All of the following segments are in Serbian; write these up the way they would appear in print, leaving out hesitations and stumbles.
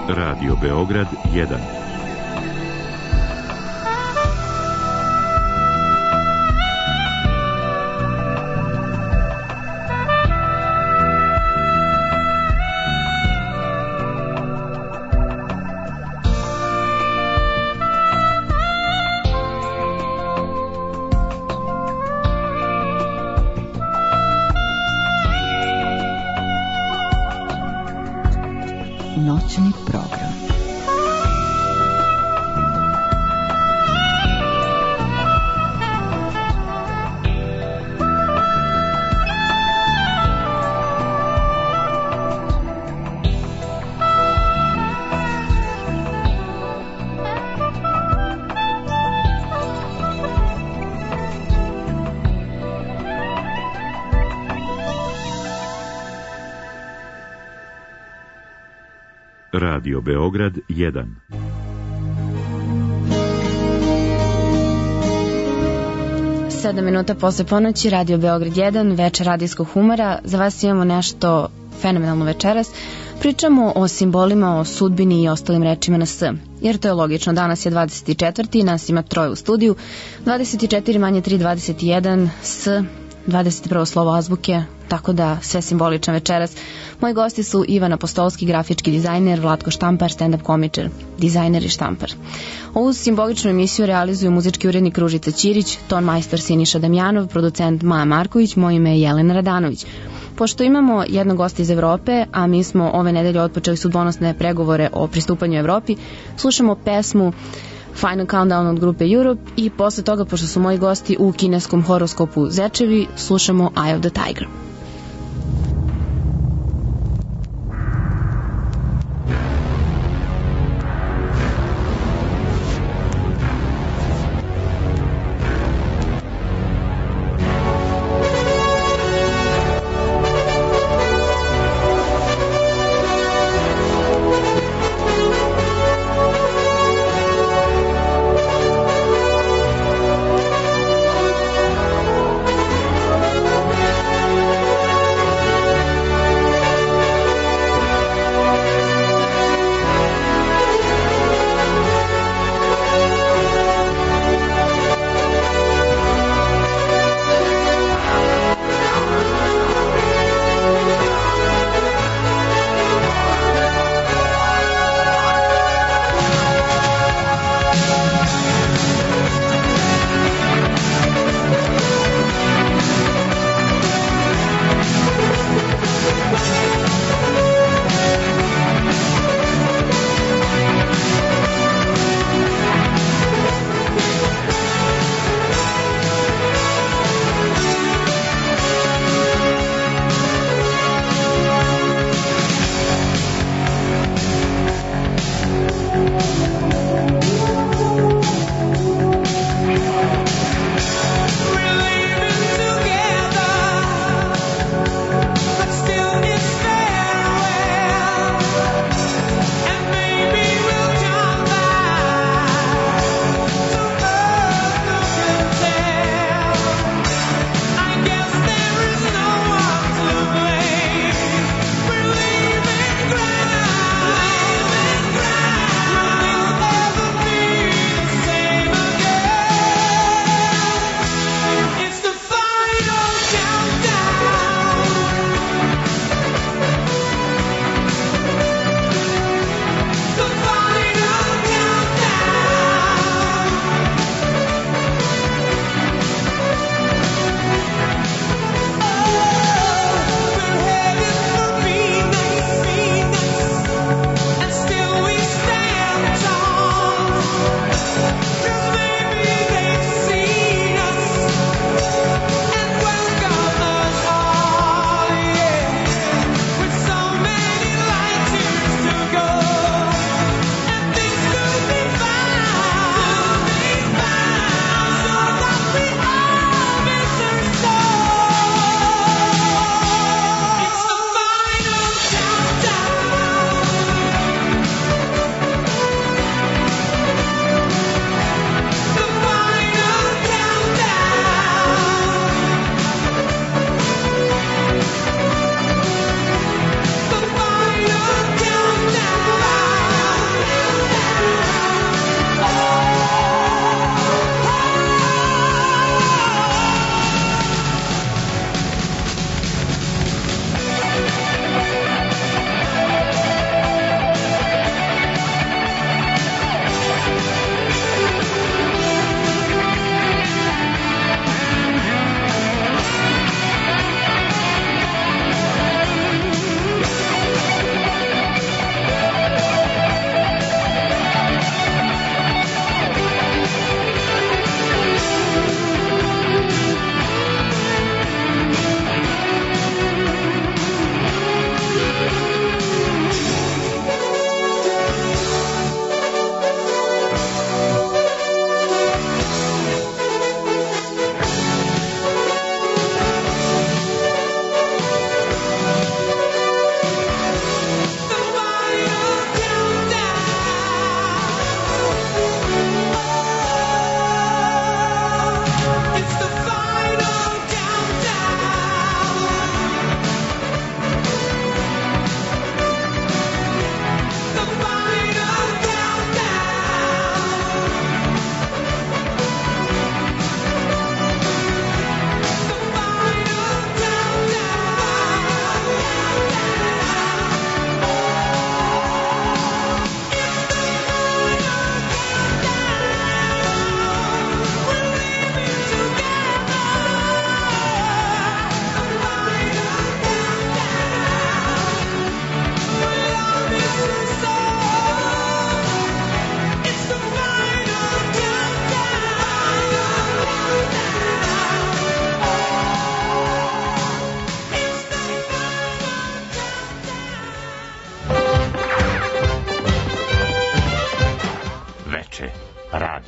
Radio Beograd 1. Noćni program. Radio Beograd 1. Sedam minuta posle ponoći, Radio Beograd 1, večer radijskog humora. Za vas imamo nešto fenomenalno večeras. Pričamo o simbolima, o sudbini i ostalim rečima na S. Jer to je logično, danas je 24. Nas ima troje u studiju. 24 manje 3, 21, S, 21. slovo azbuke, tako da sve simbolično večeras. Moji gosti su Ivan Apostolski, grafički dizajner, Vlatko Štampar, stand-up komičar, dizajner i štampar. Ovu simboličnu emisiju realizuju muzički urednik Ružica Ćirić, ton majstor Siniša Damjanov, producent Maja Marković, moje ime je Jelena Radanović. Pošto imamo jednog gosta iz Evrope, a mi smo ove nedelje otpočeli sudbonosne pregovore o pristupanju Evropi, slušamo pesmu Final Countdown od grupe Europe i posle toga, pošto su moji gosti u kineskom horoskopu Zečevi, slušamo Eye of the Tiger.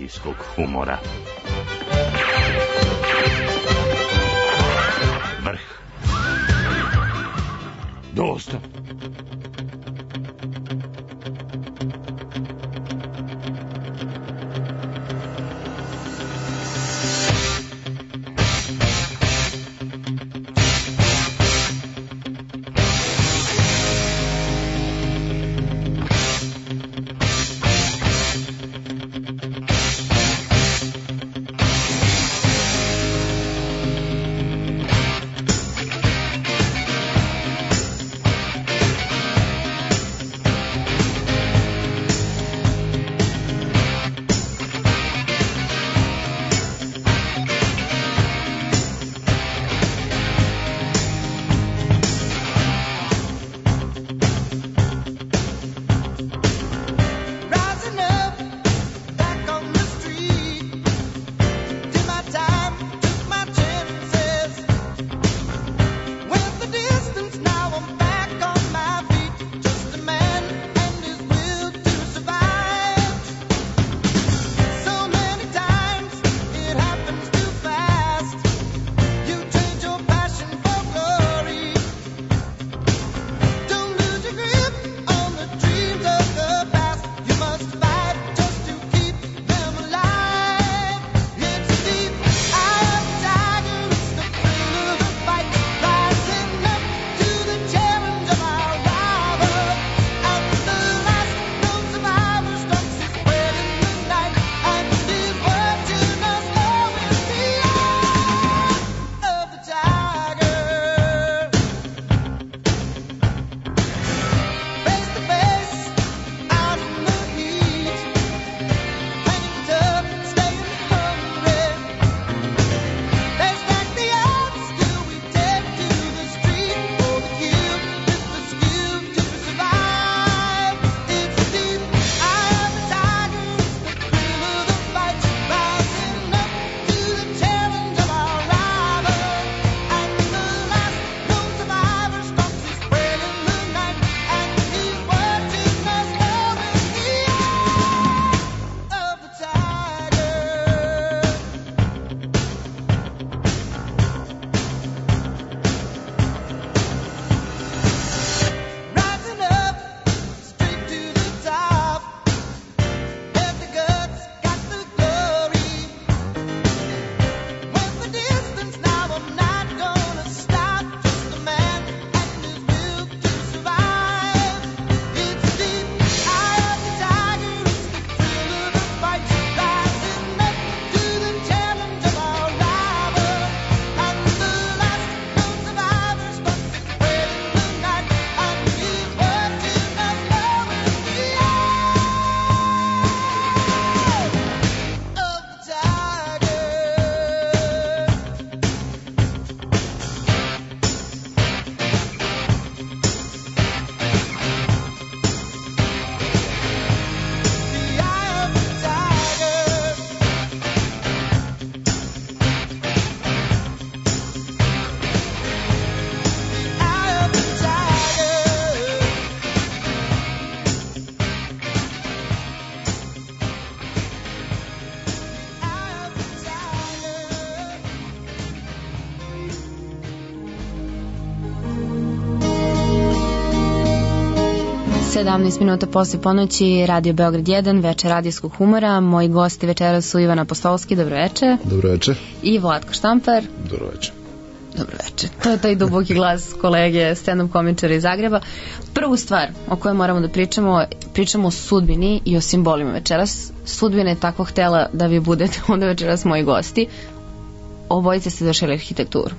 radijskog humora. Vrh. Dosta. Sedamnaest minuta posle ponoći, Radio Beograd 1, večer radijskog humora. Moji gosti večera su Ivan Apostolski, dobroveče. Dobroveče. I Vlatko Štampar. Dobroveče. Dobroveče. To je taj duboki glas kolege stand-up komičara iz Zagreba. Prvu stvar o kojoj moramo da pričamo o sudbini i o simbolima večeras. Sudbina je tako htela da vi budete onda večeras moji gosti. Obojice ste završili arhitekturu.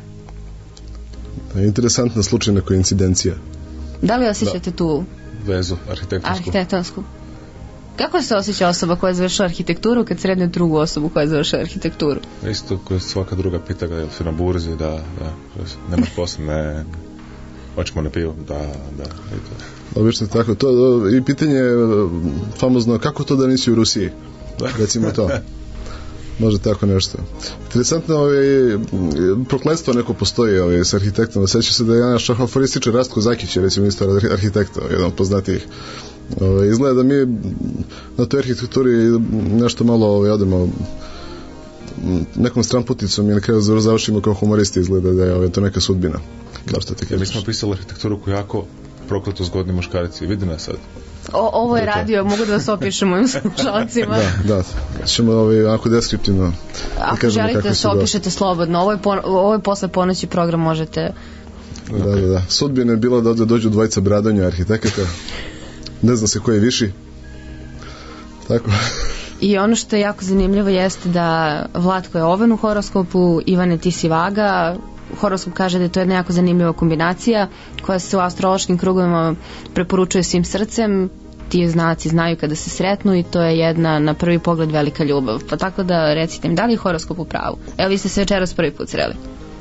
Interesantna slučajna koincidencija. Da li osjećate tu vezu arhitektonsku? Kako se osjeća osoba koja je završila arhitekturu kad sretne drugu osobu koja je završila arhitekturu? Isto kao svaka druga pita ga, je li si na burzi, da nemaš posla, ne, hoćemo na pivo, da. Obično tako, to i pitanje famozno, kako to da nisi u Rusiji? Recimo to. Može tako nešto. Interesantno, prokletstvo neko postoji s arhitektom. Seća se da je naš aforističar Rastko Zakić, recimo isto arhitekta, jedan od poznatijih. Izgleda da mi na toj arhitekturi nešto malo odemo nekom stramputicom i na kraju završimo kao humoristi. Izgleda da je to neka sudbina. Kao što ti kažeš. Mi smo pisali arhitekturu koju jako prokleto zgodni muškarci. Vidi nas sad. Ovo je radio, mogu da vas opišem mojim slušalcima. Da. Ćemo onako deskriptivno. Ako želite da se opišete slobodno, ovo je posle ponoći program, možete... Da. Sudbina je bila da ovde dođu dvojica bradanja arhitekata. Ne zna se ko je viši. Tako. I ono što je jako zanimljivo jeste da Vlatko je Oven u horoskopu, Ivane ti si Vaga. Horoskop kaže da je to jedna jako zanimljiva kombinacija koja se u astrološkim krugovima preporučuje svim srcem. Ti znaci znaju kada se sretnu i to je jedna na prvi pogled velika ljubav. Pa tako da recite im, da li je horoskop u pravu? Evo, vi ste se večeras prvi put sreli.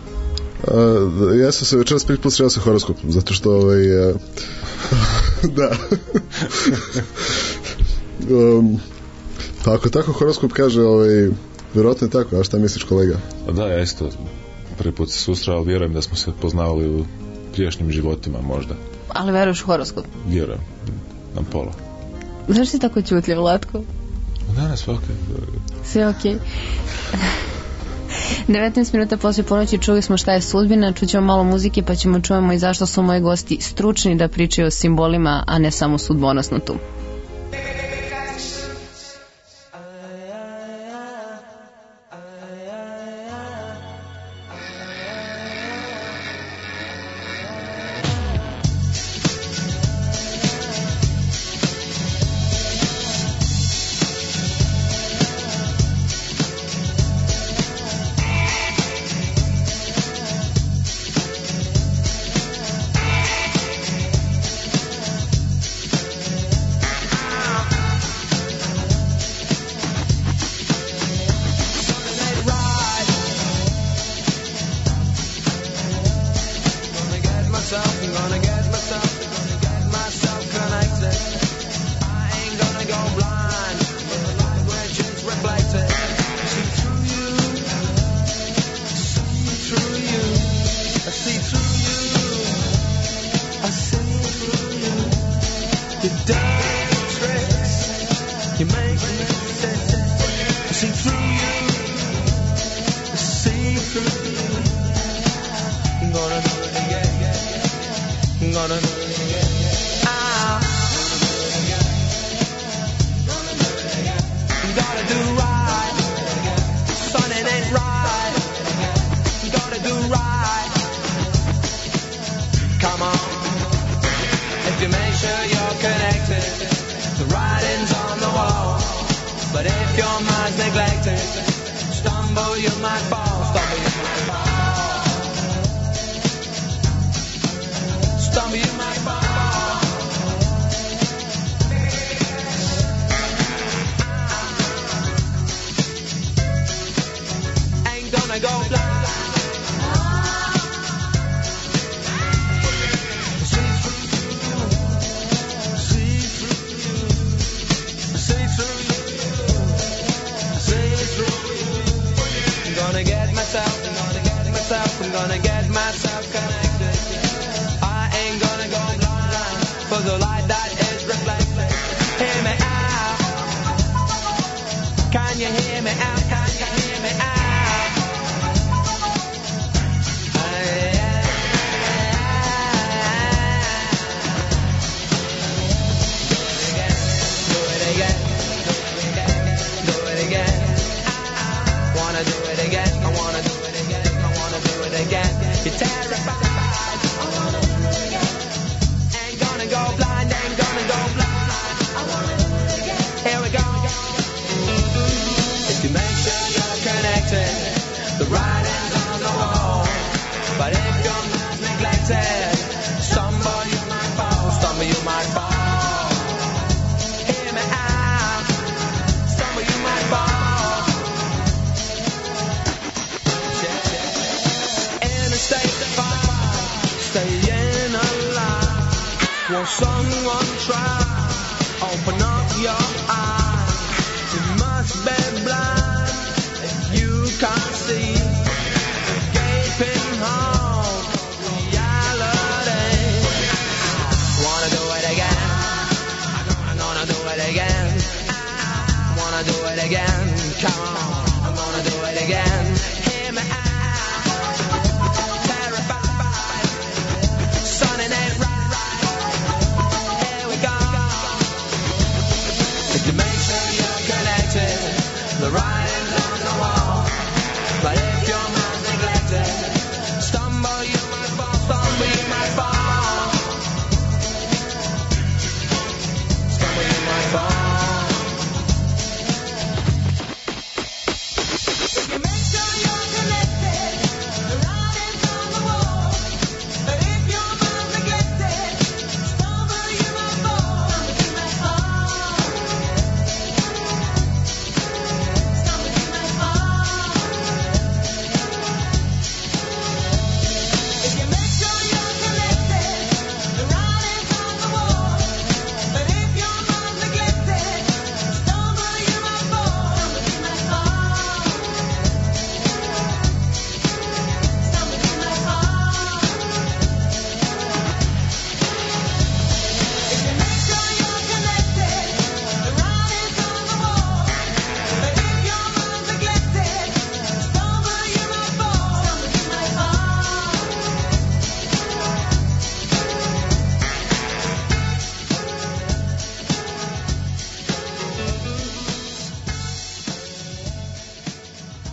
Ja sam se večeras prvi put sreo sa horoskopom, zato što da. Pa ako tako horoskop kaže, vjerojatno je tako, a šta misliš, kolega? Da, ja isto prvi put se susreo, ali vjerujem da smo se poznavali u prijašnjim životima možda. Ali veruješ u horoskop? Vjerujem, na pola. Zašto si tako čutljiv, Vlatko? Ne, sve okej. Sve okej. 19 minuta poslije ponoći čuli smo šta je sudbina, čućemo malo muzike pa ćemo čujemo i zašto su moji gosti stručni da pričaju o simbolima, a ne samo sudbonosno tu.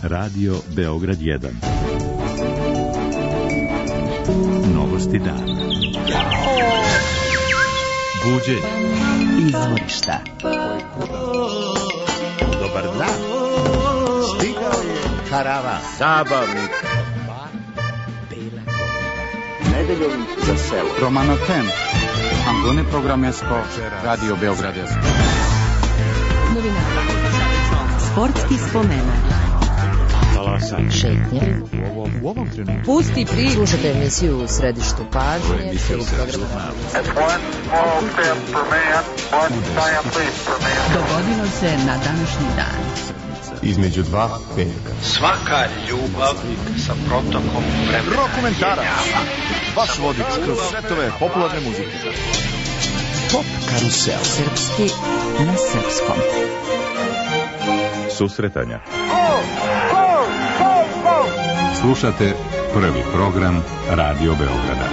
Radio Beograd 1. Novosti dana. Buđenje. Izvorišta. Dobar dan. Stigao je karavan. Zabavnik. Nedeljom za selo. Romanotem. Angone programesko. Radio Beograd 1. Novinara. Sportski spomenak. Šetnje. U ovom trenutku. Pusti priču. Slušajte emisiju u središtu pažnje. Dogodilo se na današnji dan. Između dva petka. Svaka ljubav sa protokom vremena. Rokomentara. Vaš vodič kroz svetove popularne muzike. Pop karusel. Srpski na srpskom. Susretanja. Slušate prvi program Radio Beograda.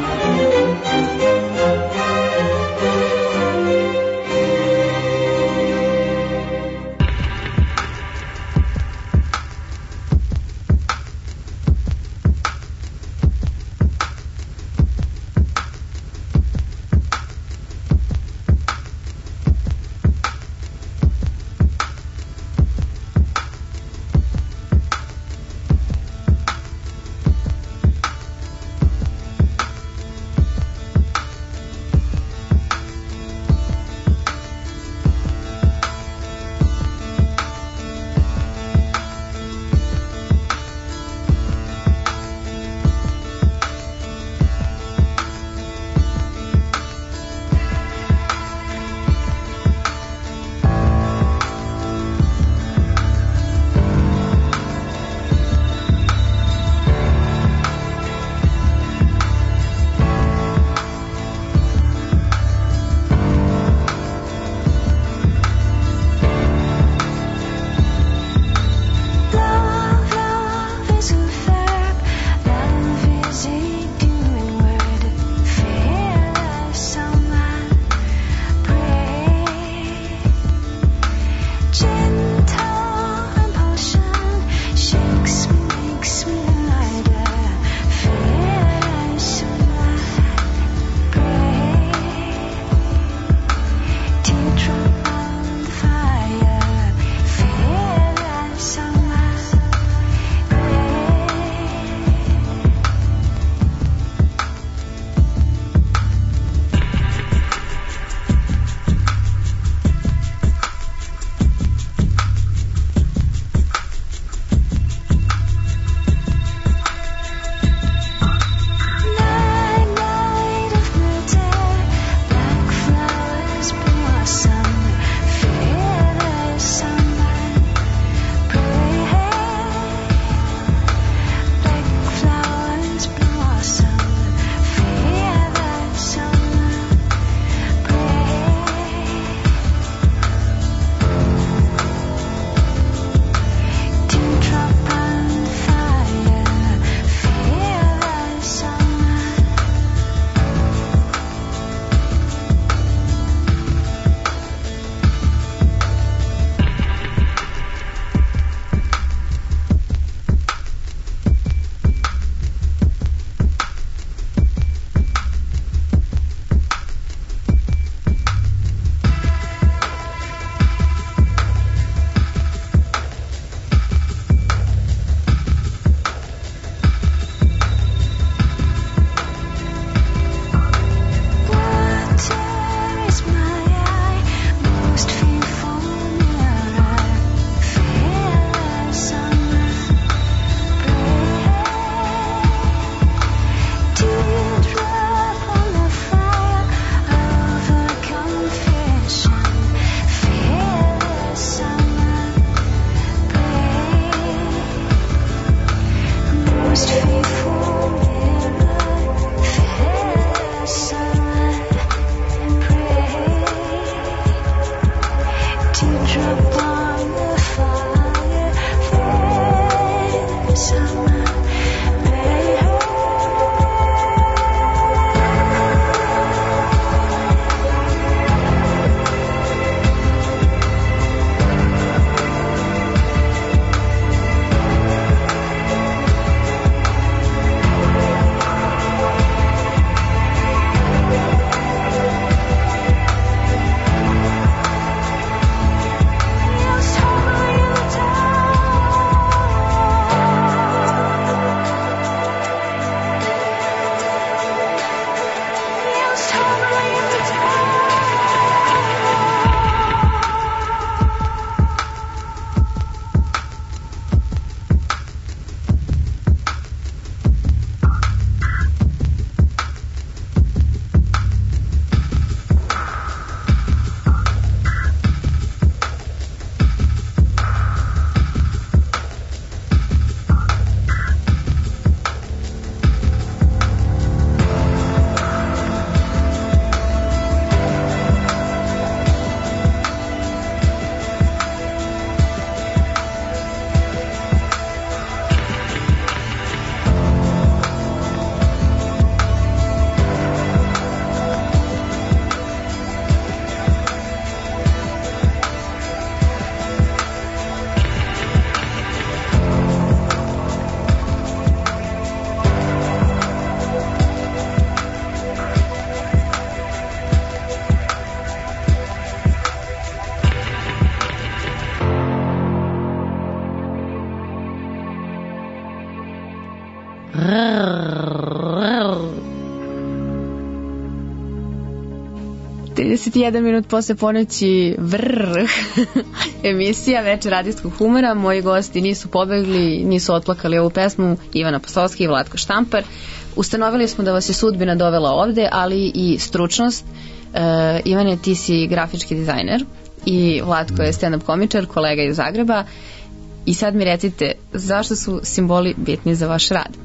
31 minut posle ponoći vrh emisija Večer radijskog humora. Moji gosti nisu pobegli, nisu otplakali ovu pesmu, Ivana Posovski i Vlatko Štampar. Ustanovili smo da vas je sudbina dovela ovde, ali i stručnost. Ivane, ti si grafički dizajner i Vlatko je stand-up komičar, kolega iz Zagreba. I sad mi recite, zašto su simboli bitni za vaš rad?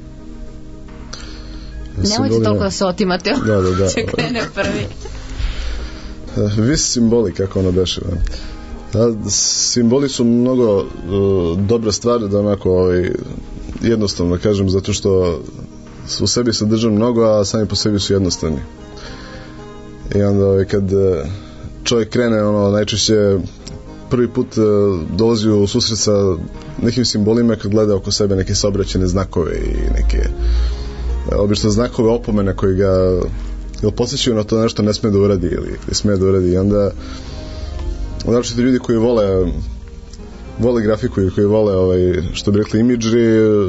Nemojte toliko da se otimate, da. će krene prvi. Vis simboli, kako ono beše. Simboli su mnogo dobra stvar, da onako jednostavno kažem, zato što u sebi sadrže mnogo, a sami po sebi su jednostavni. I onda kad čovjek krene, najčešće prvi put dolazi u susret sa nekim simbolima kad gleda oko sebe neke saobraćajne znakove i neke obično znakove opomene koji ga podsjećaju na to nešto ne sme da uradi ili sme da uradi. I onda naročito ljudi koji vole grafiku i koji vole što bi rekli imidžri,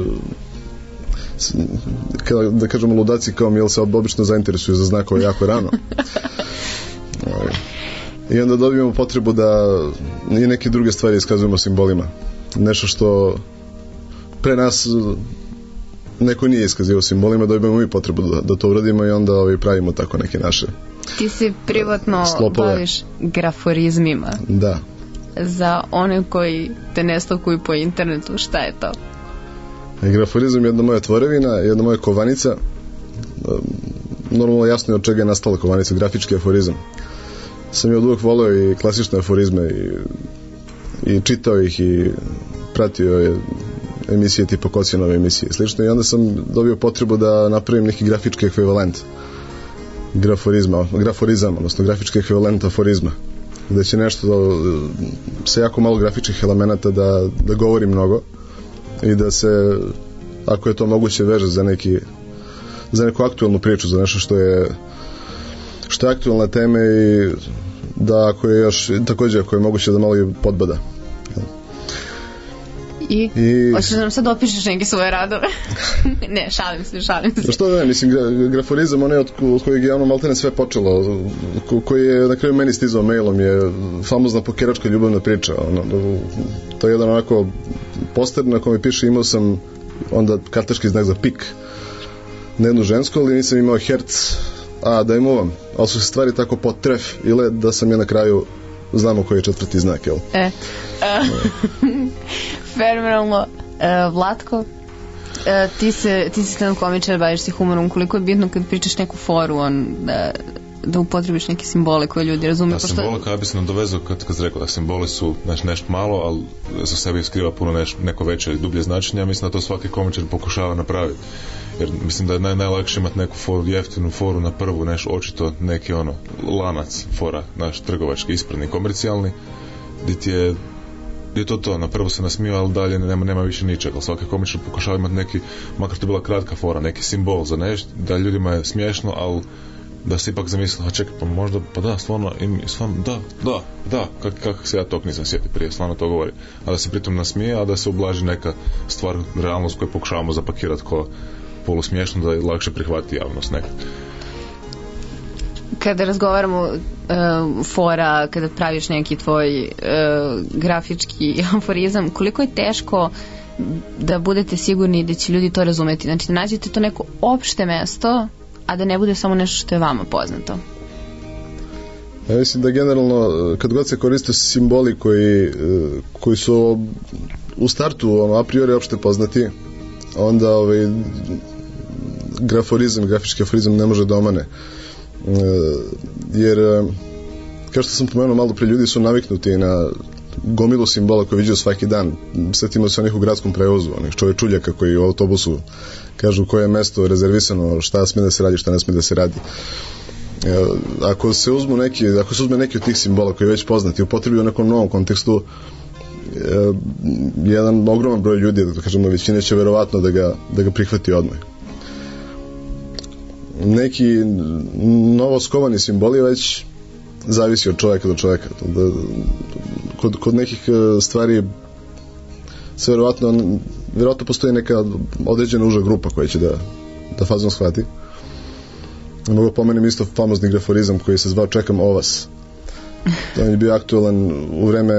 da kažemo ludaci kao mi, jel se obično zainteresuju za znakove jako rano. I onda dobijemo potrebu da i neke druge stvari iskazujemo simbolima. Nešto što pre nas neko nije iskazivao simbolima, dobijemo mi potrebu da to uradimo i onda pravimo tako neke naše. Ti se privatno slopove. Baviš graforizmima. Da. Za one koji te ne stalkuju po internetu, šta je to? Graforizam je jedna moja tvorevina, jedna moja kovanica. Normalno jasno je od čega je nastala kovanica, grafički aforizam. Sam je od uvek voleo i klasične aforizme i čitao ih i pratio emisije tipa Kocijanove emisije i slično, i onda sam dobio potrebu da napravim neki grafički ekvivalent graforizam, odnosno grafički ekvivalent aforizma, gde će nešto sa jako malo grafičkih elemenata da govori mnogo i da se, ako je to moguće, veže za neku aktualnu priču, za nešto što je aktualna tema, i da ako je još takođe, ako je moguće, da malo i podbada. I hoćeš da nam sad opišeš neke svoje radove? Ne, šalim se. Što ne, mislim, graforizam, onaj od kojeg je maltene sve počelo, koji je na kraju meni stizao mailom, je famozna pokeračka ljubavna priča. To je jedan onako poster na kome piše, imao sam onda kartaški znak za pik na jednu žensku, ali nisam imao herc da im uvam, ali su se stvari tako potref ile da sam je na kraju znamo koji je četvrti znak, jel? Fenomenalno. Vlatko, ti si stand komičar, baviš se humorom, koliko je bitno kad pričaš neku foru da upotrebiš neke simbole koje ljudi razumiju? Simbole, kada bi se nadovezao kad rekao da simboli su nešto malo, ali za sebe skriva puno neko veće i dublje značenje, mislim da to svaki komičar pokušava napraviti. Jer mislim da je najlakše imati neku foru, jeftinu foru na prvu, očito neki lanac fora, naš trgovački, ispravni, komercijalni, gdje je to, na prvu se nasmio, ali dalje nema više ničega. Svaki komičar pokušava imati neki, makar to bila kratka fora, neki simbol za nešto, da ljudima je smiješno, ali da se ipak zamisli, čekaj, pa možda, pa da, stvarno, kako se ja tog nisam sjetio prije, stvarno to govori. A da se pritom nasmije, a da se ublaži neka stvar, realnost koju pokušavamo zapakirati ko polusmiješno, da je lakše prihvati javnost nekad. Kada razgovaramo fora, kada praviš neki tvoj grafički aforizam, koliko je teško da budete sigurni da će ljudi to razumeti? Znači da nađete to neko opšte mesto, a da ne bude samo nešto što je vama poznato. Ja mislim da generalno kad god se koriste simboli koji su u startu a priori opšte poznati, onda grafički aforizam ne može da omane. Jer kao što sam pomenuo malo pre, ljudi su naviknuti na gomilu simbola koje viđaju svaki dan. Setimo se onih u gradskom prevozu, onih čovečuljaka koji u autobusu kažu koje je mesto rezervisano, šta sme da se radi, šta ne sme da se radi. Ako se uzme neki od tih simbola koji je već poznat i upotrebi u nekom novom kontekstu, jedan ogroman broj ljudi, da kažemo većina, će verovatno da ga prihvati odmah. Neki novo skovani simboli već zavisi od čovjeka do čovjeka. Kod nekih stvari se verovatno postoji neka određena uža grupa koja će da fazom shvati. Mogu pomenem isto famozni graforizam koji se zvao Čekam o vas. On je bio aktualan u vreme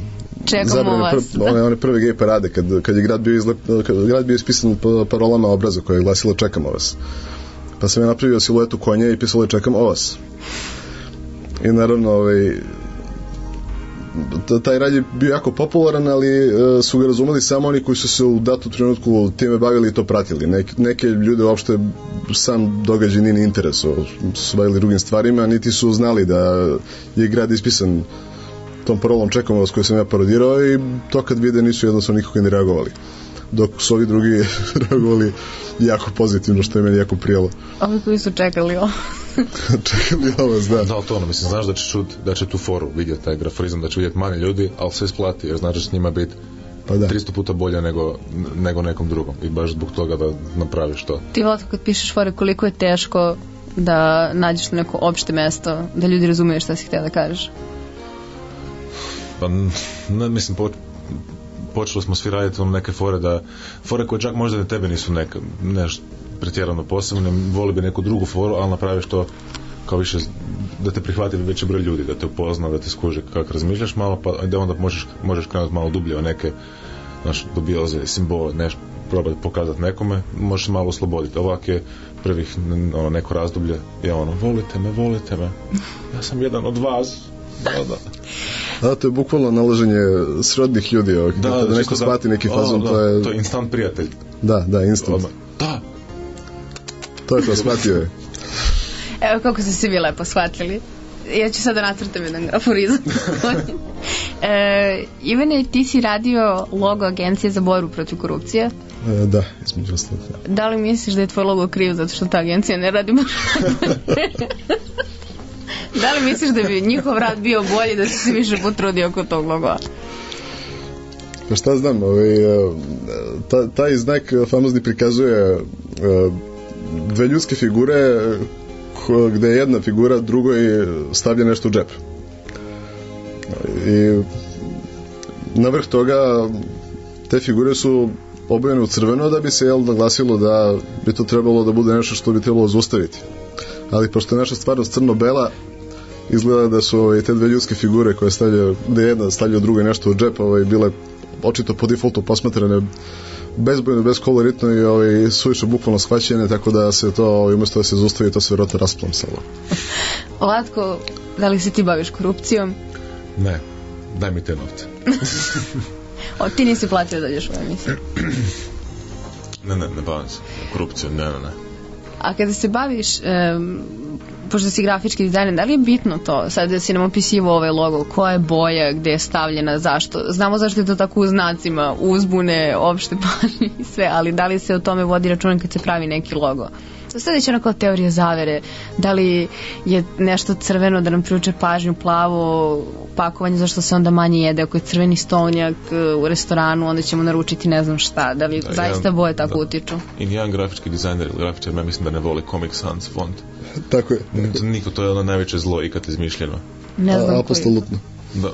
one prve gej parade kad je grad bio ispisan parolama obraza koja je glasila Čekam o vas. Pa sam ja napravio siluetu konja i pisalo je Čekam o vas. I naravno taj rad je bio jako popularan, ali su ga razumeli samo oni koji su se u datom trenutku time bavili i to pratili. Neke ljude uopšte sam događaj nije interesovao, su bavili drugim stvarima, niti su znali da je grad ispisan tom parolom Čekam vas koju sam ja parodirao, i to kad vide nisu jednostavno nikako ni reagovali, dok su ovi drugi reagovali jako pozitivno, što je meni jako prijelo. Ovi koji su čekali ovo. Čekali ovo, da. Da, to ono, mislim, znaš da će tu foru vidjeti, taj graforizam, da će vidjeti manje ljudi, ali sve isplati, jer znaš da će s njima biti 300 puta bolje nego nekom drugom, i baš zbog toga da napraviš to. Ti, Vlatko, kad pišeš fore, koliko je teško da nađeš na neko opšte mesto, da ljudi razumiju šta si htio da kažeš? Pa, mislim, počeli smo svi raditi neke fore koje čak možda ne tebe nisu nešto pretjerano posebno, voli bi neku drugu foru, ali napraviš to kao više da te prihvati veći broj ljudi, da te upozna, da te skuži kako razmišljaš malo, pa da onda možeš krenuti malo dublje o neke dubioze, simbole, nešto probati pokazati nekome, možeš malo osloboditi. Ovak je prvih neko razdoblje je volite me, ja sam jedan od vas. Da, to je bukvalno nalaženje srodnih ljudi, da neko shvati neki fazon, to je instant prijatelj. Da, instant. Da. To je to, shvatio je. Evo kako ste se vi lepo shvatili. Ja ću sada nacrtam jedan aforizam. Ivane, ti si radio logo Agencije za borbu protiv korupcije? Da, između ostalog. Da li misliš da je tvoj logo kriv zato što ta agencija ne radi baš? Da li misliš da bi njihov rad bio bolji da si se više potrudio oko tog logoa? Pa šta znam, taj znak famozni prikazuje dve ljudske figure gde je jedna figura drugoj stavlja nešto u džep. I na vrh toga te figure su obojene u crveno da bi se naglasilo da bi to trebalo da bude nešto što bi trebalo zaustaviti. Ali pošto je naša stvarnost crno-bela, izgleda da su te dve ljudske figure koje stavljaju, gde jedna stavlja drugoj nešto u džep, bile očito po defaultu posmatrane bezbojno, bezkoloritno i suviše bukvalno shvaćene, tako da se to, umjesto da se zaustavi, to sve vrata rasplamsalo. Vlatko, da li se ti baviš korupcijom? Ne, daj mi te novce. Ti nisi platio da ideš u emisiju? Ne bavim se korupcijom, ne. A kada se baviš, pošto si grafički dizajner, da li je bitno to, sad da si nam opisivao ovaj logo, koja je boja, gde je stavljena, zašto? Znamo zašto je to tako u znacima, uzbune, opšte pažnje i sve, ali da li se o tome vodi računa kad se pravi neki logo? Sljedeće ono kao teorija zavere, da li je nešto crveno da nam priuče pažnju, plavo pakovanje, zašto se onda manje jede, ako je crveni stolnjak u restoranu, onda ćemo naručiti ne znam šta, da li zaista boje tako utiču? I nijedan grafički dizajner ili grafičar, ja mislim da ne voli Comic Sans font. Tako je. Niko, to je ono najveće zlo ikad izmišljeno. Ne znam apostolutno. Da.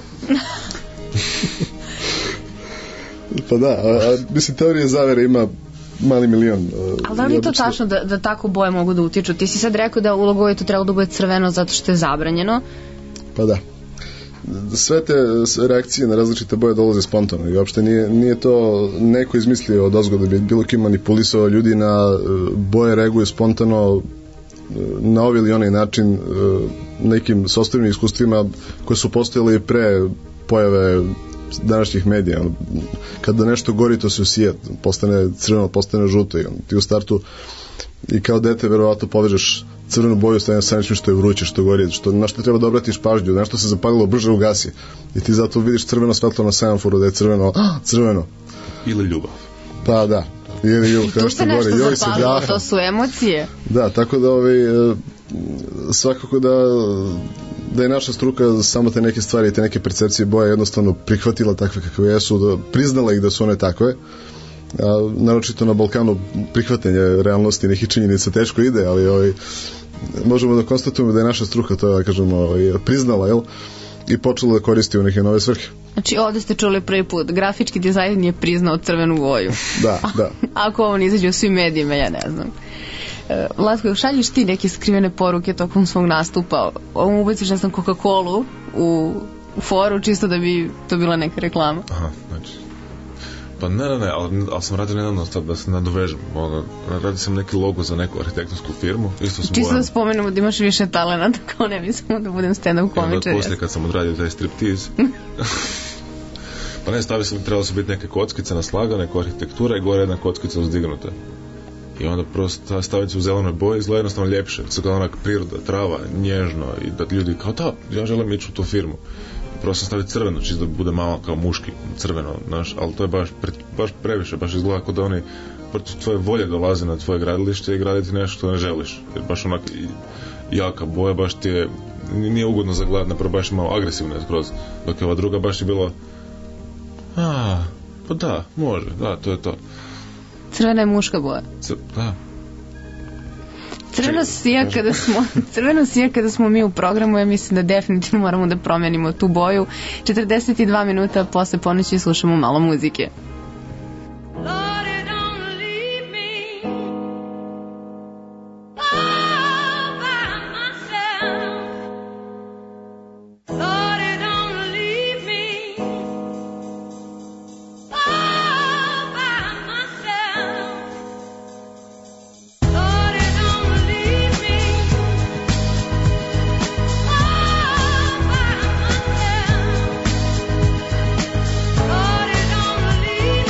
Pa da, mislim, teorija zavere ima mali milion. Ali da li je to tačno da tako boje mogu da utiču? Ti si sad rekao da u logovu je to trebalo da bude crveno zato što je zabranjeno. Pa da. Sve te reakcije na različite boje dolaze spontano i uopšte nije to neko izmislio od ozgo da bi bilo kim manipulisao. Ljudi na boje reaguju spontano na ovaj ili onaj način nekim sastavnim iskustvima koje su postojali pre pojave današnjih medija. Kada nešto gori, to se usije, postane crveno, postane žuto i ti u startu i kao dete verovatno povežeš crvenu boju sa nečim što je vruće, što gori, na što treba da obratiš pažnju, nešto se zapalilo, brže ugasi i ti zato vidiš crveno svetlo na semaforu da je crveno. Ili ljubav. Pa da. I tu se nešto zapalilo, to su emocije. Da, tako da svakako da je naša struka samo te neke stvari i te neke percepcije boja jednostavno prihvatila takve kakve jesu, priznala ih da su one takve. Naročito na Balkanu prihvatanje realnosti nekih činjenica teško ide, ali možemo da konstatujemo da je naša struka to, da kažemo, priznala, i počela da koristi u neke nove svrhe. Znači, ovdje ste čuli prvi put, grafički dizajn je priznao crvenu boju. Da. Ako ovo ne izađe u svim medijima, ja ne znam. Latko, šalješ ti neke skrivene poruke tokom svog nastupa? Ovom ubaciš, ne znam, Coca-Colu u foru, čisto da bi to bila neka reklama. Aha, znači. Pa ne, ali sam radio nedavno da se nadovežem. Radio sam neki logo za neku arhitektonsku firmu. Čisto da spomenemo da imaš više talenata, kao ne bi samo da budem stand-up komičar. I onda poslije kad sam odradio taj striptiz, pa ne, trebalo su biti neke kockice naslagane, neku arhitektura i gore jedna kockica uzdignuta. I onda prosto staviti u zelenoj boji izgleda jednostavno ljepše. Sve kao onak priroda, trava, nježno i da ljudi kao da, ja želim ići u tu firmu. Prvo sam staviti crveno, čisto da bude malo kao muški, crveno, znaš, ali to je baš previše, baš izgleda kao da oni protiv tvoje volje dolaze na tvoje gradilište i graditi nešto što ne želiš. Jer baš onak jaka boja, baš ti je, nije ugodno za gledati, napravo baš je malo agresivna skroz, dok je ova druga baš je bila pa da, može, da, to je to. Crvena je muška boja. Da. Crveno sija kada smo mi u programu, ja mislim da definitivno moramo da promenimo tu boju. 42 minuta posle ponoći slušamo malo muzike. Leave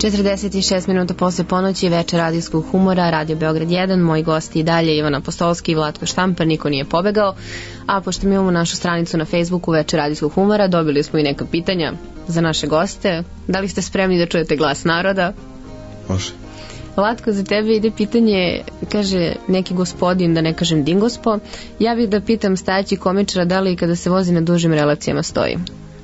46 minuta posle ponoći, večer radijskog humora, Radio Beograd 1, moji gosti i dalje Ivana Apostolski i Vlatko Štampar, niko nije pobegao, a pošto mi imamo našu stranicu na Facebooku večer radijskog humora, dobili smo i neka pitanja za naše goste. Da li ste spremni da čujete glas naroda? Može. Vlatko, za tebe ide pitanje, kaže neki gospodin, da ne kažem dingospo, ja bih da pitam stajeći komičara da li kada se vozi na dužim relacijama stoji.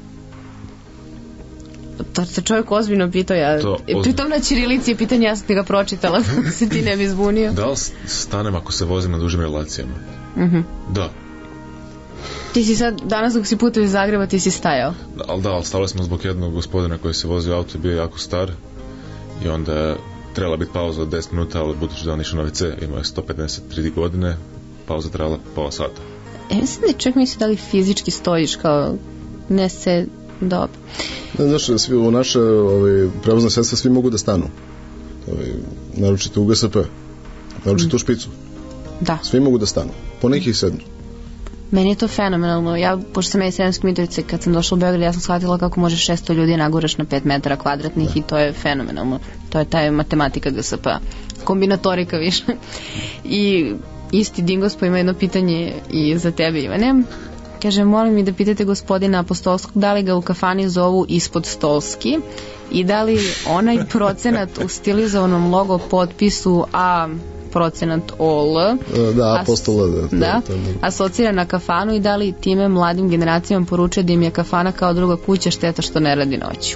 To se čovjek ozbiljno pitao, pritom na ćirilici je pitanje, ja sam ti ga pročitala, da se ti ne bi zbunio. Da li stanem ako se vozim na dužim relacijama? Da. Ti si sad, danas dok si putao iz Zagreba, ti si stajao? Ali stali smo zbog jednog gospodina koji se vozio auto i bio jako star i onda je trebala biti pauza od 10 minuta, ali budući da on išao na WC, imao je 153 godine, pauza trebala pola sata. Mislim da čovjek misli da li fizički stojiš kao ne se dobro. Znaš, u naše prevozne sredstva svi mogu da stanu. Naročito u GSP, naročito u špicu. Da. Svi mogu da stanu, po nekih sednu. Meni je to fenomenalno. Ja, pošto sam ja iz Sremske Mitrovice, kad sam došla u Beograd, ja sam shvatila kako možeš 600 ljudi naguraš na 5 metara kvadratnih i to je fenomenalno. To je taj matematika GSP. Kombinatorika više. I isti Dingospo ima jedno pitanje i za tebe, Ivane. Kaže, molim mi da pitate gospodina Apostolskog da li ga u kafani zovu ispod stolski i da li onaj procenat u stilizovanom logo potpisu A procenat OL da, apostola da, asocira na kafanu i da li time mladim generacijama poručuje da im je kafana kao druga kuća, šteta što ne radi noću.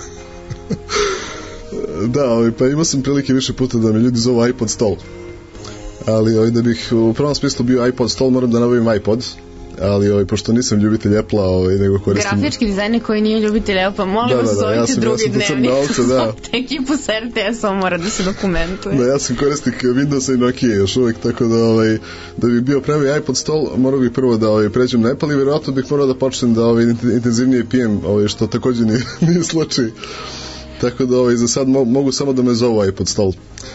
Da, pa imao sam prilike više puta da me ljudi zovu iPod stol, ali da bih u pravom smislu bio iPod stol moram da nabavim iPod, ali pošto nisam ljubitelj Apple-a, nego koristim... Grafički dizajner koji nije ljubitelj Apple, molim vas, zovite drugi dnevnik. Ekipu sa RTS-om mora da se dokumentuje. Da, ja sam korisnik Windowsa i Nokia još uvijek, tako da bih bio pravi iPod stol, morao bih prvo da pređem na Apple i vjerojatno bih morao da počnem da intenzivnije pijem, što također nije slučaj. Tako da za sad mogu samo da me zovu iPod stol.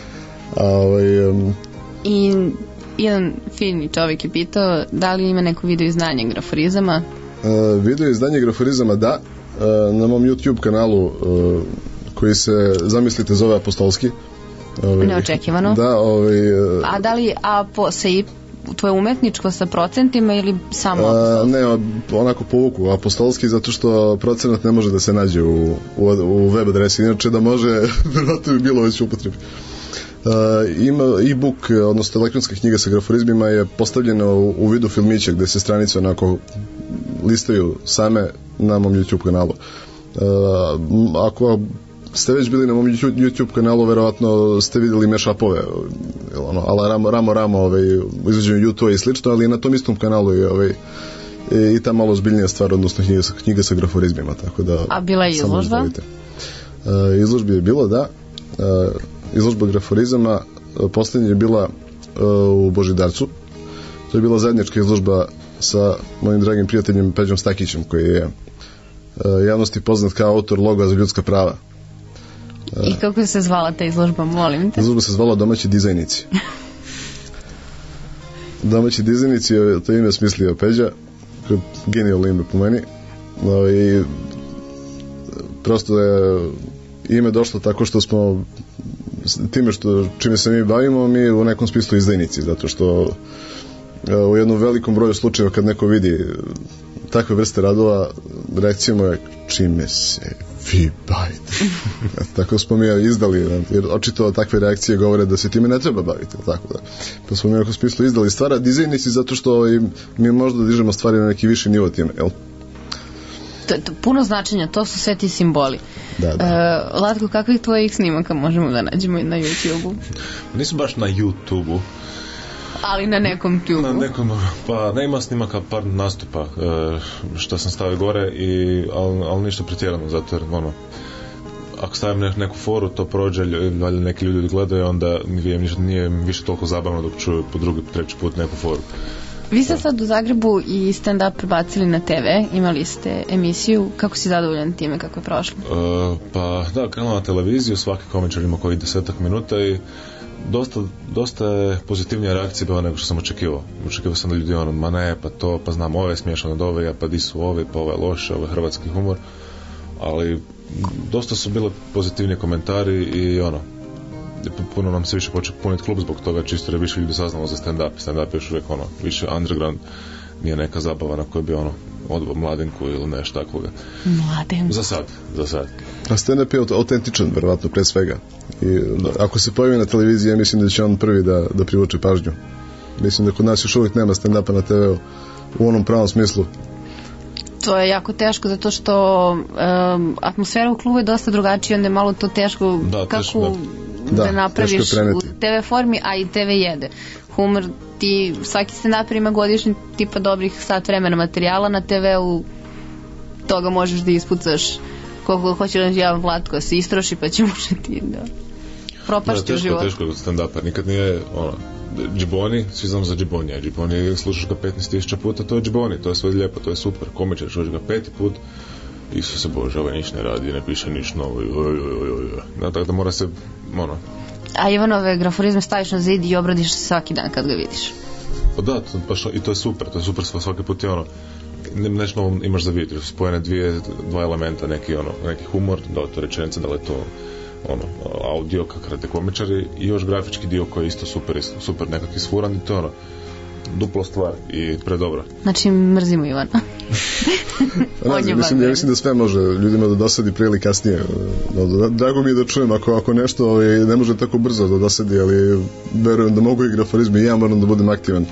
I jedan fini čovjek je pitao da li ima neko video izdanje graforizama. Video izdanje graforizama, da, na mom YouTube kanalu koji se, zamislite, zove Apostolski. Neočekivano. Da, a da li se i tvoje umetničko sa procentima ili samo Apostolski? Ne, onako povuku Apostolski, zato što procenat ne može da se nađe u web adresi, inače da može, vjerojatno bi bilo već upotrebi. Ima e-book, odnosno elektronska knjiga sa graforizmima je postavljena u vidu filmića gde se stranice onako listaju same na mom YouTube kanalu. Ako ste već bili na mom YouTube kanalu, verovatno ste vidjeli mashup-ove, ala ramo u izvođenju YouTube i slično, ali na tom istom kanalu je i ta malo ozbiljnija stvar, odnosno knjiga sa graforizmima, tako da... A bila je izložba? Izložba je bila, da. Izložba graforizama posljednja je bila u Božidarcu. To je bila zajednička izložba sa mojim dragim prijateljem Peđom Stakićem, koji je javnosti poznat kao autor loga za ljudska prava. I kako se zvala ta izložba, molim te? Izložba se zvala Domaći dizajnici. Domaći dizajnici, to ime smislio Peđa, genijalno ime po meni. I prosto je ime došlo tako što smo time čime se mi bavimo, mi u nekom smislu izdajnici, zato što u jednom velikom broju slučajeva kad neko vidi takve vrste radova, reakcijama je čime se vi bavite. Tako smo mi izdali, jer očito takve reakcije govore da se time ne treba baviti, tako da. Pa smo mi u nekom smislu izdali stvara dizajnici zato što mi možda dižemo stvari na neki viši nivo time, jel? To puno značenja, to su sve ti simboli. Da. Latko, kakvih tvojih snimaka možemo da nađemo na YouTube-u? Nisu baš na YouTube-u. Ali na nekom tubu. Na nekom, pa ne ima snimaka, par nastupa što sam stavio gore, ali ništa pretjerano, zato jer ako stavim neku foru, to prođe, valjda neki ljudi gledaju, onda nije više toliko zabavno dok čuju po drugi, treći put neku foru. Vi ste sad u Zagrebu i stand-up prebacili na TV, imali ste emisiju, kako si zadovoljan time, kako je prošlo? Pa da, krenula na televiziju, svaki komičar ima koji 10 minuta i dosta je pozitivnija reakcija bila nego što sam očekivao. Očekivao sam da ljudi ma ne, pa to, pa znam, ove je smiješano od ove, pa di su ove, pa ovo je loše, ovo je hrvatski humor, ali dosta su bile pozitivni komentari i puno nam se više počeo puniti klub zbog toga, čisto je više ljudi saznalo za stand-up. Stand-up je još uvijek više underground, nije neka zabava na kojoj bi odvao mladenku ili nešto takvoga. Mladenku? Za sad. A stand-up je autentičan, verovatno, pre svega. I ako se pojavi na televiziji, ja mislim da će on prvi da privuče pažnju. Mislim da kod nas još uvijek nema stand-upa na TV-u u onom pravom smislu. To je jako teško, zato što atmosfera u klubu je dosta drugačija, onda je malo to teško da napraviš u TV formi, a i TV jede. Humor, ti svaki stand-up ima godišnji tipa dobrih sat vremena materijala, na TV-u toga možeš da ispucaš koliko hoćeš, da jedan Vlatko se istroši pa će možeti da propašti u životu. Teško je stand-upa, nikad nije džiboni, svi znamo za džibonija. Džiboni, slušaš ga 15.000 puta, to je džiboni, to je sve lijepo, to je super. Komičar, slušaš ga 5. put, Isuse Bože, ovaj niš ne radi, ne piše niš novo. Tako da mora se, A Ivanove graforizme staviš na zid i obradiš se svaki dan kad ga vidiš. Pa da, i to je super svaki put je nešto novo imaš za vidjeti, spojene dva elementa, neki humor, da li to rečenica, da li to audio kak rade komičari i još grafički dio koji je isto super nekak isfuran i to je duplo stvar i predobro. Znači mrzimo Ivana. Ja mislim da sve može ljudima da dosadi prije ili kasnije. Drago mi je da čujem ako nešto ne može tako brzo da dosadi, ali verujem da mogu i graforizmi i ja moram da budem aktivan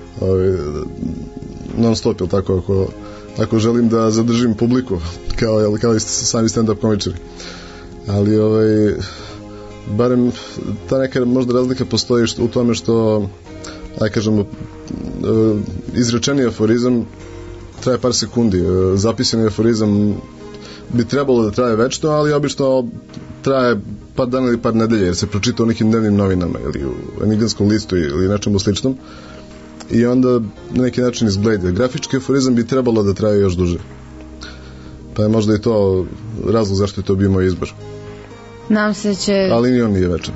non stop, ili tako, ako želim da zadržim publiku kao i sami stand-up komičari. Ali barem ta neka možda razlika postoji u tome što kažemo izrečeni aforizam traje par sekundi, zapisani aforizam bi trebalo da traje večno, ali obično traje par dana ili par nedelja, jer se pročita u nekim dnevnim novinama ili u enigmatskom listu ili nečemu sličnom i onda na neki način izgleda. Grafički aforizam bi trebalo da traje još duže, pa je možda i to razlog zašto je to bio moj izbor. Nam se će... Ali ni on nije večan.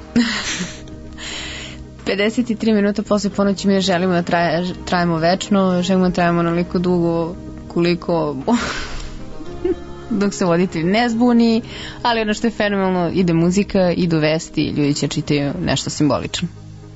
53 minuta posle ponoći mi ne želimo da trajemo večno, želimo da trajemo onoliko dugo koliko dok se voditelj ne zbuni, ali ono što je fenomenalno, ide muzika, idu vesti, ljudi će čitaju nešto simbolično.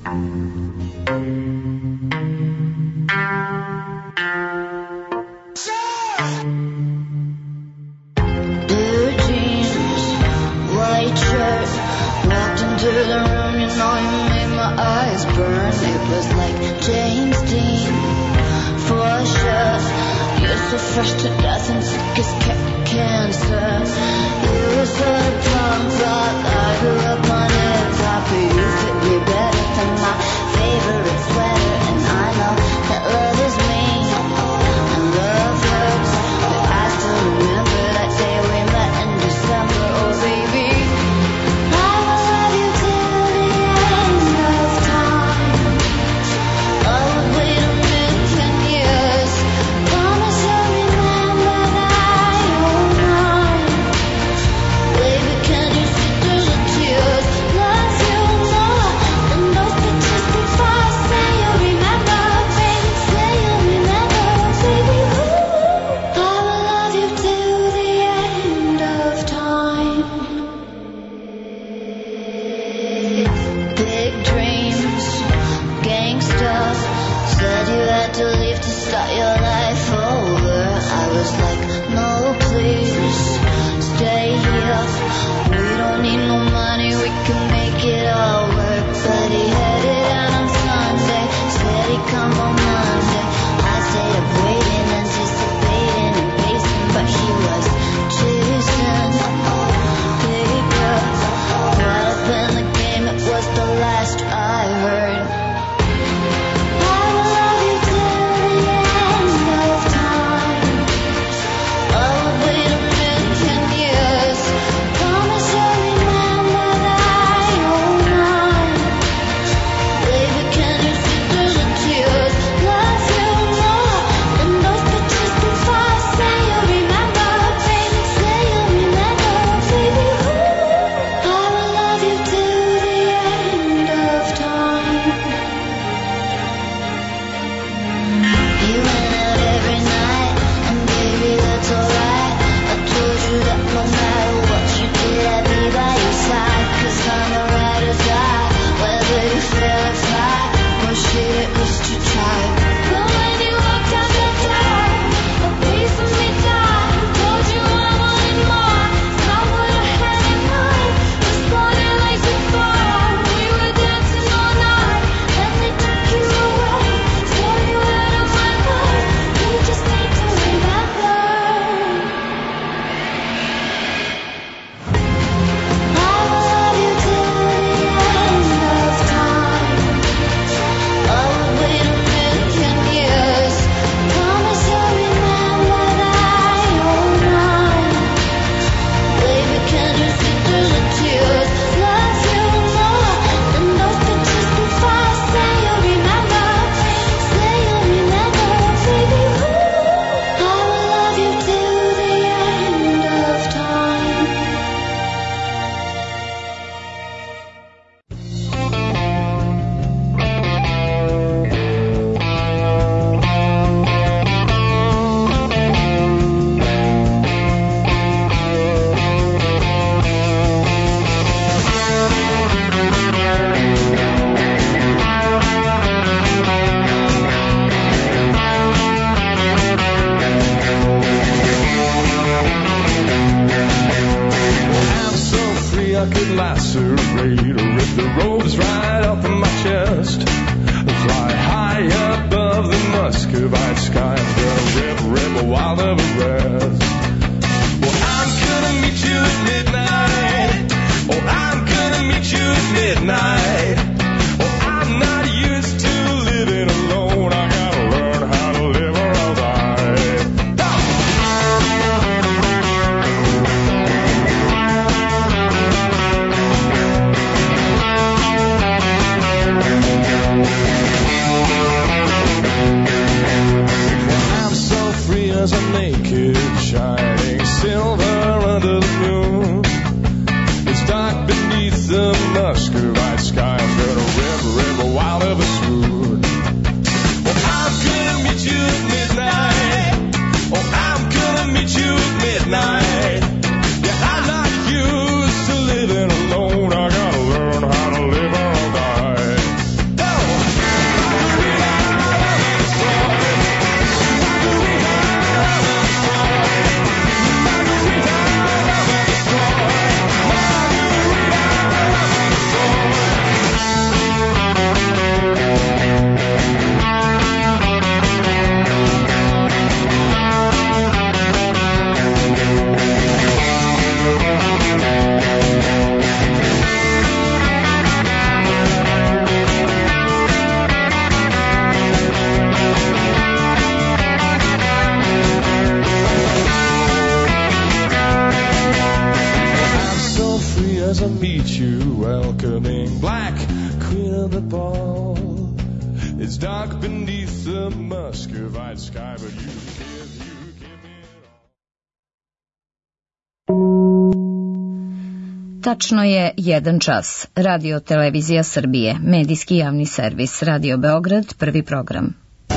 Into the room, you know you made my eyes burn. It was like James Dean, for sure. You're so fresh to death and sick as cancer. You were so dumb, but I grew up on it. Top of you fit me better than my favorite sweater. And I know that love is mean and love hurts, but I still remember that day we met in December. Oh baby, Muscovite sky. I'm gonna rip wild of arrest. Well, I'm gonna meet you at midnight. Oh, I'm gonna meet you at midnight. Oh, I'm not used to living alone. I gotta learn how to live or I'll die. Well, I'm so free as a naked, shining silver under the moon. It's dark beneath the Muscovite sky. I'm gonna rip wild of a swoon. Well, I'm gonna meet you at midnight. Oh, I'm gonna meet you at midnight. Yeah, I'm not used to living alone. I gotta learn how to live or I'll die. As I meet you, welcoming black queen of the ball. It's dark beneath the Muscovite sky, but you give me it all. Tačno je 1 čas. Radio Televizija Srbije, medijski javni servis, Radio Beograd, prvi program.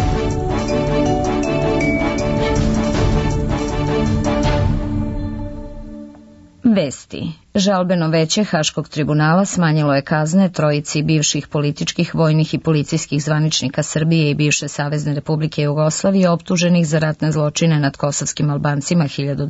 Vesti. Žalbeno veće Haškog tribunala smanjilo je kazne trojici bivših političkih, vojnih i policijskih zvaničnika Srbije i bivše Savezne Republike Jugoslavije optuženih za ratne zločine nad kosovskim Albancima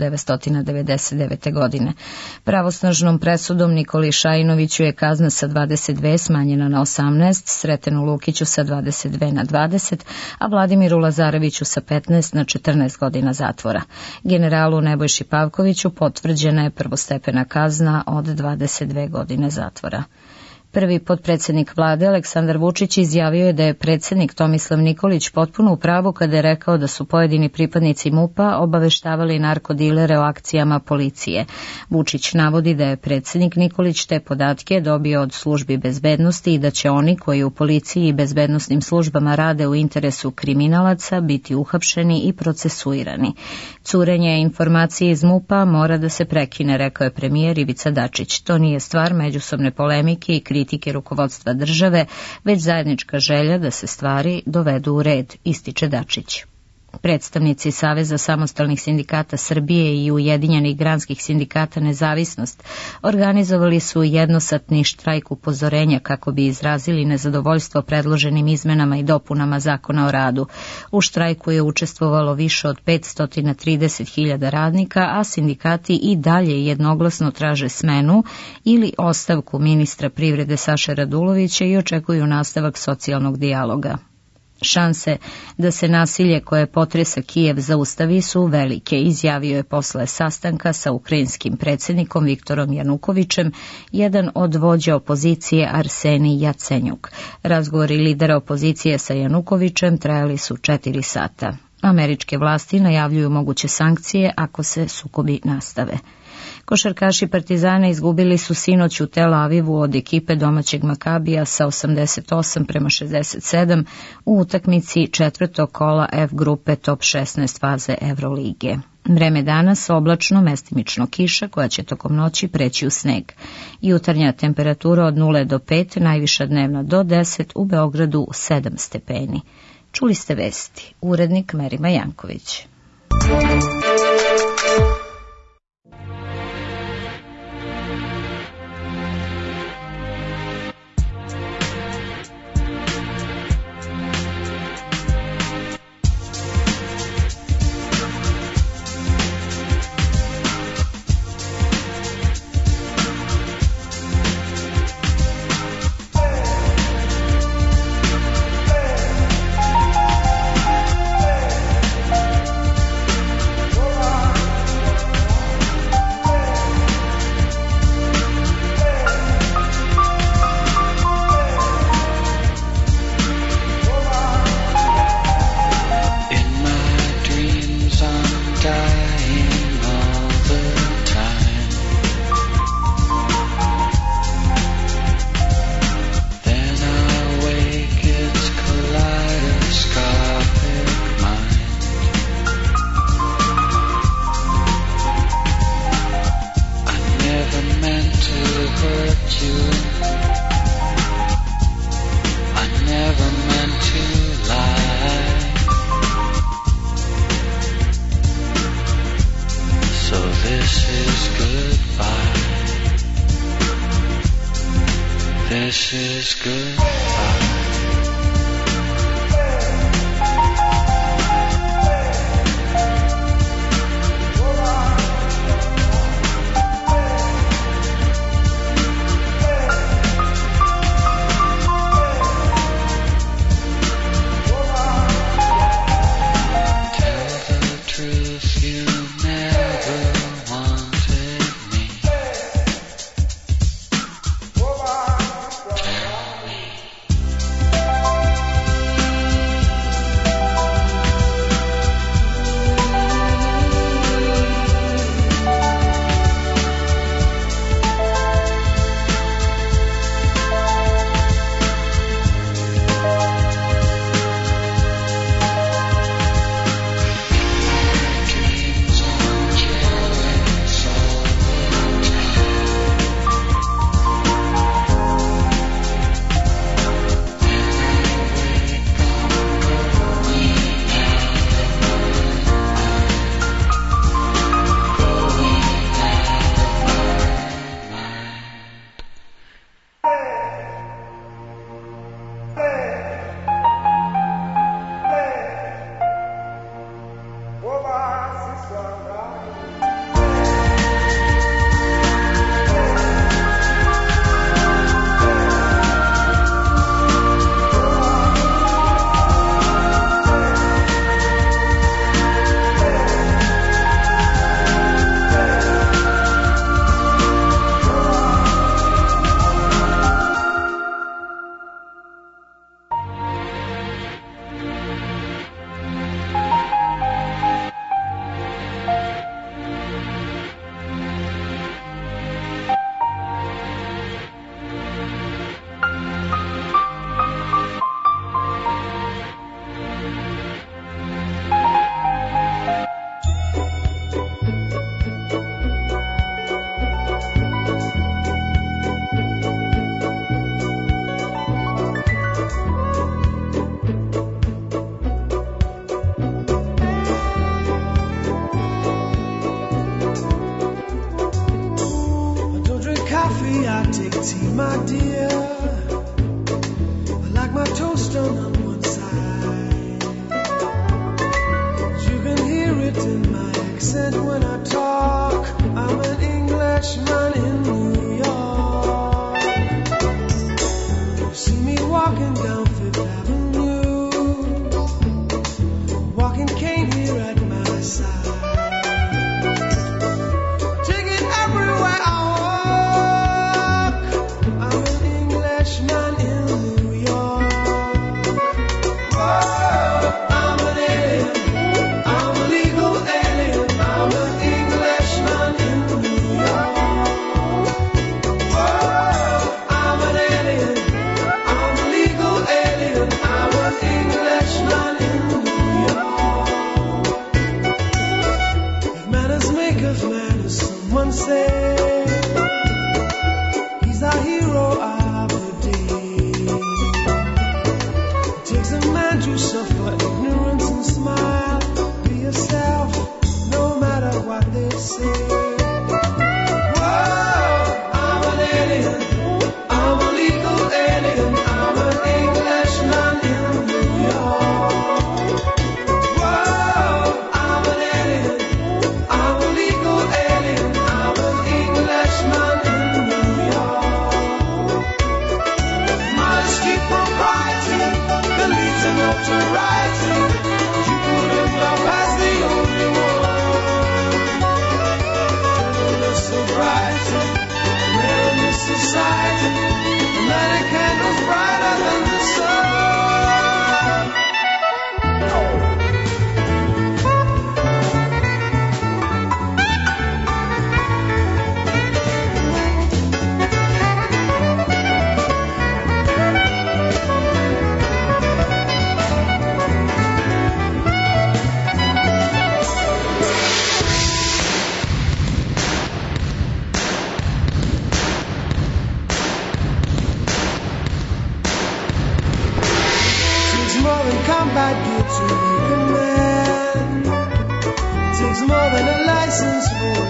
1999. godine. Pravosnažnom presudom Nikoli Šajinoviću je kazna sa 22 smanjena na 18, Sretenu Lukiću sa 22 na 20, a Vladimiru Lazareviću sa 15 na 14 godina zatvora. Generalu Nebojši Pavkoviću potvrđena je prvostepena kazna od 22 godine zatvora. Prvi potpredsjednik vlade Aleksandar Vučić izjavio je da je predsjednik Tomislav Nikolić potpuno u pravu kada je rekao da su pojedini pripadnici MUP-a obaveštavali narkodilere o akcijama policije. Vučić navodi da je predsjednik Nikolić te podatke dobio od službi bezbednosti i da će oni koji u policiji i bezbednosnim službama rade u interesu kriminalaca biti uhapšeni i procesuirani. Curenje informacije iz MUP-a mora da se prekine, rekao je premijer Ivica Dačić. To nije stvar međusobne polemike i kritike rukovodstva države, već zajednička želja da se stvari dovedu u red, ističe Dačić. Predstavnici Saveza samostalnih sindikata Srbije i Ujedinjenih granskih sindikata Nezavisnost organizovali su jednosatni štrajk upozorenja kako bi izrazili nezadovoljstvo predloženim izmenama i dopunama Zakona o radu. U štrajku je učestvovalo više od 530.000 radnika, a sindikati i dalje jednoglasno traže smenu ili ostavku ministra privrede Saše Radulovića i očekuju nastavak socijalnog dijaloga. Šanse da se nasilje koje potresa Kijev zaustavi su velike, izjavio je posle sastanka sa ukrajinskim predsjednikom Viktorom Janukovićem jedan od vođa opozicije Arsenij Jacenjuk. Razgovori lidera opozicije sa Janukovićem trajali su 4 sata. Američke vlasti najavljuju moguće sankcije ako se sukobi nastave. Košarkaši Partizana izgubili su sinoć u Tel Avivu od ekipe domaćeg Makabija sa 88-67 u utakmici četvrtog kola F grupe top 16 faze Evrolige. Vreme danas oblačno, mestimično kiša koja će tokom noći preći u sneg. Jutarnja temperatura od 0 do 5, najviša dnevna do 10, u Beogradu 7 stepeni. Čuli ste vesti. Urednik Merima Janković. is goodbye.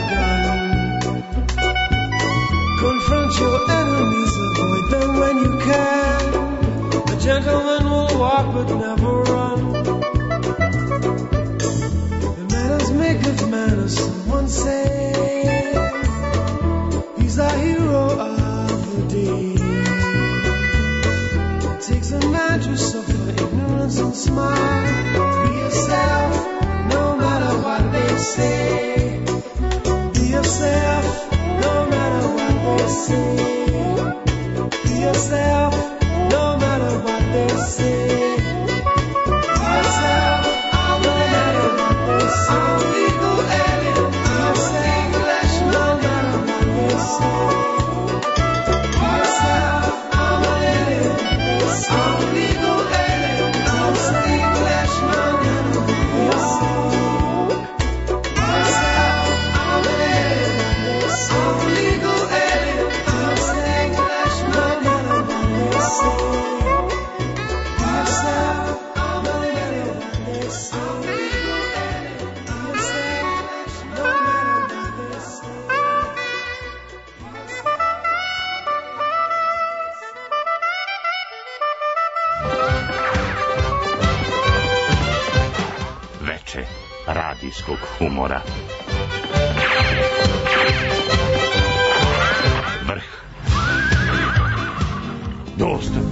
Confront your enemies, avoid them when you can. would never run. The manners maketh manners, someone say. He's a hero of the day. It takes a man to suffer ignorance and smile. Be yourself, no matter what they say. Be yourself, no matter what they say. Be yourself, no matter what they say. Be yourself, no matter what they say. I'm legal alien, I'm saying English, no matter what they say. Be yourself, I'm an alien. I'm legal alien, I'm saying English, no matter what they say. Be yourself, I'm an alien. I'm legal alien, I'm saying English, no matter what they say. Be yourself, I'm an alien. I'm legal alien, I'm saying English, no matter what they say. Veče radijskog humora. Vrh. Dostan.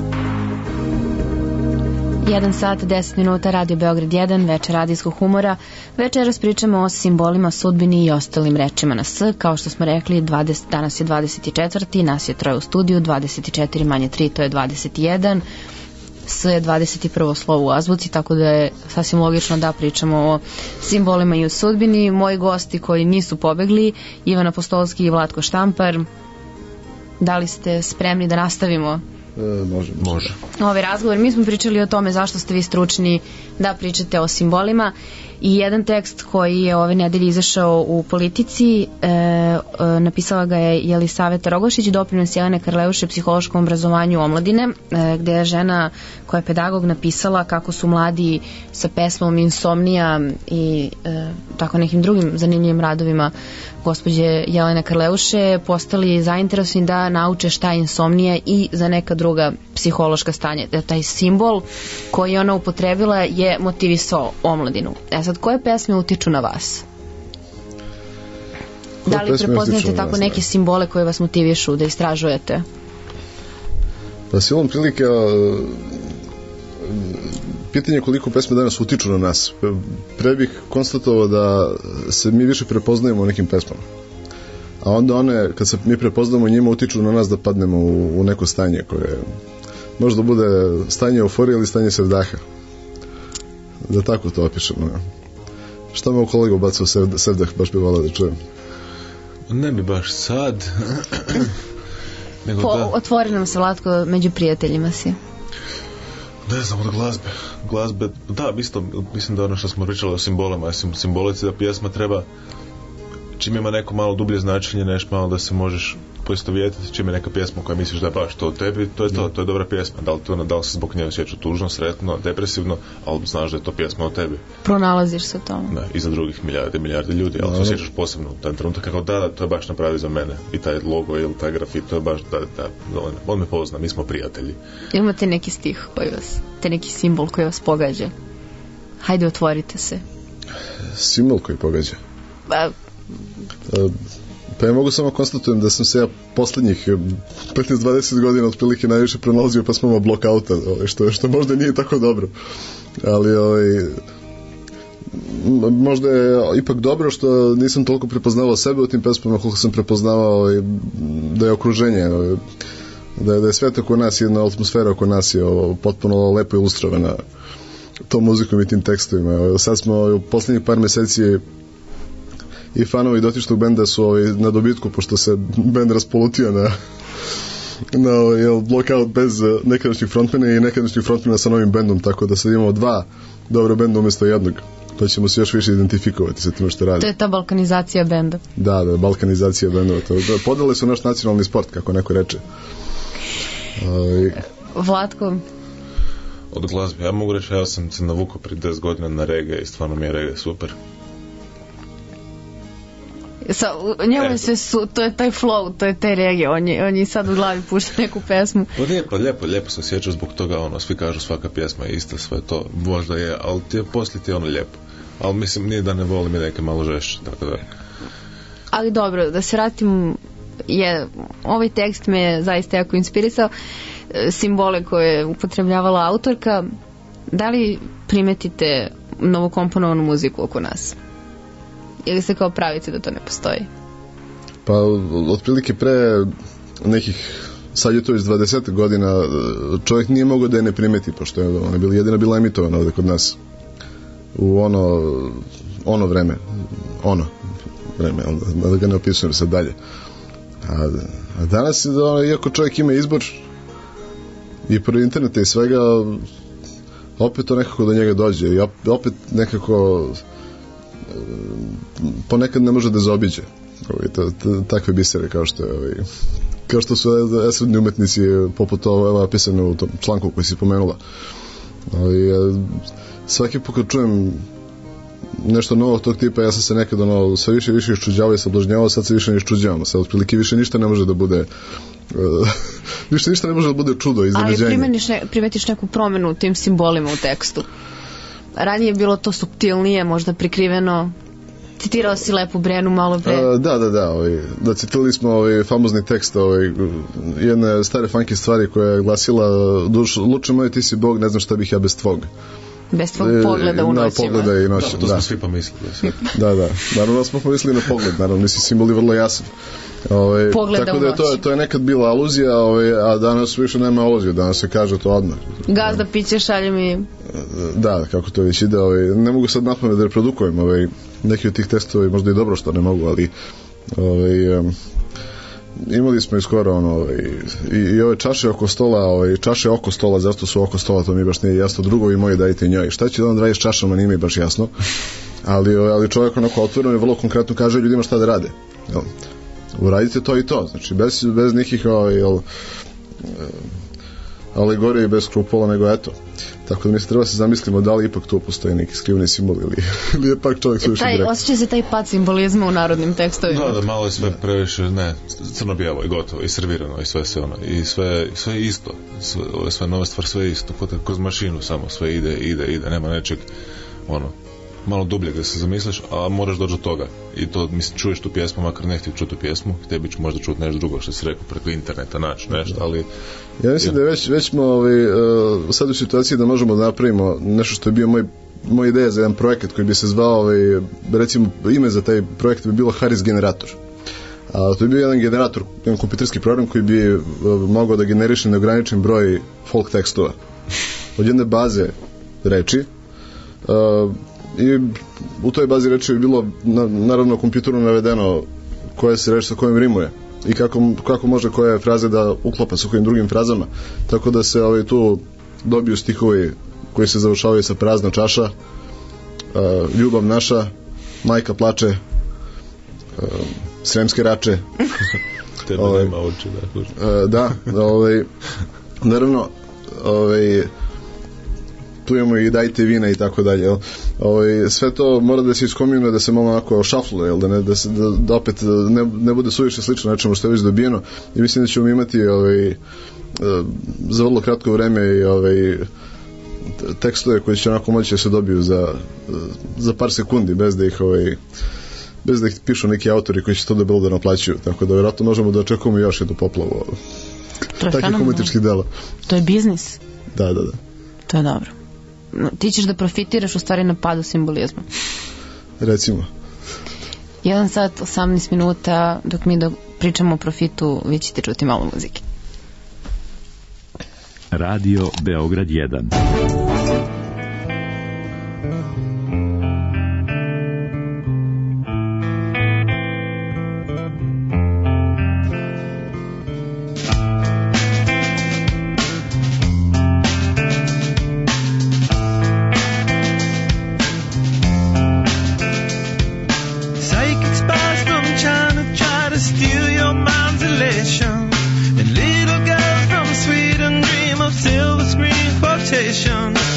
1 sat, 10 minuta, Radio Beograd 1, večer radijskog humora. Večeras pričamo o simbolima, sudbini i ostalim rečima na S. Kao što smo rekli, danas je 24. Nas je 3 u studiju, 24 manje 3, to je 21. S je 21. slovo u azbuci, tako da je sasvim logično da pričamo o simbolima i o sudbini. Moji gosti koji nisu pobegli, Ivan Apostolski i Vlatko Štampar, da li ste spremni da nastavimo? Može. Ovaj razgovor, mi smo pričali o tome zašto ste vi stručni da pričate o simbolima i jedan tekst koji je ove nedelje izašao u Politici, napisala ga je Jelisaveta Rogošić, doprinos Jelene Karleuše psihološkom obrazovanju omladine, gde je žena koja je pedagog napisala kako su mladi sa pesmom Insomnija i tako nekim drugim zanimljivim radovima gospođe Jelene Karleuše postali zainteresovani da nauče šta je insomnija i za neka druga psihološka stanja. Taj simbol koji je ona upotrebila je motivisao omladinu. Sad, koje pesme utiču na vas? Da li prepoznajete tako neke simbole koje vas motivišu da istražujete? Pa silom prilike pitanje koliko pesme danas utiču na nas. Pre bih konstatovao da se mi više prepoznajemo u nekim pesmama. A onda one, kad se mi prepoznamo njima, utiču na nas da padnemo u neko stanje koje možda bude stanje euforije ili stanje sevdaha. Da tako to opišemo. Šta me u kolegu bacao sevdah, baš bi volao da čujem. Ne bi baš sad. Nego otvori nam se, Vlatko, među prijateljima si. Ne znam, od glazbe, da, isto, mislim da ono što smo pričali o simbolima, simbolici da pjesma treba, čim ima neko malo dublje značenje, nešto malo da se možeš poistovjetiti, čim je neka pjesma koja misliš da je baš to o tebi, to je to, to je dobra pjesma. Da li se zbog nje osjeća tužno, sretno, depresivno, ali znaš da je to pjesma o tebi. Pronalaziš se tome. Da, i za drugih milijarde ljudi, ali se osjećaš posebno u taj trenutak kako da, to je baš napravi za mene. I taj logo ili taj grafit, to je baš da on me pozna, mi smo prijatelji. Imate neki stih koji vas, te neki simbol koji vas pogađa? Hajde, otvorite se. Simbol koji pogađa? Pa ja mogu samo konstatujem da sam se ja poslednjih 15-20 godina otprilike najviše pronalazio pesmama Blockouta, što možda nije tako dobro, ali možda je ipak dobro što nisam toliko prepoznavao sebe u tim pesmama koliko sam prepoznavao da je okruženje, da je svet oko nas, jedna atmosfera oko nas je potpuno lepo ilustrovana tom muzikom i tim tekstovima. Sad smo u poslednjih par meseci i fanovi dotičnog benda su na dobitku, pošto se bend raspolutio na Blockout bez nekadašnjih frontmena i nekadašnjih frontmena sa novim bendom, tako da sad imamo 2 dobra benda umjesto jednog, pa ćemo se još više identifikovati sa tim što radi. To je ta balkanizacija benda. Da, balkanizacija benda. Podele su naš nacionalni sport, kako neko reče. Vlatko? Od glazbe, ja mogu reći, ja sam se navukao prije 10 godina na reggae i stvarno mi je reggae super. Njemu je sve to je taj flow, to je taj reggae, on je sad u glavi pušta neku pesmu. Lijepo se osjeća zbog toga, svi kažu svaka pjesma je ista, sve to, možda je, ali poslije ti je lijepo. Ali mislim, nije da ne volim i neke malo žešće, tako da. Ali dobro, da se vratim, ovaj tekst me je zaista jako inspirisao, simbole koje je upotrebljavala autorka. Da li primetite novokomponovanu muziku oko nas? Ili se kao pravite da to ne postoji? Pa, otprilike pre nekih, sad je to iz 20 godina, čovjek nije mogao da je ne primeti, pošto je ona jedina bila emitovana ovde kod nas u ono vreme, da ga ne opisujem sad dalje. A danas, iako čovjek ima izbor i pored interneta i svega, opet to nekako do njega dođe i opet nekako ponekad ne može da zaobiđe takve bisere kao što su esredni umetnici poput ova pisana u tom članku koji si pomenula. Svaki put kad čujem nešto novo tog tipa, ja sam se nekad sve više iščuđavao i sablažnjavao, sad se više ne iščuđavamo, sad otprilike više ništa ne može da bude više ništa ne može da bude čudo, iznenađenje. Ali primetiš neku promenu u tim simbolima u tekstu? Ranije je bilo to suptilnije, možda prikriveno. Citirao si Lepu Brenu malo pre. Da, citirali smo famozni tekst jedne stare funky stvari koja je glasila: Luče moj, ti si Bog, ne znam šta bih ja bez tvog. Bez tvog pogleda u noćima. Pogleda i noćima, to smo svi pomislili. Da, naravno smo pomislili na pogled, naravno, mislim, simbol je vrlo jasan. Tako da to je nekad bila aluzija, a danas više nema aluzije, danas se kaže to odmah. Gazda piće, šalje mi. Da, kako to već ide, ne mogu sad napamet da reprodukujem neki od tih testova, možda i dobro što ne mogu, ali imali smo i skoro i ove čaše oko stola, čaše oko stola, zašto su oko stola, to mi baš nije jasno. Drugovi moji, dajte njoj. Šta će da on radi s čašama, nije mi baš jasno, ali čovjek onako otvoreno i vrlo konkretno kaže ljudima šta da rade. Uradite to i to, znači bez nekih alegorije i bez skrupula, nego eto. Tako da mi se treba se zamislimo da li ipak tu postoji neki skriveni simbol ili je pak čovjek suviše direkt. Osjeća se taj pad simbolizma u narodnim tekstovima. Da, malo je sve previše, crno-bijelo i gotovo, i servirano, i sve i sve isto. Sve nove stvar, sve isto, kroz mašinu samo, sve ide, nema nečeg, malo dublje gdje se zamisliš, a moraš doći do toga. I to, mislim, čuješ tu pjesmu, makar ne htio čuti tu pjesmu, tebi ću možda čuti nešto drugo što si rekao preko interneta, naći nešto, ali... Ja mislim da već smo sad u situaciji da možemo da napravimo nešto što je bio moj ideja za jedan projekat koji bi se zvao, recimo, ime za taj projekt bi bilo Haris generator. A to je bio jedan generator, jedan kompjuterski program koji bi mogao da generiše neograničen broj folk tekstova od jedne baze reči, i u toj bazi reči bi bilo naravno kompjuterno navedeno koja se reč sa kojom rimuje i kako može koje fraze da uklopa sa kojim drugim frazama, tako da se tu dobiju stihovi koji se završavaju sa prazna čaša, ljubav naša, majka plače, sremske rače. Tebe nema oči, da. Naravno, tu imamo i dajte vina i tako dalje. Sve to mora da se iskombinuje, da se malo onako šafluje, da opet ne bude suviše slično nečemu što je već dobijeno, i mislim da ćemo imati za vrlo kratko vreme i tekstove koji će onako moći da se dobiju za par sekundi, bez da ih pišu neki autori koji će to debelo da naplaćuju, tako da vjerojatno možemo da očekujemo još jednu poplavu takvih umetničkih dela. To je biznis. Da. To je dobro. Ti ćeš da profitiraš u stvari na padu simbolizma. Recimo. 1 sat 18 minuta, dok mi pričamo o profitu, vi ćete čuti malo muzike. Radio Beograd 1. And little girls from Sweden dream of silver screen quotations.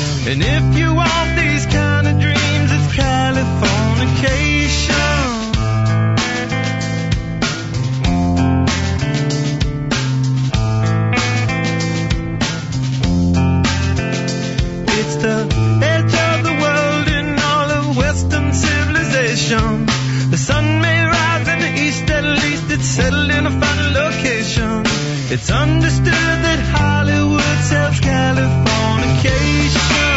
settled in a final location. It's understood that Hollywood sells Californication.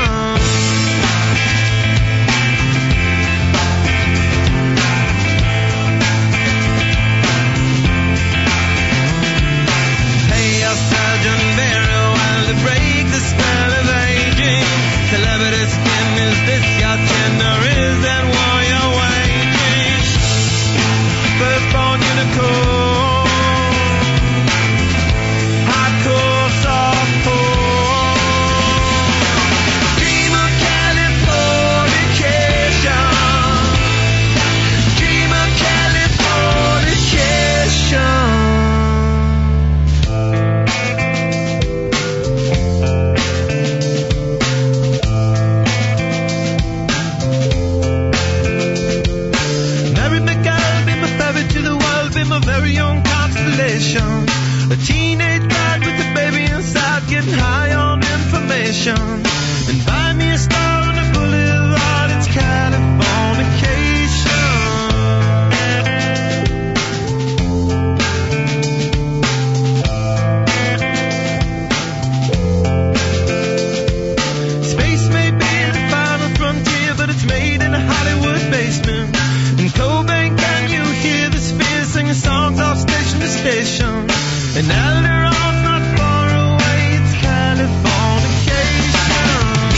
Sergeant Barry, while to break the spell of aging. Celebrity skin, is this your chin or is that war you're waging? Firstborn unicorn, hardcore softcore. Dream of Californication. Dream of Californication. A very young constellation, a teenage bride with a baby inside, getting high on information. And buy me a star on a boulevard, it's Californication. Space may be the final frontier, but it's made in a Hollywood basement. In Cobain, can you hear the spheres singing songs off station to station? And Alderon's not far away, it's Californication.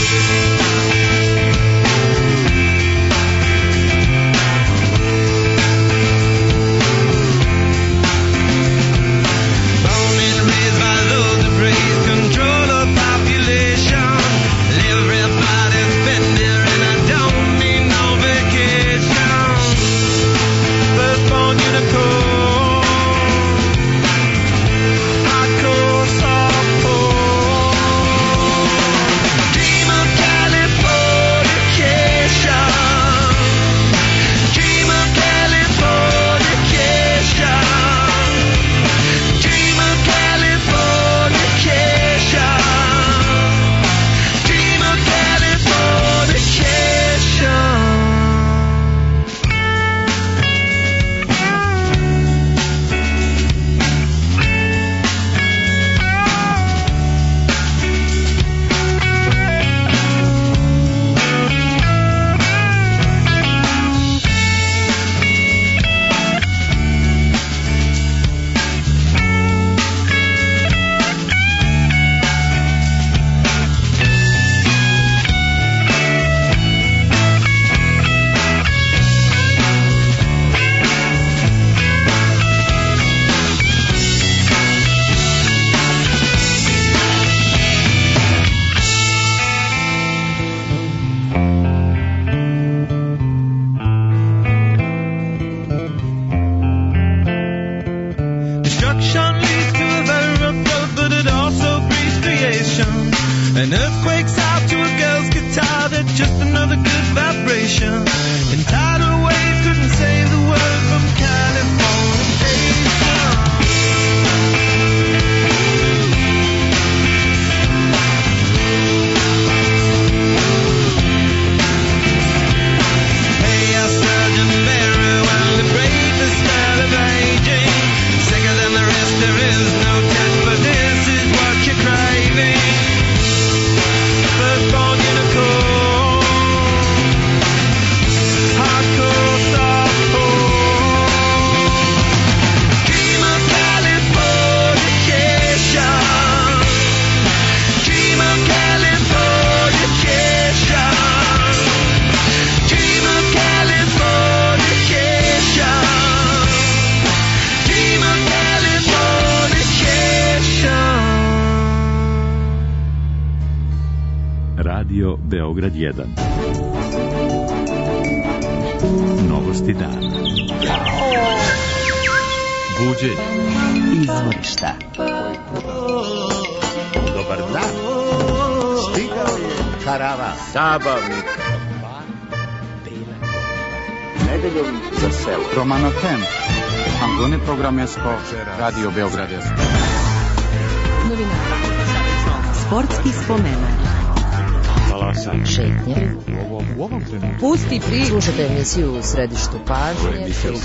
Born and raised by those that praise control of population. Everybody's been there and I don't need no vacation. Firstborn unicorn. An earthquake's out to a girl's guitar, that's just another good vibration. And tidal waves couldn't save the world from Californication. Hey, our Sergeant Barry, while to break the spell of aging. Sicker than the rest, there is no test, but this is what you're craving. Firstborn unicorn, hardcore softcore. Dream of Californication. Dream of Californication. Dream of Californication. Dream of Californication. Radio Beograd 1. Novosti dana. Buđenje. Izvorišta. Dobar dan. Stigao je karavan. Zabavnika. Nedeljom za selo. Romano Tem. Angone programesko. Radio Beograd 1. Novinari. Sportski spomenak. časa. Šetnje. U ovom trenutku. Pusti pri. Slušajte emisiju u središtu pažnje.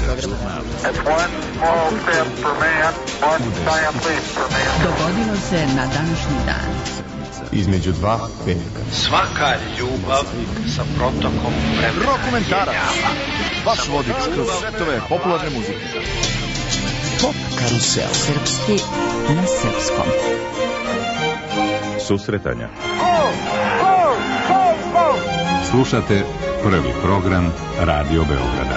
Dogodilo se na današnji dan. Između dva petka. Svaka ljubav sa protokom vremena. Rokomentarac. Vaš vodič kroz svetove popularne muzike. Pop karusel. Srpski na srpskom. Susretanja. Slušate prvi program Radio Beograda.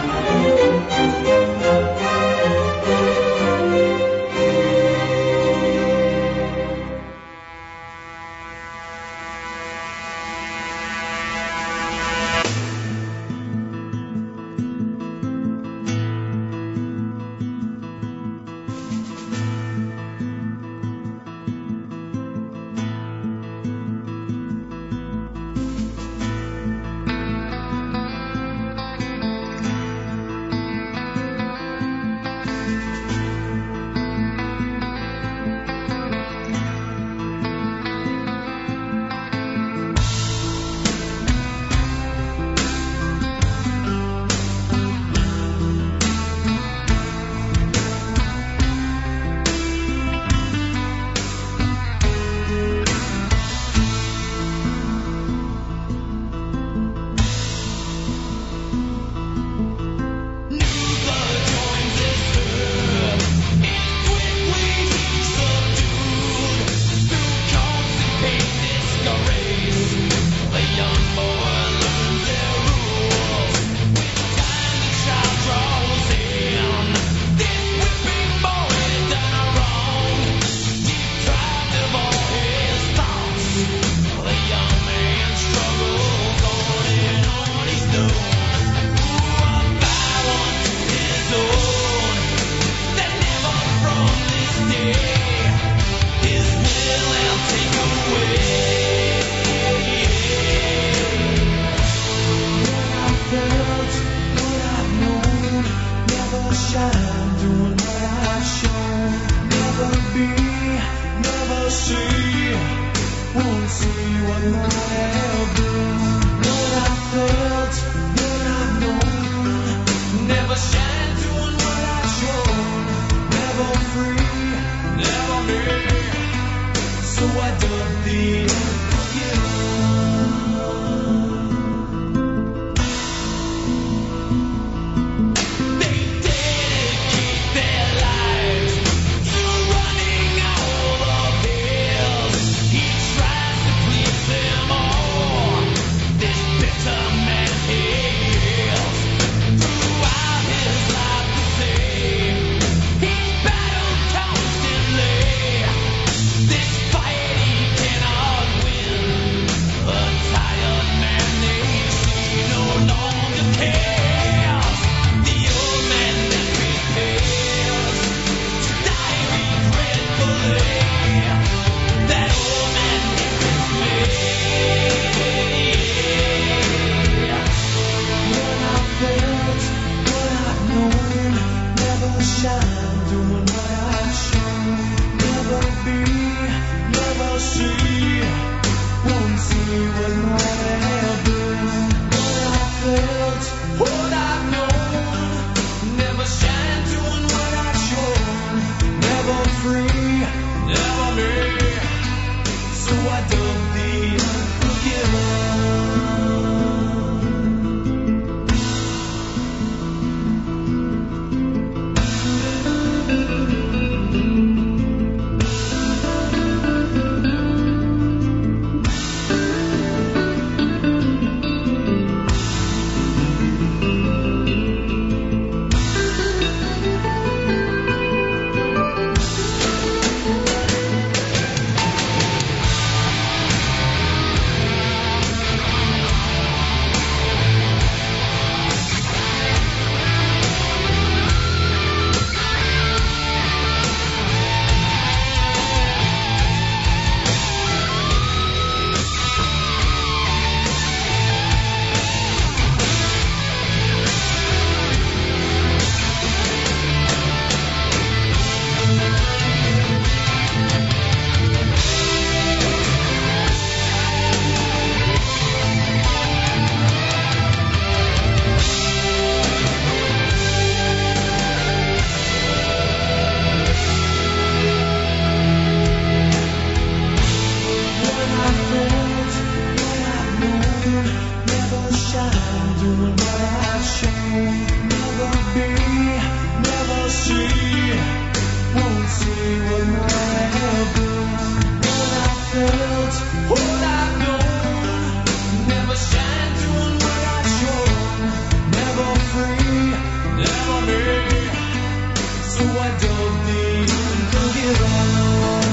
shine doing what I should. Never be, never see, won't see what might have been. What I felt, what I known, never shine doing what I should. Never free, never me, so I don't need to give up.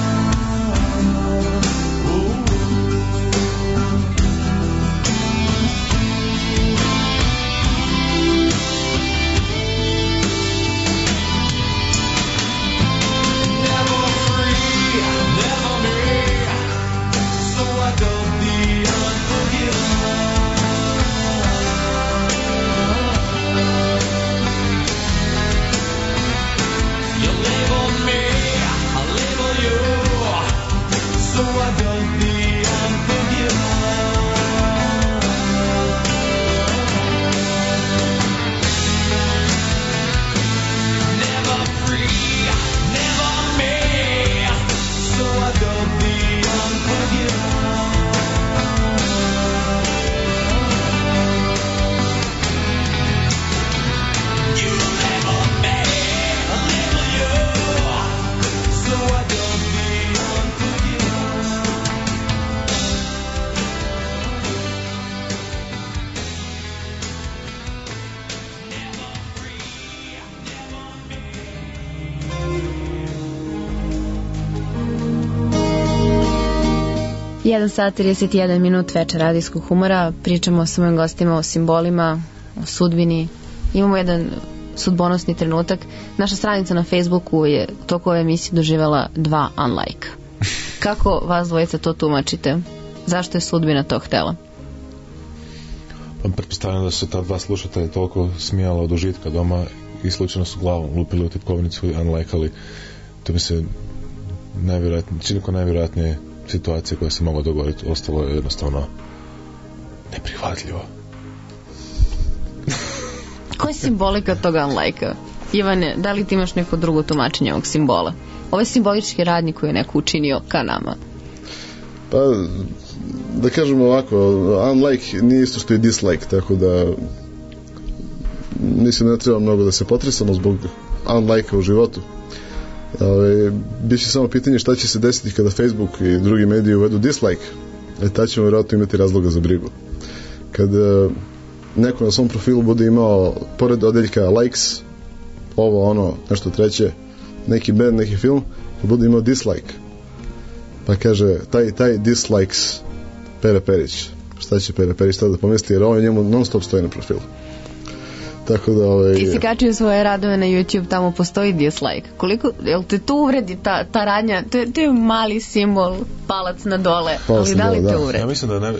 Jedan sat 31 minut večer radijskog humora. Pričamo sa mojim gostima o simbolima, o sudbini. Imamo jedan sudbonosni trenutak. Naša stranica na Facebooku je toku ove emisije doživjela 2 unlike. Kako vas dvojica to tumačite? Zašto je sudbina to htela? Pretpostavljam da su ta 2 slušatelja toliko smijala od užitka doma i slučajno su glavom lupili u tipkovnicu i unlikeali. To mi se najvjerojatnije situacije koja se mogla dogoditi, ostalo je jednostavno neprihvatljivo. Koja je simbolika toga unlike-a? Ivane, da li ti imaš neko drugo tumačenje ovog simbola? Ovo je simbolički radnji koji je neko učinio ka nama. Pa, da kažemo ovako, unlike nije isto što je dislike, tako da mislim ne treba mnogo da se potresamo zbog unlike-a u životu. Biće samo pitanje šta će se desiti kada Facebook i drugi mediji uvedu dislike, tad ćemo vjerojatno imati razloga za brigu. Kada neko na svom profilu bude imao pored odeljka likes, ovo, ono, nešto treće, neki band, neki film, bude imao dislike, pa kaže taj dislikes Pere Perić. Šta će Pere Perić tada pomesti, jer ovo njemu non stop stoji na profilu. Tako da ti si kačio svoje radove na YouTube, tamo postoji dislike. Koliko, jel te tu uvredi ta radnja? To je mali simbol, palac na dole, ali da li te uvredi? Ja mislim da je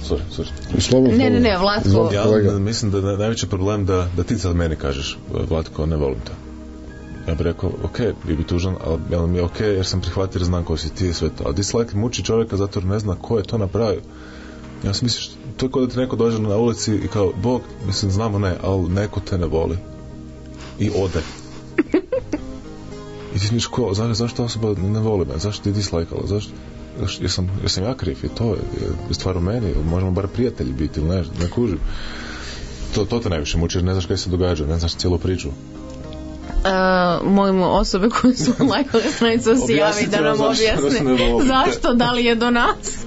Ne, Vlatko. Ja mislim da je najveći problem da ti sad meni kažeš, Vlatko, ne volim te. Ja bih rekao, ok, bi tužan, ali mi je ok, jer sam prihvatio, znam ko si ti i sve to. A dislike muči čovjeka zato jer ne zna ko je to napravio. Ja sam misliš, to je kao da ti neko dođe na ulici i kao, Bog, mislim, znamo ne, ali neko te ne voli. I ode. I ti misliš, ko, zašto osoba ne voli me? Zašto ti dislajkala? Zašto? Jesam ja kriv i to je stvar u meni, možemo bar prijatelji biti ili ne kužim. To te najviše muči, jer ne znaš kaj se događa, ne znaš cijelu priču. Molimo osobe koje su lajkale stranicu si javi da nam objasne zašto, da li je do nas.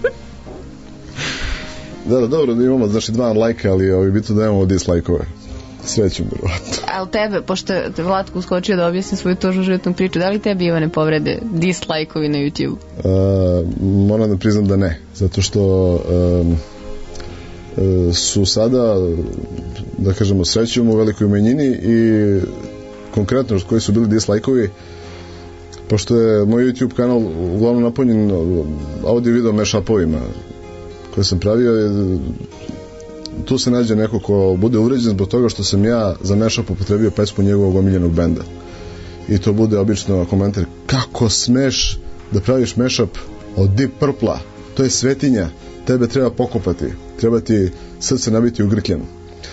Da, dobro, imamo znači 2 lajka, ali bitno da imamo dislajkove. Srećem, vjerovatno. Ali tebe, pošto te Vlatko uskočio da objasni svoju tužnu životnu priču, da li tebi, Ivane, povrede dislajkovi na YouTube? Moram da priznam da ne, zato što su sada, da kažemo, srećem u velikoj manjini i konkretno koji su bili dislajkovi, pošto je moj YouTube kanal uglavnom napunjen audio video mashupovima koje sam pravio, tu se nađe neko ko bude uvređen zbog toga što sam ja za mashup upotrebio pesmu njegovog omiljenog benda. I to bude obično komentar: kako smeš da praviš mashup od Deep Purple-a? To je svetinja, tebe treba pokopati, treba ti srce nabiti u grkljan.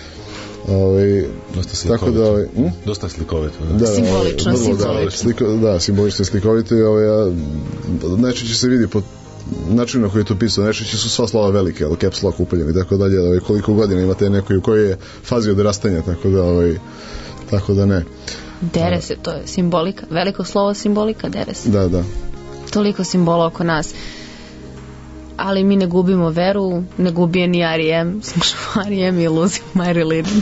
Tako da dosta slikovito. Simbolično slikovito. Da, simbolično slikovito. Najčešće se vidi po način na koji je to pisao, najčešće su sva slova velike, ali caps lock upaljen i tako dalje, koliko godina imate neko u kojoj je fazi odrastanja, tako da ne. Dere se, to je simbolika, veliko slovo simbolika, dere se. Da. Toliko simbola oko nas. Ali mi ne gubimo veru, ne gubi je ni R.E.M. Slušamo R.E.M. i Losing My Religion.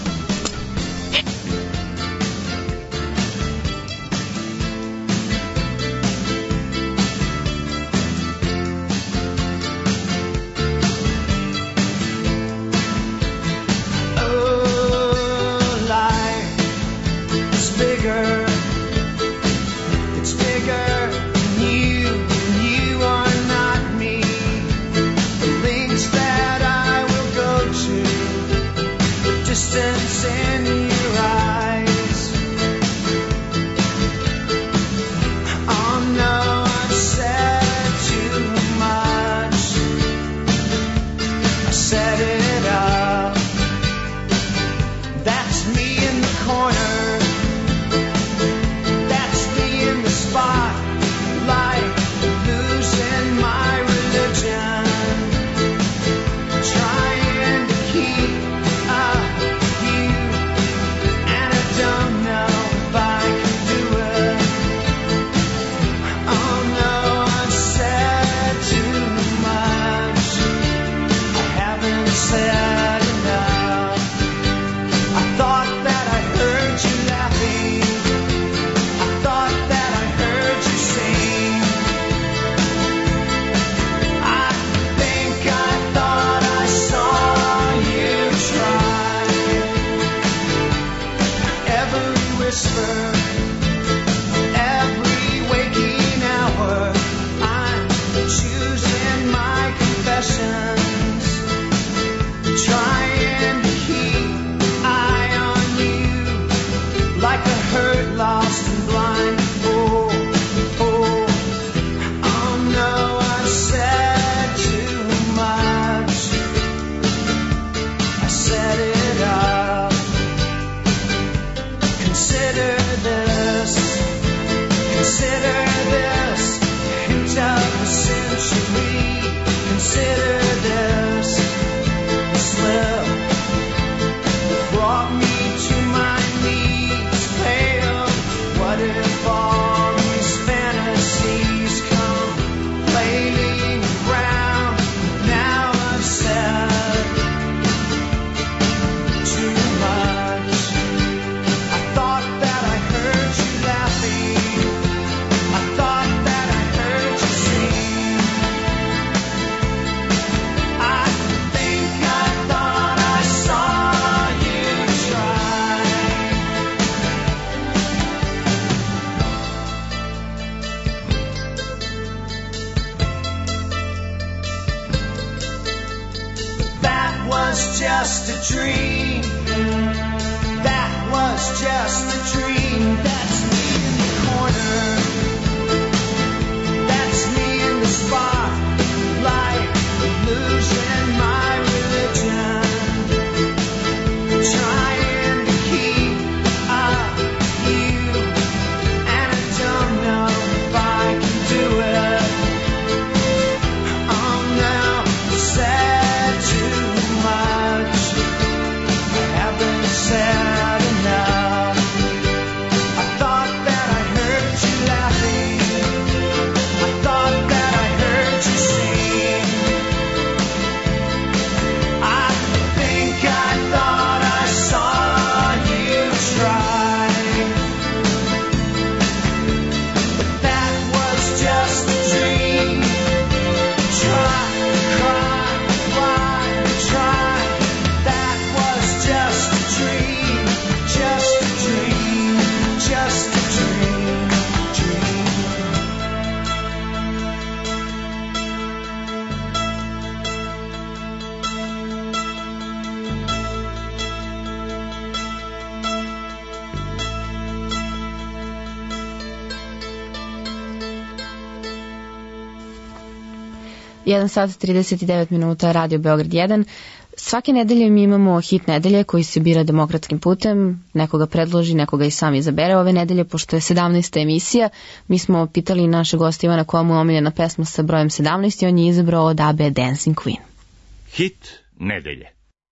Jedan sat 39 minuta, Radio Beograd 1. Svake nedelje mi imamo hit nedelje koji se bira demokratskim putem, nekoga predloži, nekoga i sam izabere. Ove nedelje, pošto je 17. emisija, mi smo pitali naše goste Ivana koja mu je omiljena pesma sa brojem 17 i on je izabrao od ABBE Dancing Queen. Hit nedelje.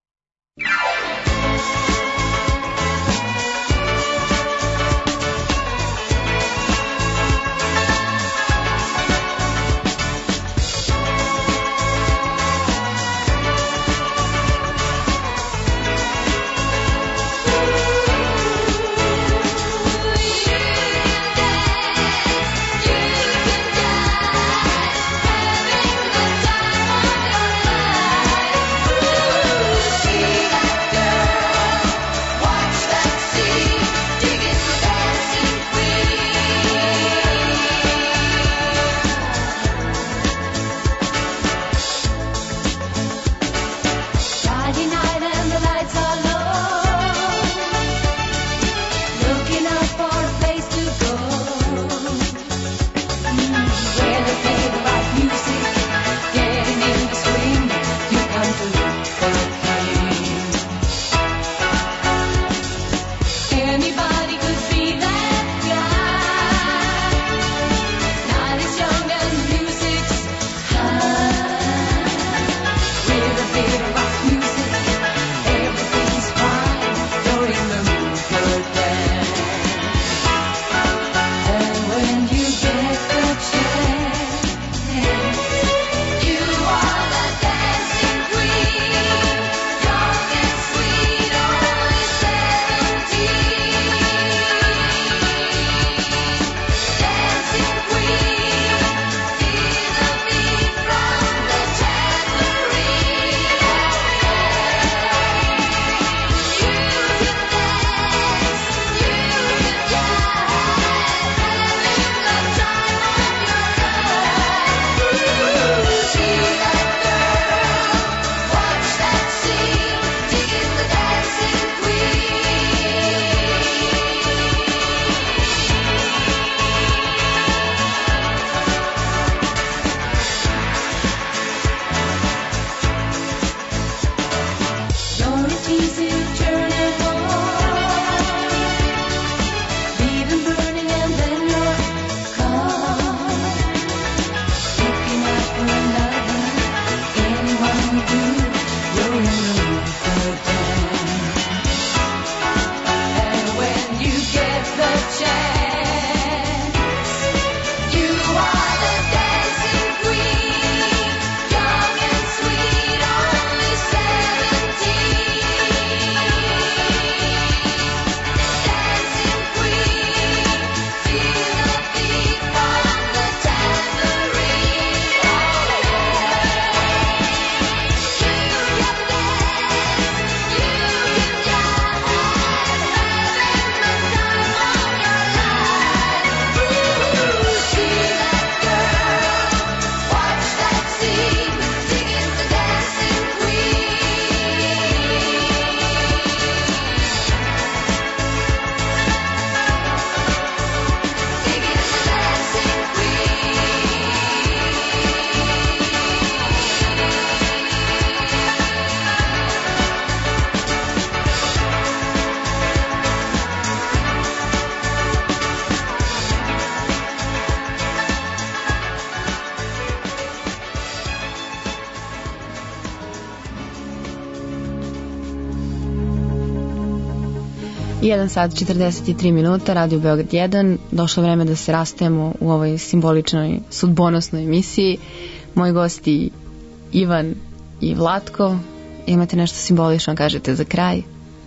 Jedan sat 43 minuta, Radio Beograd 1. Došlo vreme da se rastajemo u ovoj simboličnoj, sudbonosnoj emisiji. Moji gosti Ivan i Vlatko. Imate nešto simbolično, kažete, za kraj?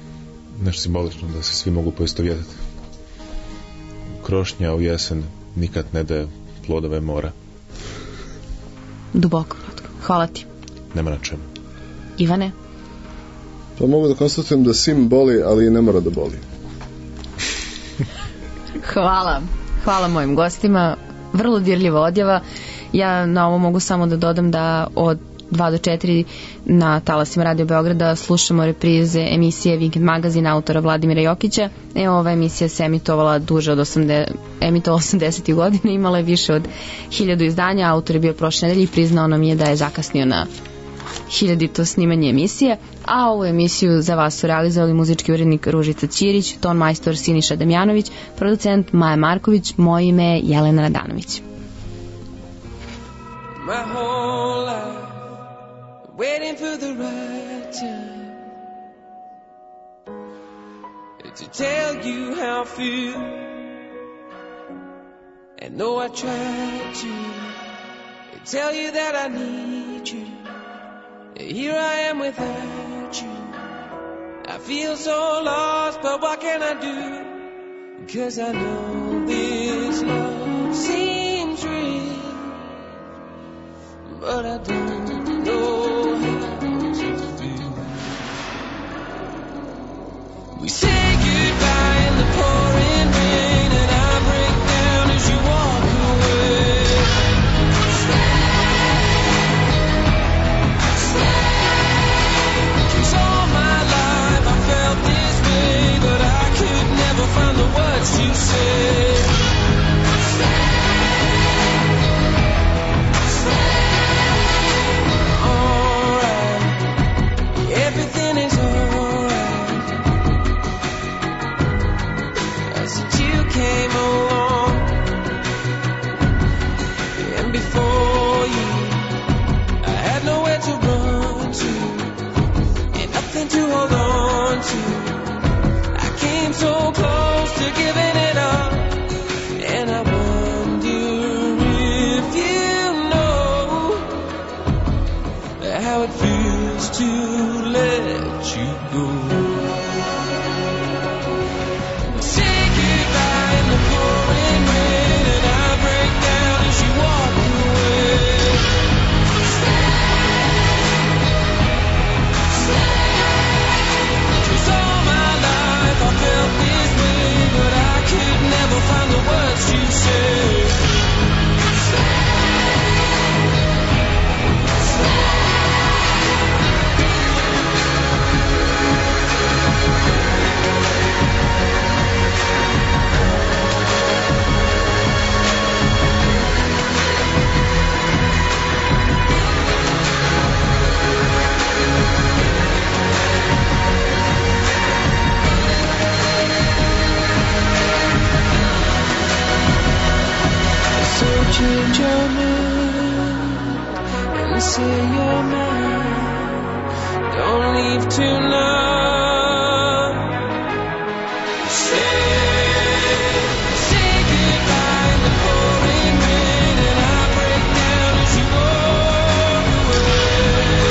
Nešto simbolično, da se svi mogu poistovjetiti. Krošnja u jesen nikad ne daje plodove mora. Duboko, Vlatko. Hvala ti. Nema na čemu. Ivane? Pa mogu da konstatujem da sim boli, ali ne mora da boli. Hvala. Hvala mojim gostima. Vrlo dirljiva odjava. Ja na ovo mogu samo da dodam da od 2 do 4 na talasima Radio Beograda slušamo reprize emisije Weekend Magazine autora Vladimira Jokića. Ova emisija se emitovala duže od 80. godina, imala je više od 1000 izdanja, autor je bio prošle nedelje i priznao nam je da je zakasnio na 1000. snimanje emisije, a ovu emisiju za vas su realizovali muzički urednik Ružica Ćirić, ton majstor Siniša Damjanović, producent Maja Marković, moje ime je Jelena Radanović. My whole life waiting for the right time to tell you how I feel, and though I tried to tell you that I need you, here I am without you. I feel so lost, but what can I do? 'Cause I know this love seems real, but I don't know how to feel. We say goodbye in the pouring rain, and I break down as you walk away. Stay, stay. 'Cause all my life I felt this way, but I could never find the words to say. Stay. Came along, and before you I had nowhere to run to and nothing to hold on to. I came so close to giving it up, and I wonder if you know how it feels to let you go. Find the words to say. Change your mind and say you're mine. Don't leave tonight. Say goodbye in the pouring rain, and I break down as you walk away.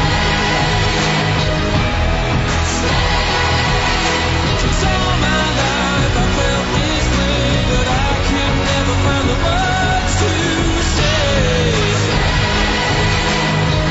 Stay. 'Cause all my life I felt this way, but I could never find the words to say.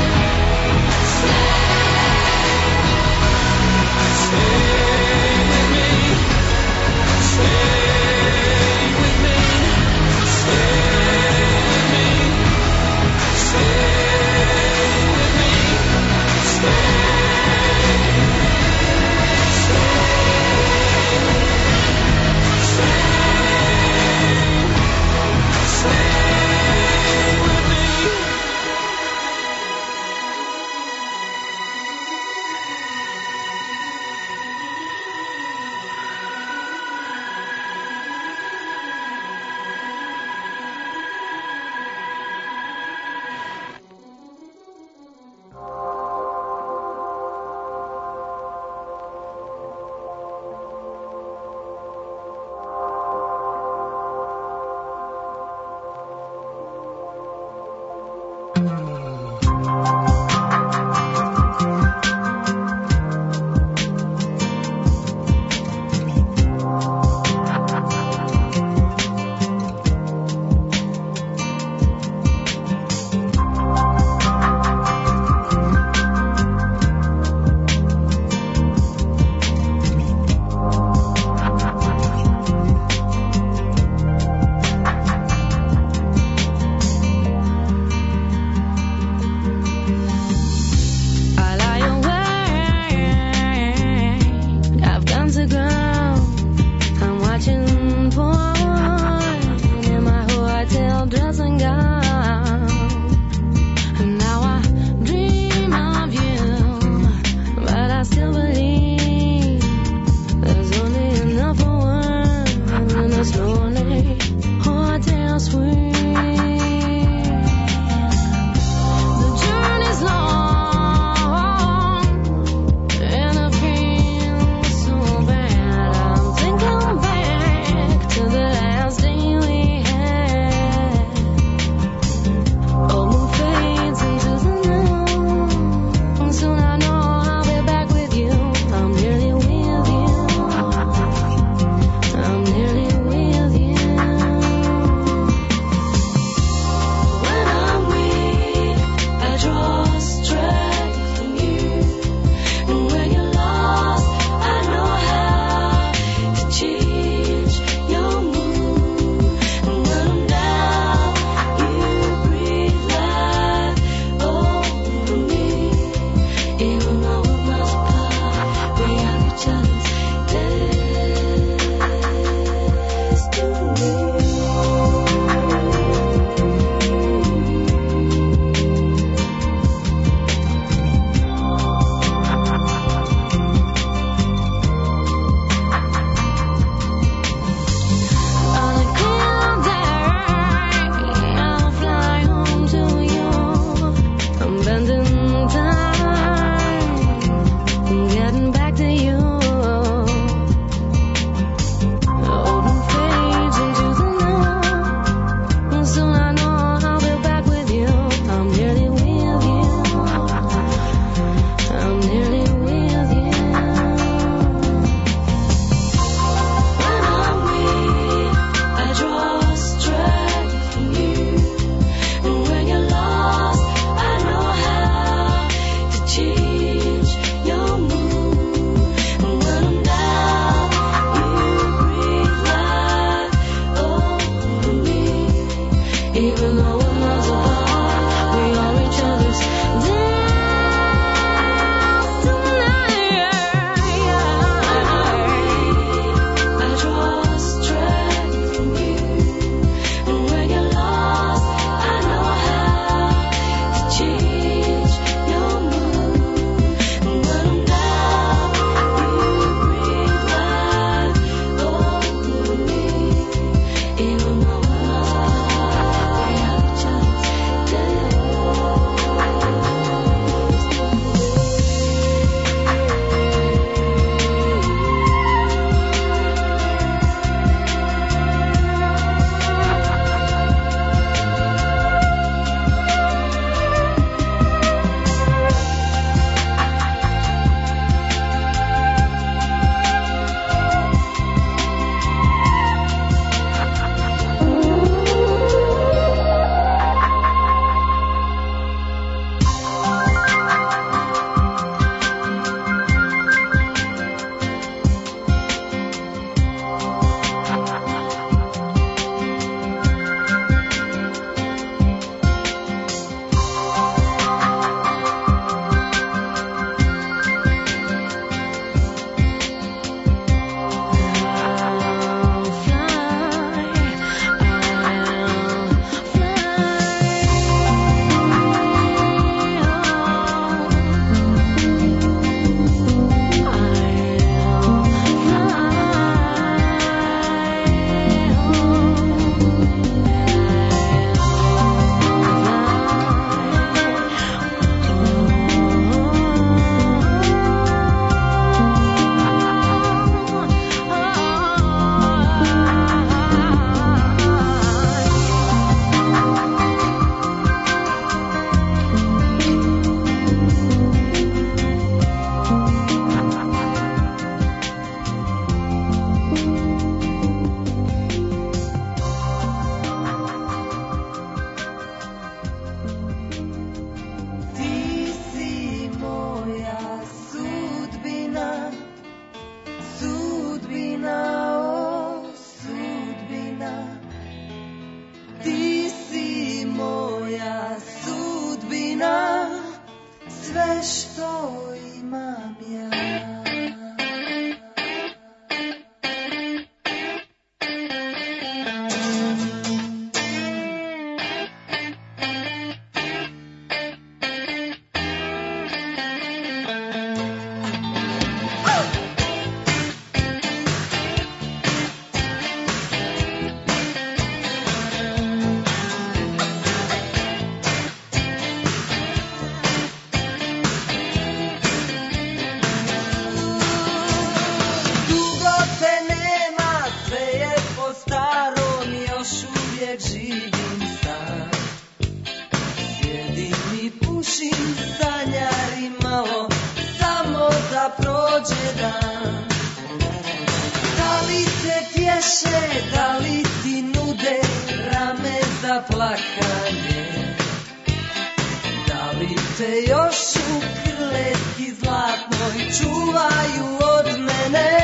veše, da li ti nude rame za plakanje? Da li te još u kletki zlatnoj čuvaju od mene?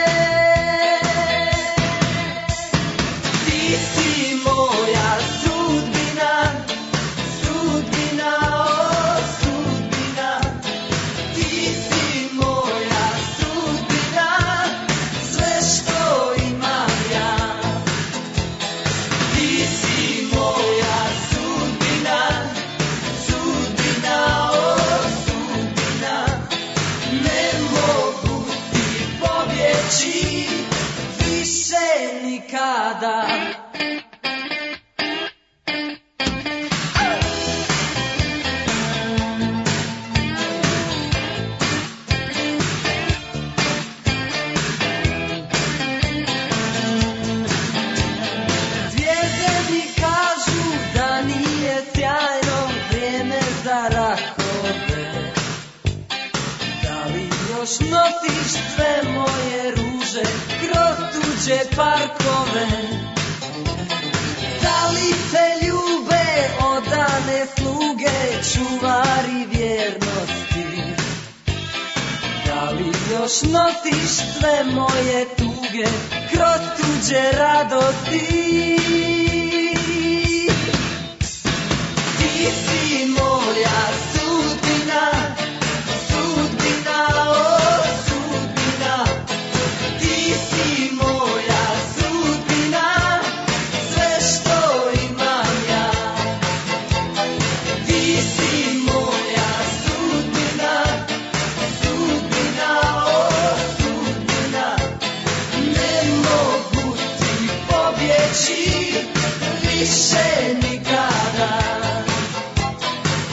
Ti si moja sudbina, sudbina, o sudbina. Ti si moja sudbina, sve što imam ja. Ti si moja sudbina, sudbina, o sudbina. Ne mogu ti pobjeći više nikada. Zvijezde mi kažu da nije sjajno vrijeme za rakove. Da li još nosiš sve moje ruže kroz tuđe parkove? Da li te ljube odane sluge, čuvari vjernosti? Da li još nosiš sve moje tuge kroz tuđe radosti? Ti si moja sudbina, sudbina, o sudbina. Ti si moja sudbina, sve što imam ja. Ti si moja sudbina, sudbina, o sudbina. Ne mogu ti pobjeći više nikada.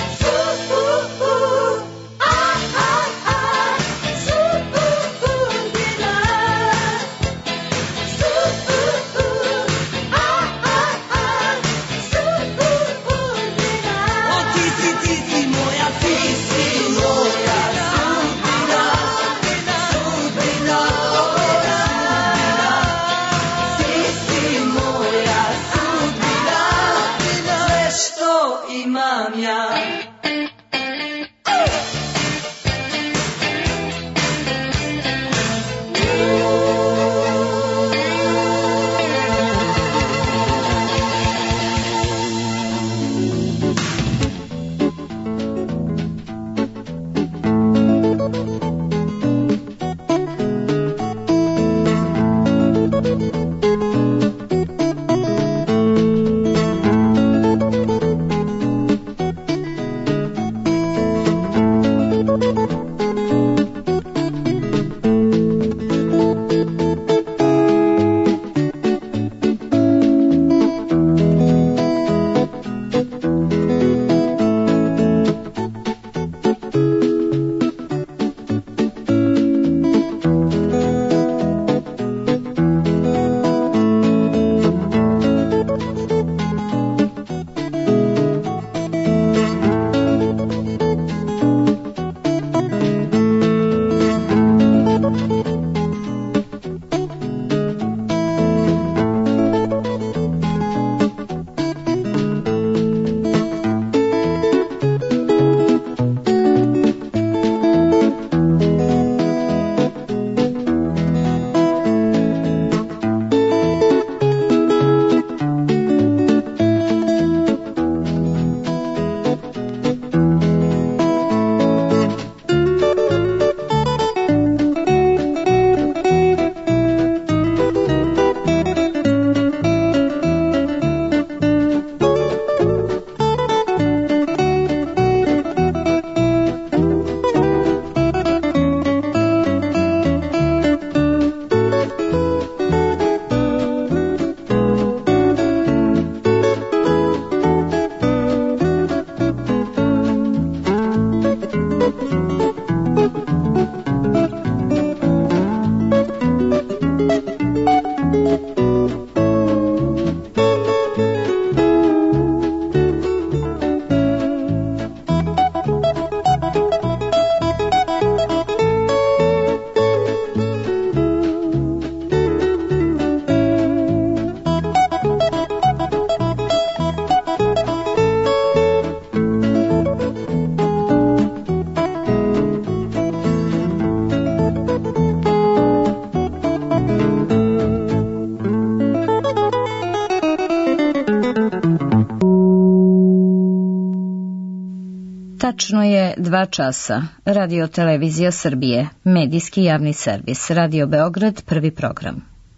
Tačno je 2 časa. Radio Televizija Srbije, medijski javni servis, Radio Beograd, prvi program.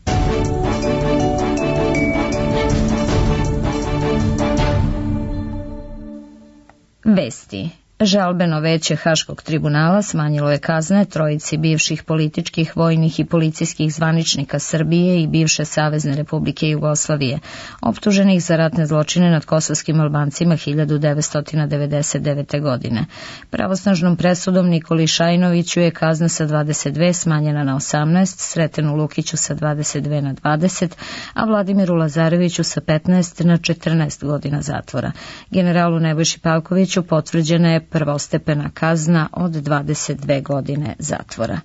Vesti. Žalbeno veće Haškog tribunala smanjilo je kazne trojici bivših političkih, vojnih i policijskih zvaničnika Srbije i bivše Savezne Republike Jugoslavije, optuženih za ratne zločine nad kosovskim Albancima 1999. godine. Pravosnažnom presudom Nikoli Šajnoviću je kazna sa 22 smanjena na 18, Sretenu Lukiću sa 22 na 20, a Vladimiru Lazareviću sa 15 na 14 godina zatvora. Generalu Nebojši Pavkoviću potvrđena je prvostepena kazna od 22 godine zatvora.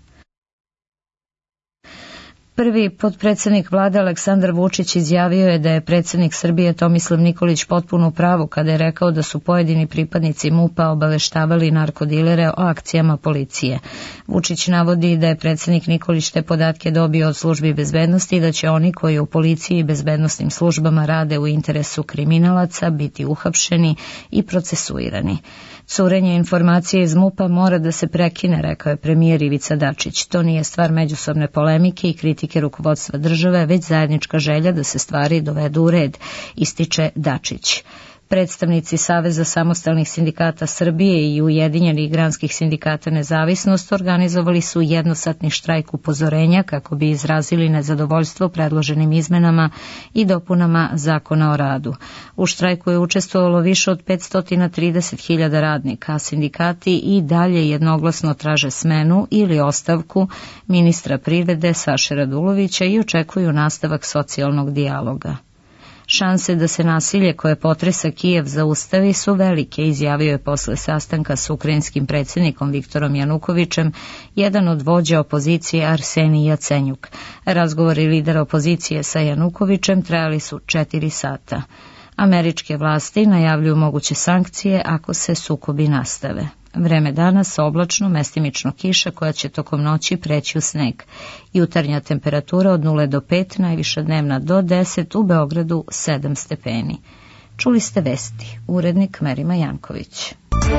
Prvi potpredsednik vlade Aleksandar Vučić izjavio je da je predsednik Srbije Tomislav Nikolić potpuno u pravu kada je rekao da su pojedini pripadnici MUP-a obaveštavali narkodilere o akcijama policije. Vučić navodi da je predsednik Nikolić te podatke dobio od službi bezbednosti i da će oni koji u policiji i bezbednosnim službama rade u interesu kriminalaca biti uhapšeni i procesuirani. Curenje informacije iz MUP-a mora da se prekine, rekao je premijer Ivica Dačić. To nije stvar međusobne polemike i kritike rukovodstva države, već zajednička želja da se stvari dovedu u red, ističe Dačić. Predstavnici Saveza samostalnih sindikata Srbije i Ujedinjenih granskih sindikata Nezavisnost organizovali su jednosatni štrajk upozorenja kako bi izrazili nezadovoljstvo predloženim izmenama i dopunama Zakona o radu. U štrajku je učestvovalo više od 530.000 radnika, a sindikati i dalje jednoglasno traže smenu ili ostavku ministra privrede Saše Radulovića i očekuju nastavak socijalnog dijaloga. Šanse da se nasilje koje potresa Kijev zaustavi su velike, izjavio je posle sastanka sa ukrajinskim predsjednikom Viktorom Janukovićem jedan od vođa opozicije Arsenij Jacenjuk. Razgovori lidera opozicije sa Janukovićem trajali su 4 sata. Američke vlasti najavljuju moguće sankcije ako se sukobi nastave. Vreme danas oblačno, mestimično kiša koja će tokom noći preći u sneg. Jutarnja temperatura od 0 do 5, najviša dnevna do 10, u Beogradu 7 stepeni. Čuli ste vesti, urednik Merima Janković.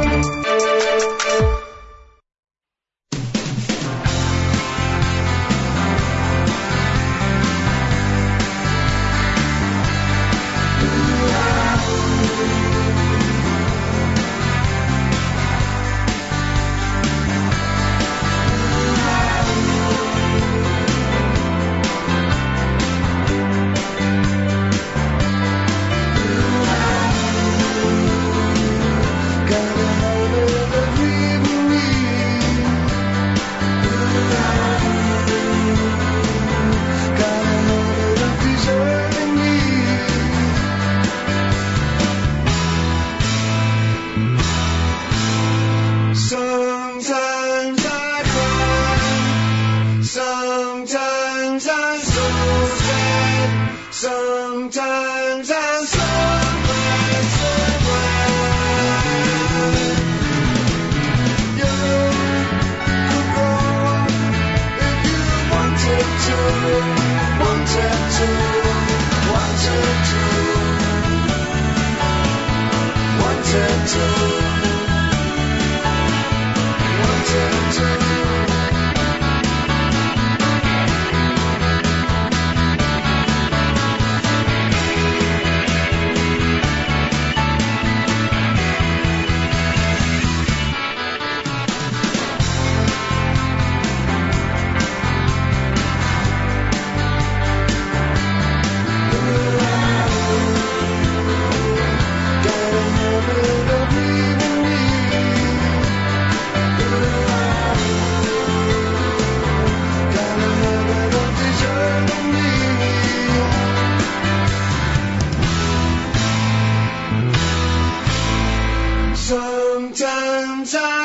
Sometimes I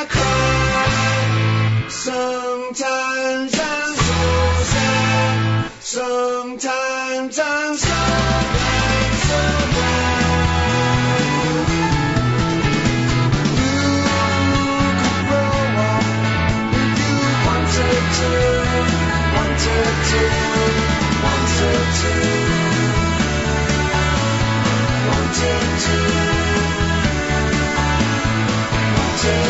cry, sometimes I'm so sad, sometimes I'm so bad, so bad. You could grow up if you wanted to, wanted to, wanted to, wanted to.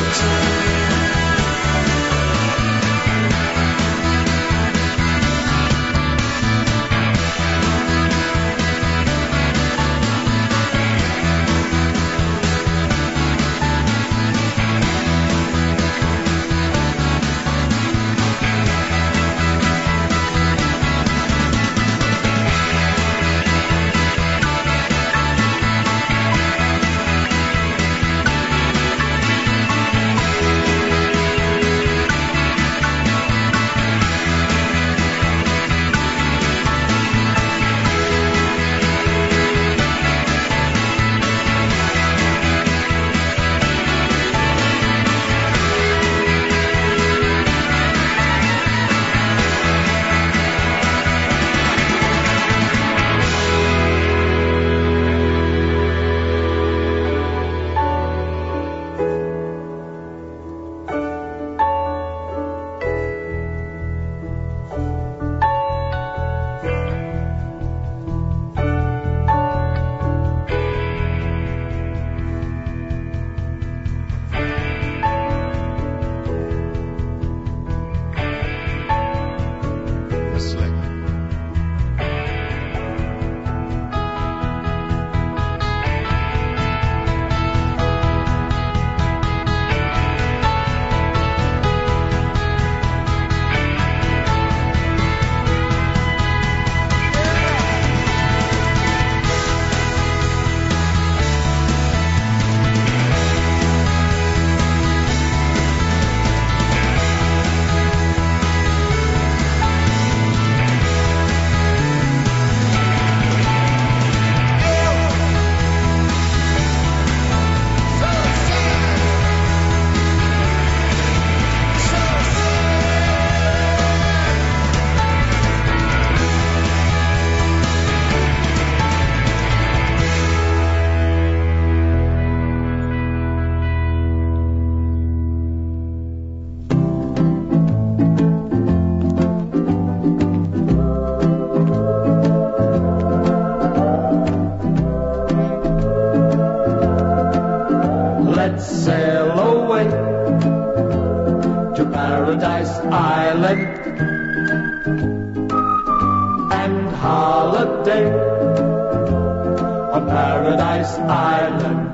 find holiday on Paradise Island.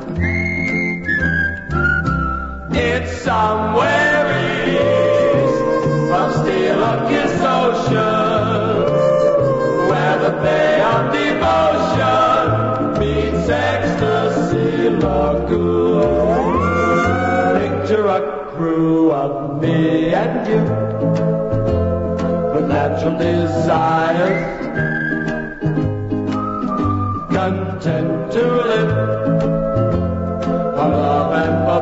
It's somewhere east of Steelkiss Ocean, where the Bay of Devotion meets Ecstasy Lagoon. Picture a crew of me and you with natural desires, content to live for love and for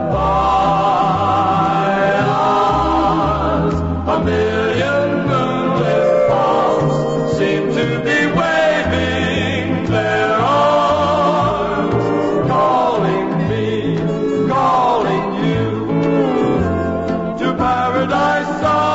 papayas. A million moonlit palms seem to be waving their arms, calling me, calling you to Paradise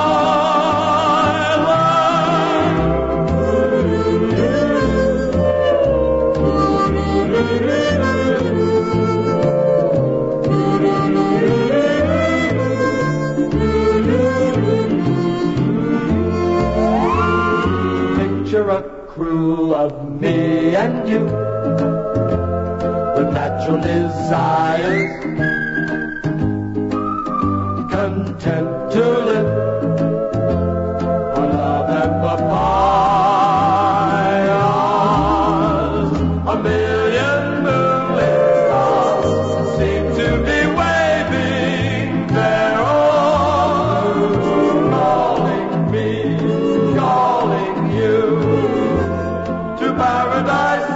crew of me and you with natural desires, content to live for love and papayas. A million moonlit stars seem to be waving their arms, calling me, calling you to Paradise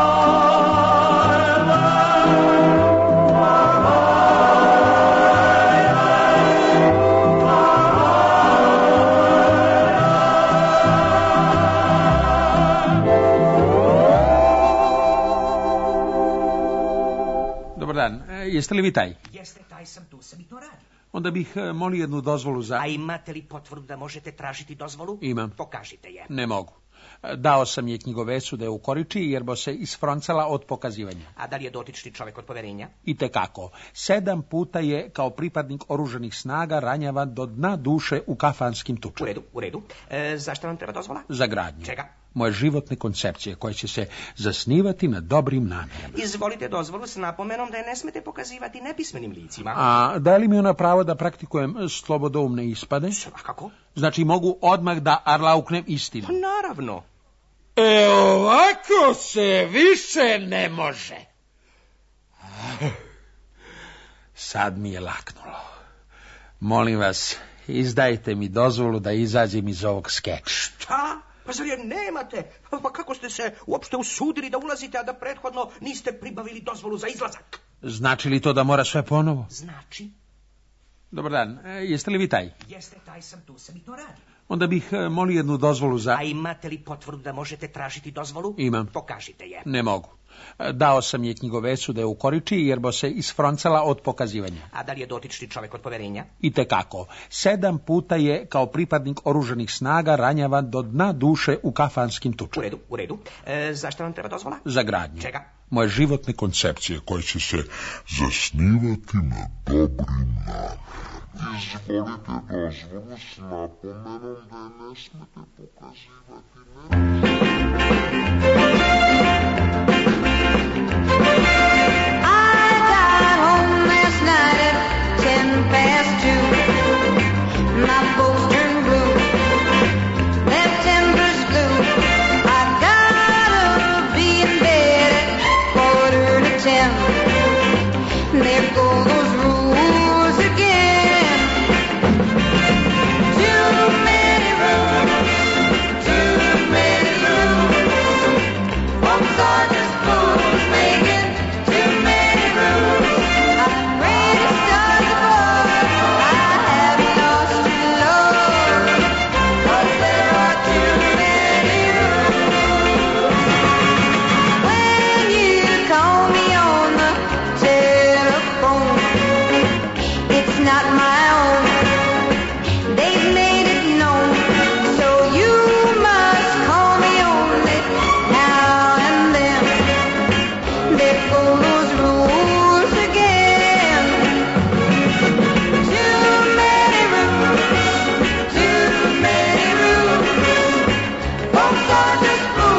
Dobar dan, jeste li vi taj? Jeste, taj sam, tu sam i to radim. Onda bih molio jednu dozvolu za... A imate li potvrdu da možete tražiti dozvolu? Imam. Pokažite je. Ne mogu. Dao sam je knjigovesu da je ukoriči jer bo se isfroncala od pokazivanja. A da li je dotični čovjek od poverenja? Itekako. 7 puta je kao pripadnik oružanih snaga ranjavan do dna duše u kafanskim tučama. U redu. Zašto vam treba dozvola? Za gradnju. Čega? Moje životne koncepcije koje će se zasnivati na dobrim namjerama. Izvolite dozvolu s napomenom da je ne smete pokazivati nepismenim licima. A da li mi ona pravo da praktikujem slobodoumne ispade? Kako? Znači mogu odmah da arlauknem istinu. Pa naravno. Ovako se više ne može. Sad mi je laknulo. Molim vas, izdajte mi dozvolu da izađem iz ovog skeča. Šta? Pa zar je nemate? Pa kako ste se uopšte usudili da ulazite, a da prethodno niste pribavili dozvolu za izlazak? Znači li to da mora sve ponovo? Znači. Dobar dan, jeste li vi taj? Jeste, taj sam, tu sam i to radim. Onda bih molio jednu dozvolu za... A imate li potvrdu da možete tražiti dozvolu? Imam. Pokažite je. Ne mogu. Dao sam je knjigovesu da je ukoriči jer bo se isfroncala od pokazivanja. A da li je dotični čovjek od poverenja? Itekako. 7 puta je kao pripadnik oružanih snaga ranjavan do dna duše u kafanskim tučama. U redu. Zašto vam treba dozvola? Za gradnju. Čega? Moje životne koncepcije koje će se zasnivati na dobrim namjerama. Izvolite dozvolu s napomenom da je ne smete pokazivati I got home last night at 2:10. My boat's turned blue, left timbers blue. I gotta be in bed at 9:45. There go those rules again. Too many rules, too many rules. Folks are just fools making too many rules. I'm ready to start the boy. I haven't lost your love, 'cause there are too many rules. When you call me on the telephone, it's not my own. They've made it known, so you must call me only now and then. There go those rules again. Too many rules, too many rules. Folks are just fools.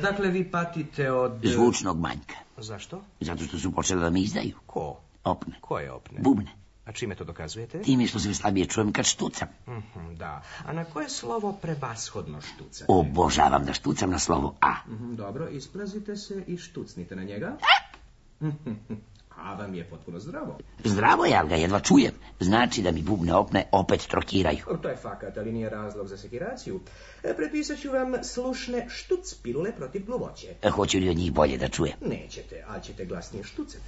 Dakle, vi patite od... Zvučnog manjka. Zašto? Zato što su počeli da me izdaju. Ko? Opne. Koje opne? Bubne. A čime to dokazujete? Time što se slabije čujem kad štucam. Da. A na koje slovo prevashodno štucate? Obožavam da štucam na slovo A. Dobro, isplazite se i štucnite na njega. A vam je potpuno zdravo. Zdravo je, ali ga jedva čujem. Znači da mi bubne opne opet trokiraju. To je fakat, ali nije razlog za sekiraciju. Prepisat ću vam slušne štuc pilule protiv gluvoće. Hoću li od njih bolje da čujem? Nećete, ali ćete glasnije štucati.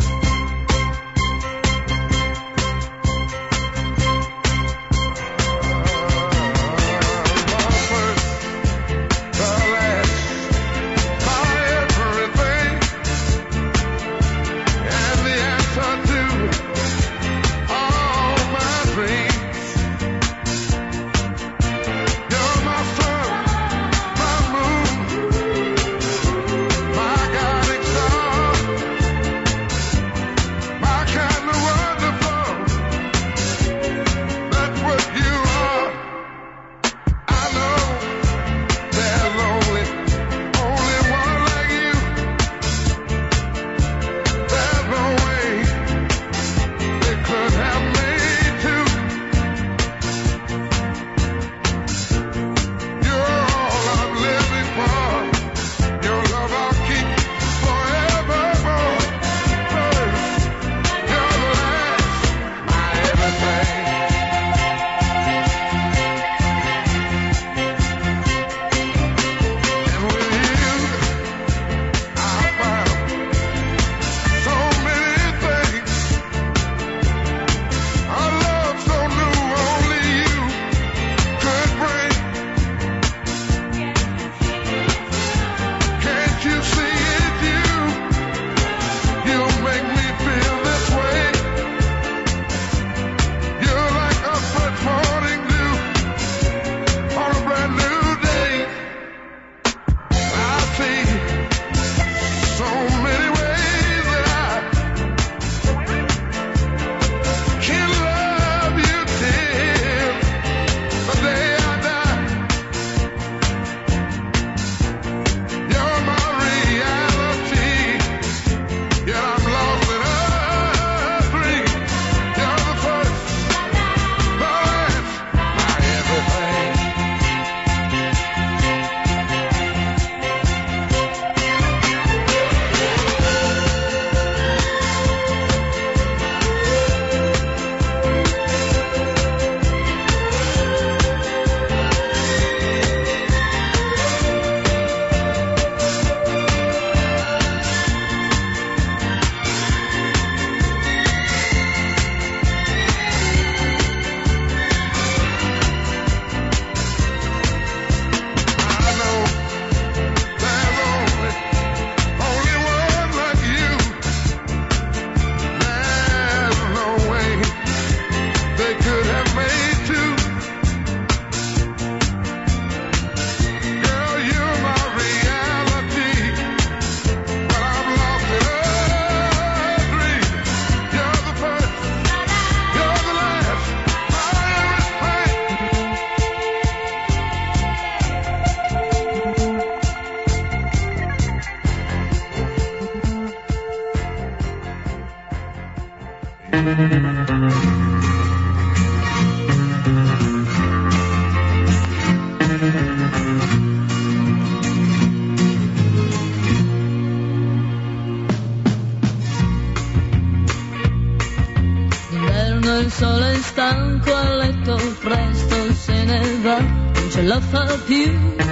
il sole è stanco a letto, presto se ne va, non ce la fa più,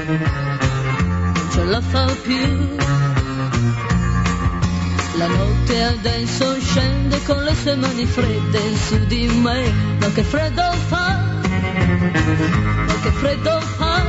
non ce la fa più. La notte adesso scende con le sue mani fredde su di me, ma che freddo fa, ma che freddo fa.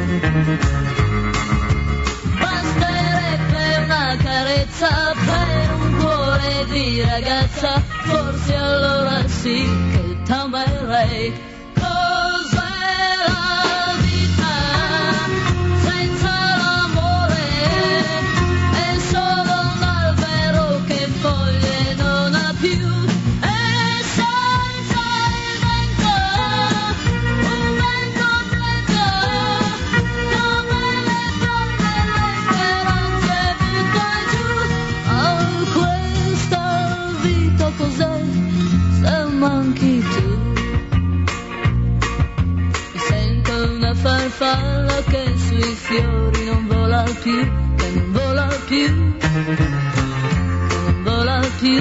Basterebbe una carezza per un cuore di ragazza, forse allora sì che t'amerei. Cos'è la vita senza l'amore? È solo un albero che foglie non ha più. E senza il vento, un vento freddo, come le donne farfalla che sui fiori non vola più, che non vola più, che non vola più.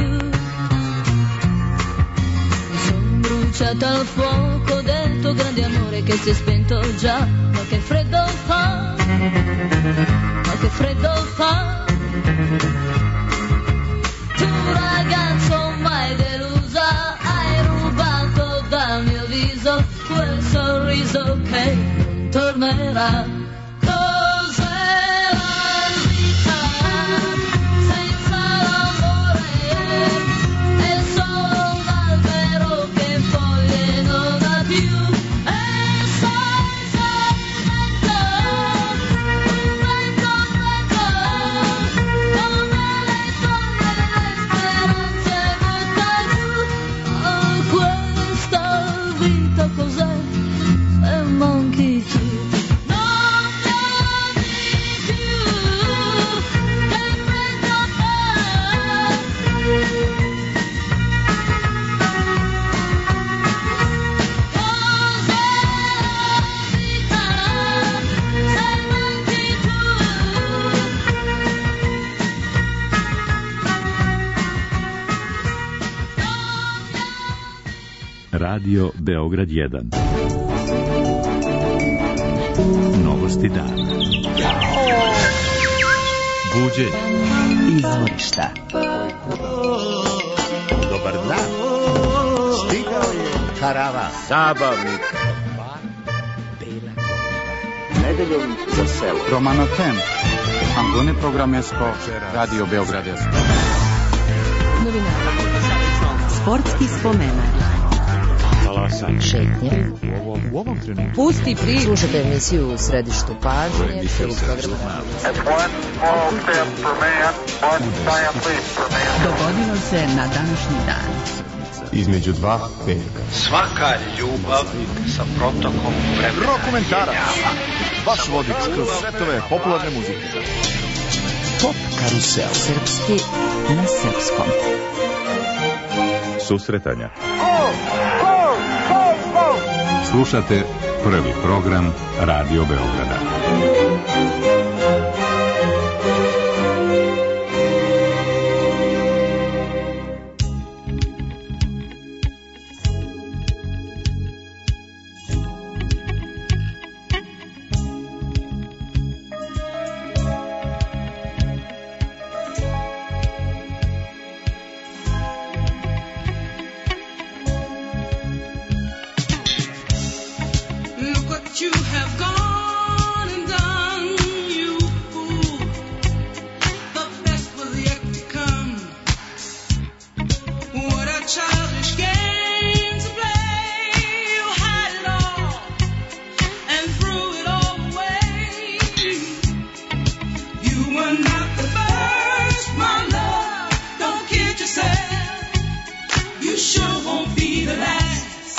Mi son bruciata al fuoco del tuo grande amore che si è spento già, ma che freddo fa, ma che freddo fa. Tu ragazzo mai delusa, hai rubato dal mio viso quel sorriso che non tornerà. Cos'è la vita senza l'amore? È solo un albero che foglie non ha più. E sai vento, vento, vento, come le forme delle speranze butta giù. Oh, questa vita cos'è? Se manchi tu, non chiami più, che freddo fa. Cos'è la vita se manchi tu? Radio Beograd 1. Novosti dana. Buđenje. Izvorišta. Dobar dan. Stigao je karavan. Zabavnik. Nedeljom za selo. Romano Tem. Angone programesko. Radio Beogradesko. Novinara. Sportski spomenar. Talasan. Šetnje. U ovom trenutku. Pusti pri. Slušajte emisiju u središtu pažnje. Prvog programa. Dogodilo se na današnji dan. Između dva petka. Svaka ljubav sa protokom vremena. Rokomentarac. Vaš vodič kroz svetove popularne muzike. Pop karusel. Srpski na srpskom. Susretanja. Slušate prvi program Radio Beograda. Look what you have gone and done, you fool. The best was yet to come. What a childish game to play. You had it all and threw it all away. You were not the first, my love. Don't kid yourself. You sure won't be the last.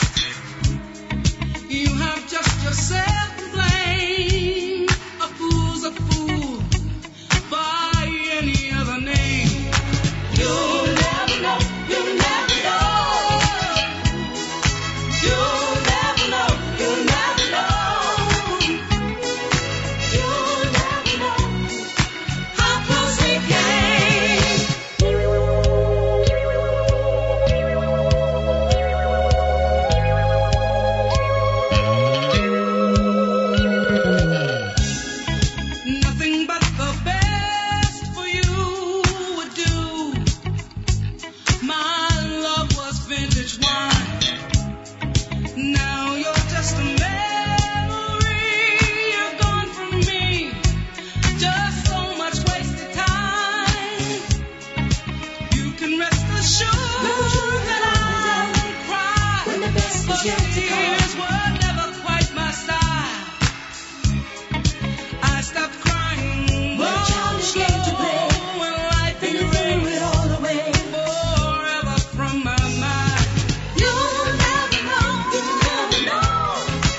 You have just yourself to blame. A fool's a fool by any other name. You'll never know, you'll never know. You'll never know, you'll never know. You'll never know how close we came. Nothing but the best for you would do. My love was vintage wine. Now you're just a memory. You're gone from me. Just so much wasted time. You can rest assured that I would cry, but tears were never quite my style. I stopped crying. What a childish game to play. When life and you threw it all away. Forever from my mind. You'll never know. You'll never know.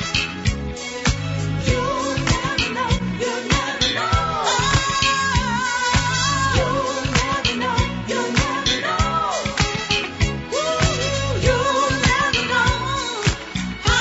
You'll never know. You'll never know. You'll never know. You'll never know. You'll never know.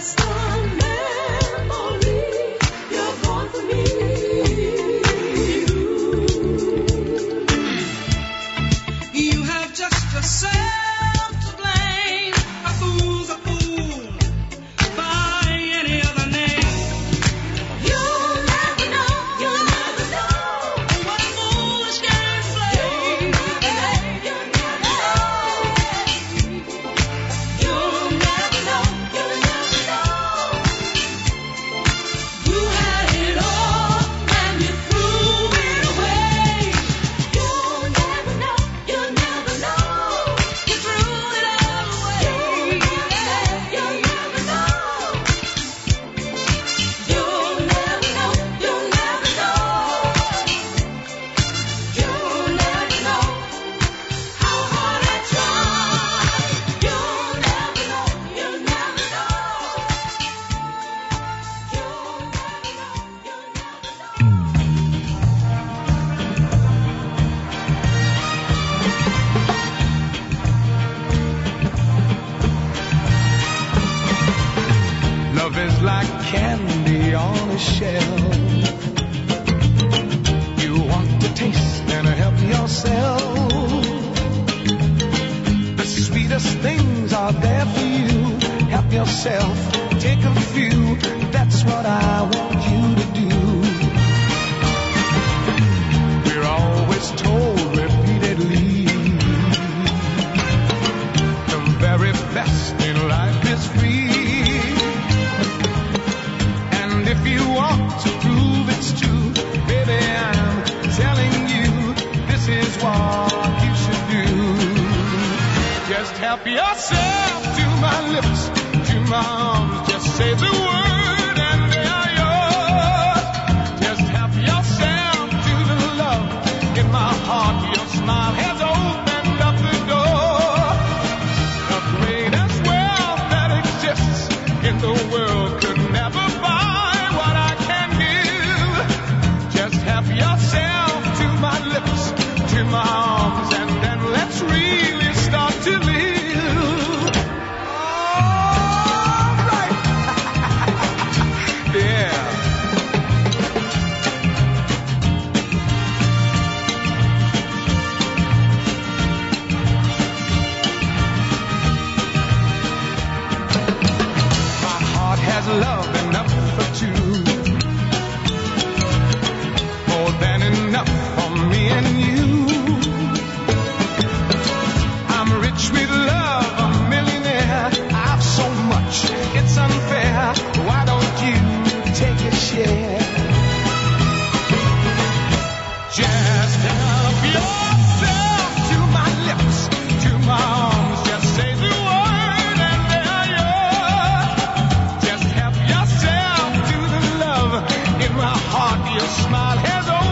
Candy on a shelf. You want to taste and help yourself. The sweetest things are there for you. Help yourself, take a few. That's what I want you to do. We're always told repeatedly the very best in life is free. If you want to prove it's true, baby, I'm telling you, this is what you should do. Just help yourself to my lips, to my arms, just say the word and they are yours. Just help yourself to the love in my heart, your smile has opened up the door. The greatest wealth that exists in the world could never buy yourself to my lips, to my arms, and then let's really start to live. All right. Yeah. My heart has love enough for two. Enough for me and you. I'm rich with love, a millionaire. I've so much, it's unfair. Why don't you take a share? Just help yourself to my lips, to my arms. Just say the word and they are yours. Just help yourself to the love in my heart. Your smile has opened.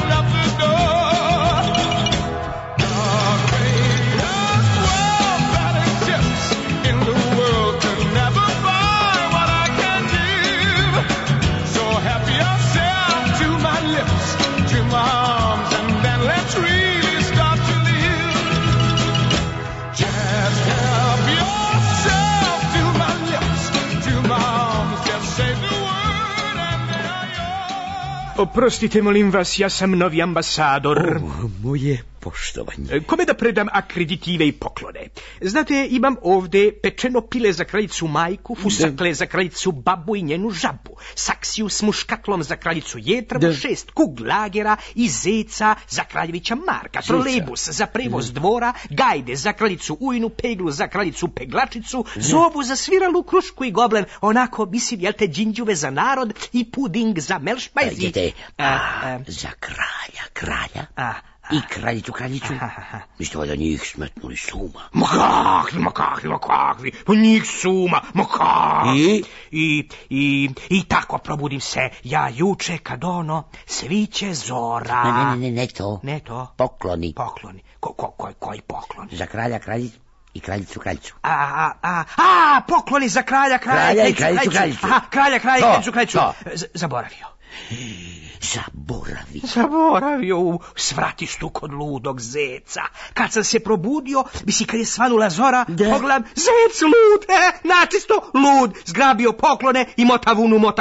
Oprostite, molim vas, ja sam novi ambasador. Moje poštovanje. Kome da predam akreditive i poklone? Znate, imam ovde pečeno pile za kraljicu majku, fusakle za kraljicu babu i njenu žabu, saksiju s muškatlom za kraljicu jetravu, 6 kuglagera i zeca za kraljevića Marka, trolejbus za prevoz dvora, gajde za kraljicu ujnu, peglu za kraljicu peglačicu, zobu za sviralu, krušku i goblen, onako, mislim, jel te, džinđuve za narod i puding za melšpajz. Za kralja i kraljicu. Mislite da njih smetnuli suma? Ma kakvi, pa njih suma, ma kakvi. I tako probudim se, ja juče kad sviće zora. Ne to. Ne to? Pokloni. Koji poklon? Za kralja, kraljicu i kraljicu. Pokloni za kralja i kraljicu. Aha, kralja, kraljicu. Zaboravio. Zaboravio u svratištu kod ludog zeca. Kad sam se probudio, kad je svanula zora, pogledam, zec lud, načisto lud, zgrabio poklone i mota vunu, mota.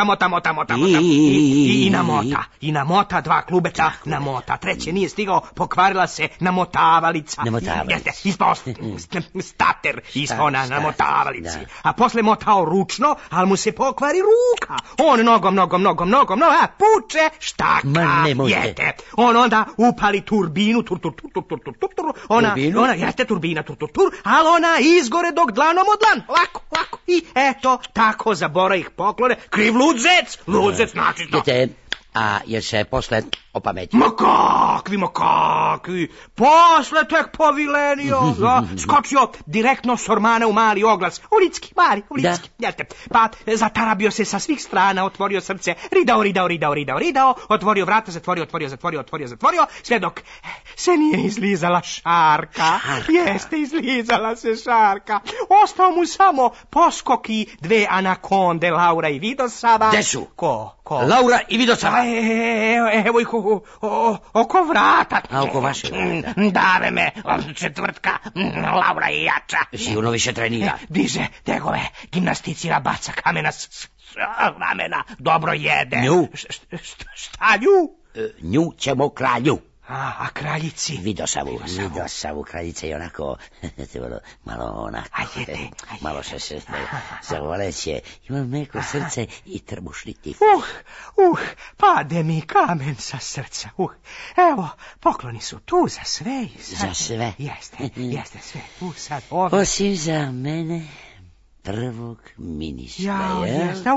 I namota 2 klubeta, namota. 3. nije stigao, pokvarila se namotavalica. Ispao stater, ispao na namotavalici. A posle motao ručno, ali mu se pokvari ruka. On nogom, puče, štaka, jete. On onda upali turbinu, ona, jeste turbina, ali ona izgore dok dlanom od dlan, lako. I eto, tako zaboravih poklone, kriv ludzec, znači to. A jer se posle opametio? Ma kakvi, posle tek povilenio, skočio direktno s ormana u mali oglas, ulicki, jeste, pa zatarabio se sa svih strana, otvorio srce, ridao, otvorio vrata, zatvorio, sve dok se nije izlizala šarka. Jeste, izlizala se šarka. Ostao mu samo poskok i 2 anakonde, Laura i Vidosava. Gde su? Ko? Laura i Vidosava. Evo ih oko vrata. A oko vaše vrata? Dave me četvrtka, Laura je jača. Sigurno više trenira. Diže tegove, gimnasticira, baca kamena s ramena, dobro jede. Nju? Šta nju? Nju ćemo kralju. A kraljici? Vidosavu kraljica je onako, malo onako, malo se zavoleće, ima meko srce i trbušni tifus. Pade mi kamen sa srca. Evo, pokloni su tu za sve. Za sve? Jeste sve, tu sad. Osim za mene, prvog ministra. Jeste,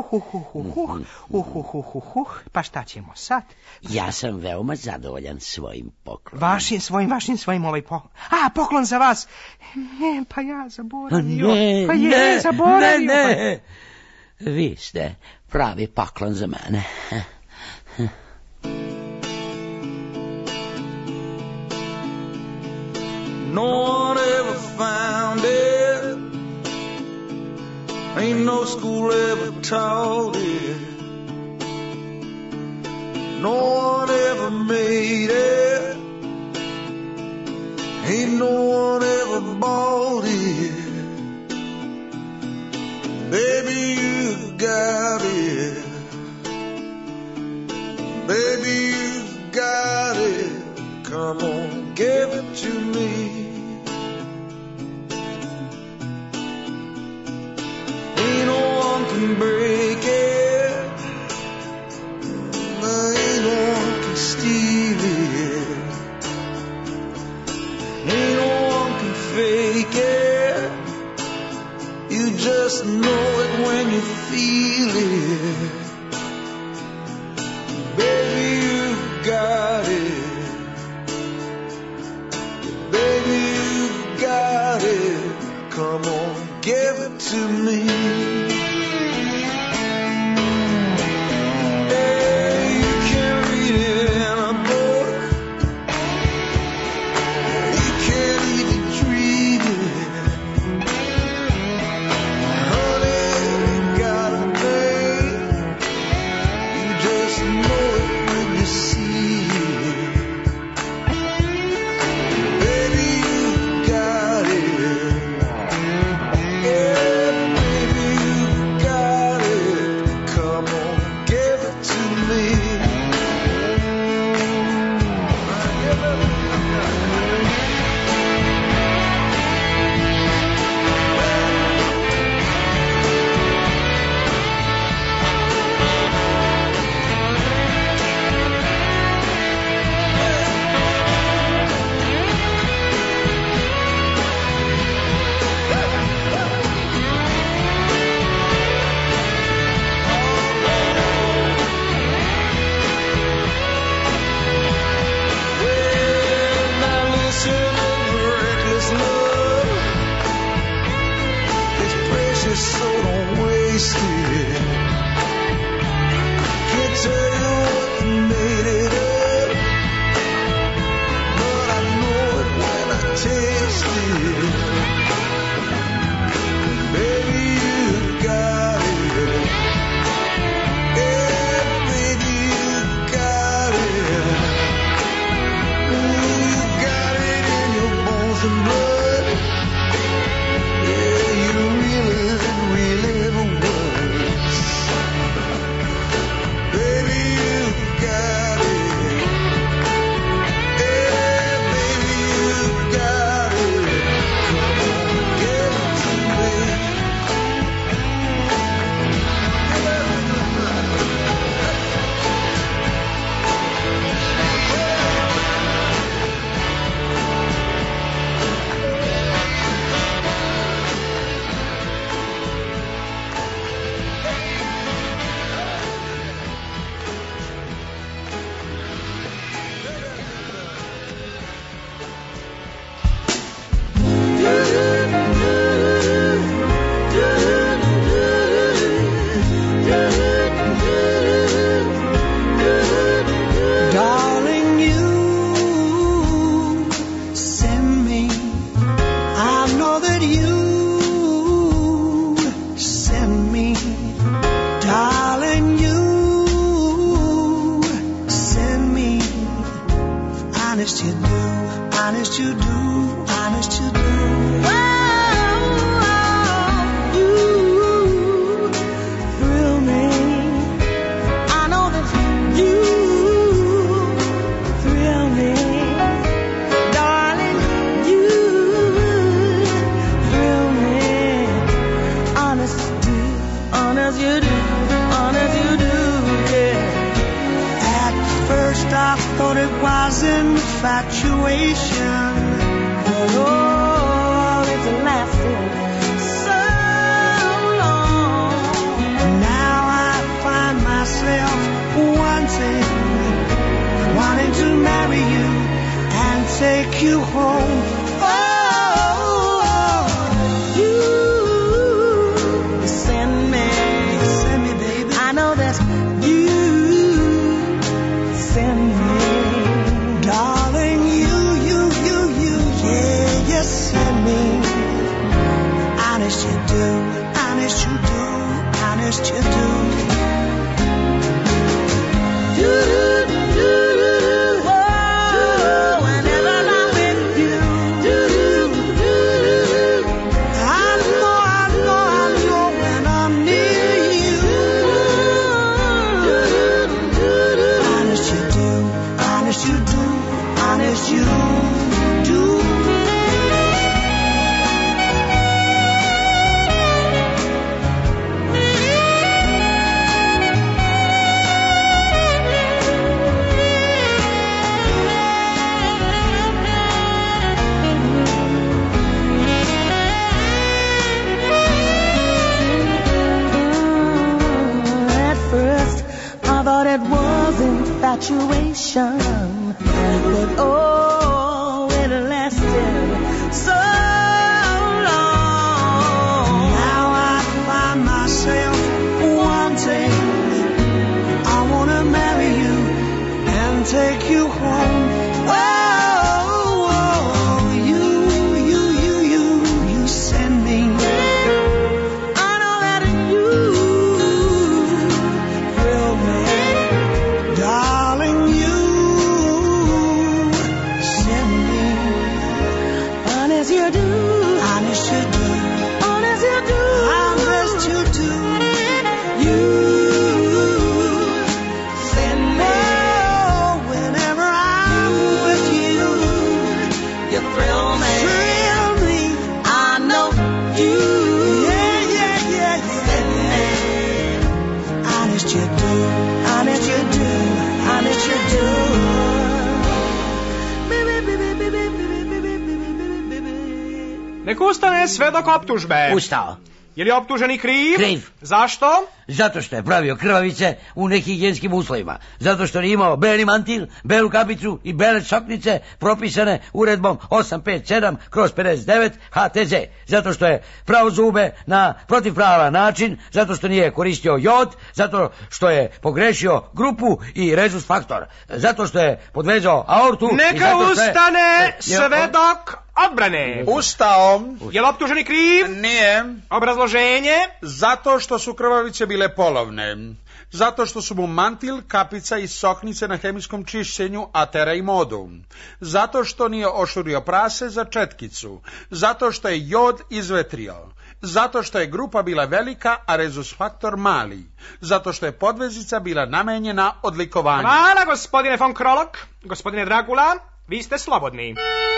pa šta ćemo sad? Ja sam veoma zadovoljan svojim poklonom. Vašim svojim poklon. Poklon za vas. Pa ja zaboravio. Ne. Vi ste pravi poklon za mene. No one ever found it. Ain't no school ever taught it. No one ever made it. Ain't no one ever bought it. Baby, you got it. Baby, you got it. Come on, give it to me. Ain't no one can break it. Ain't no one can steal it. Ain't no one can fake it. You just know it when you feel it. Baby, you got it. Baby, you got it. Come on, give it to me. infatuation. But oh, it's lasted so long. Now I find myself wanting to marry you and take you home. Oh, you send me, baby. I know that you send me, darling. You, yeah, you send me. Honest you do, honest you do, honest you do. Infatuation, but oh, it lasted so long. Now I find myself wanting, I wanna marry you and take you home. Oh, you send me. I know that you thrill me. Darling, you send me. Honest you do. Honest you do. Honest you do. Honest you do. You send me. Whenever I'm with you, you thrill me. Thrill me. I know you. Yeah. Send me. Honest you do. Honest you do. Honest you do. Nek ustane svedok optužbe. Ustao. Je li optuženi kriv? Kriv. Zašto? Zato što je pravio krvavice u nehigijenskim uslovima. Zato što je imao beli mantil, belu kapicu i bele soknice propisane uredbom 857/59 HTZ. Zato što je prao zube na protivpravan način, zato što nije koristio jod, zato što je pogrešio grupu i rezus faktor, zato što je podvezao aortu. Neka ustane svedok odbrane. Ustao. Je li optuženi kriv? Nije. Obrazloženje? Zato što su krvavice bile polovne. Zato što su mu mantil, kapica i soknice na hemijskom čišćenju, a tera i modu. Zato što nije ošurio prase za četkicu. Zato što je jod izvetrio. Zato što je grupa bila velika, a rezus faktor mali. Zato što je podvezica bila namenjena odlikovanju. Hvala, gospodine von Krolok. Gospodine Dragula, vi ste slobodni.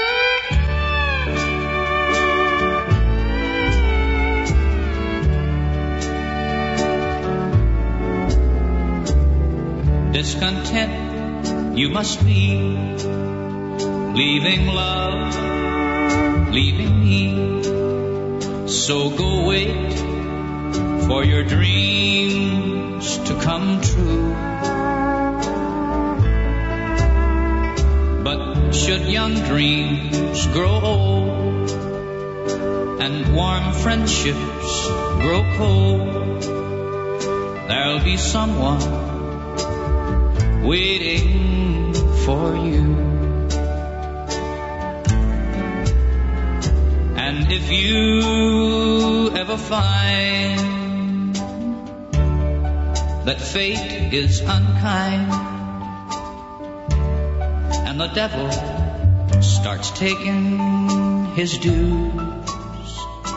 Discontent you must leave, leaving love, leaving me. So go wait for your dreams to come true. But should young dreams grow old and warm friendships grow cold, there'll be someone waiting for you. And if you ever find that fate is unkind and the devil starts taking his dues,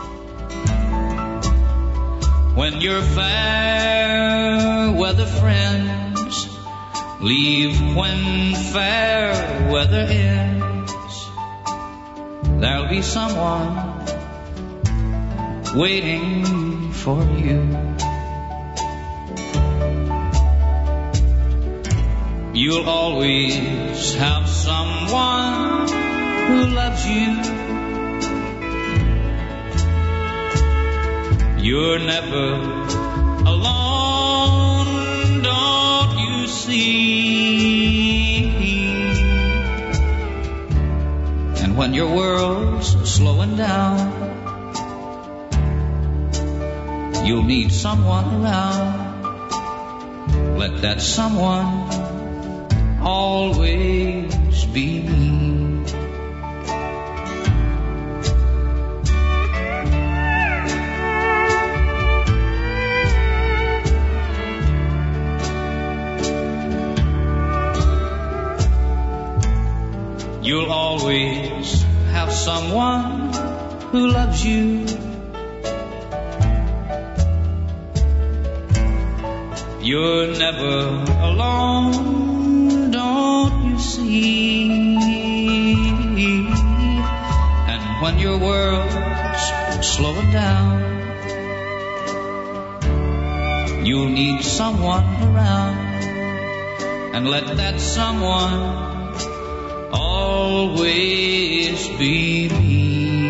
when your fair weather friends leave when fair weather ends, there'll be someone waiting for you. You'll always have someone who loves you. You're never alone, don't you see? And when your world's slowing down, you'll need someone around. Let that someone always be me. You'll always have someone who loves you. You're never alone, don't you see? And when your world's slowing down, you'll need someone around. And let that someone always be me.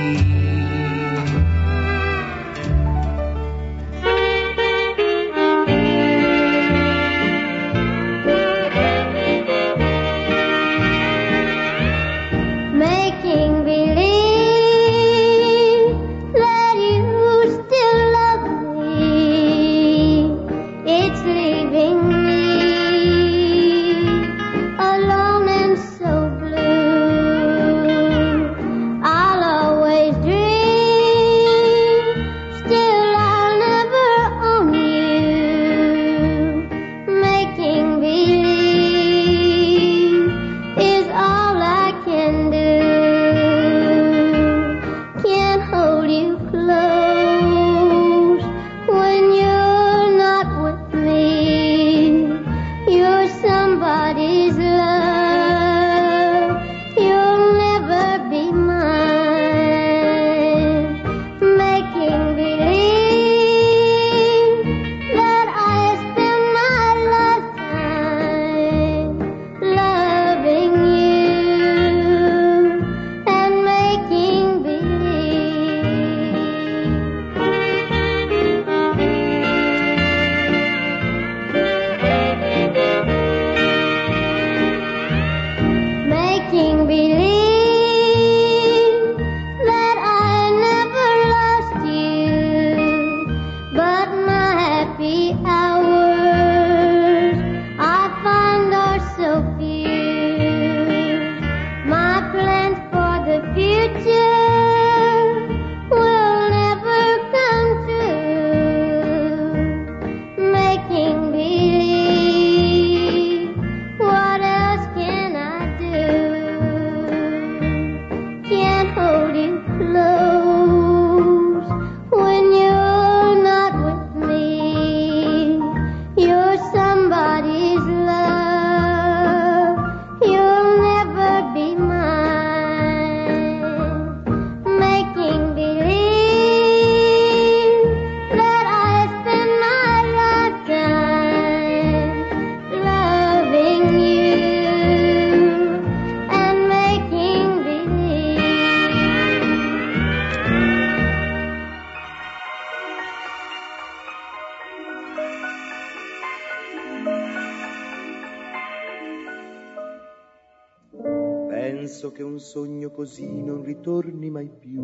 Penso che un sogno così non ritorni mai più.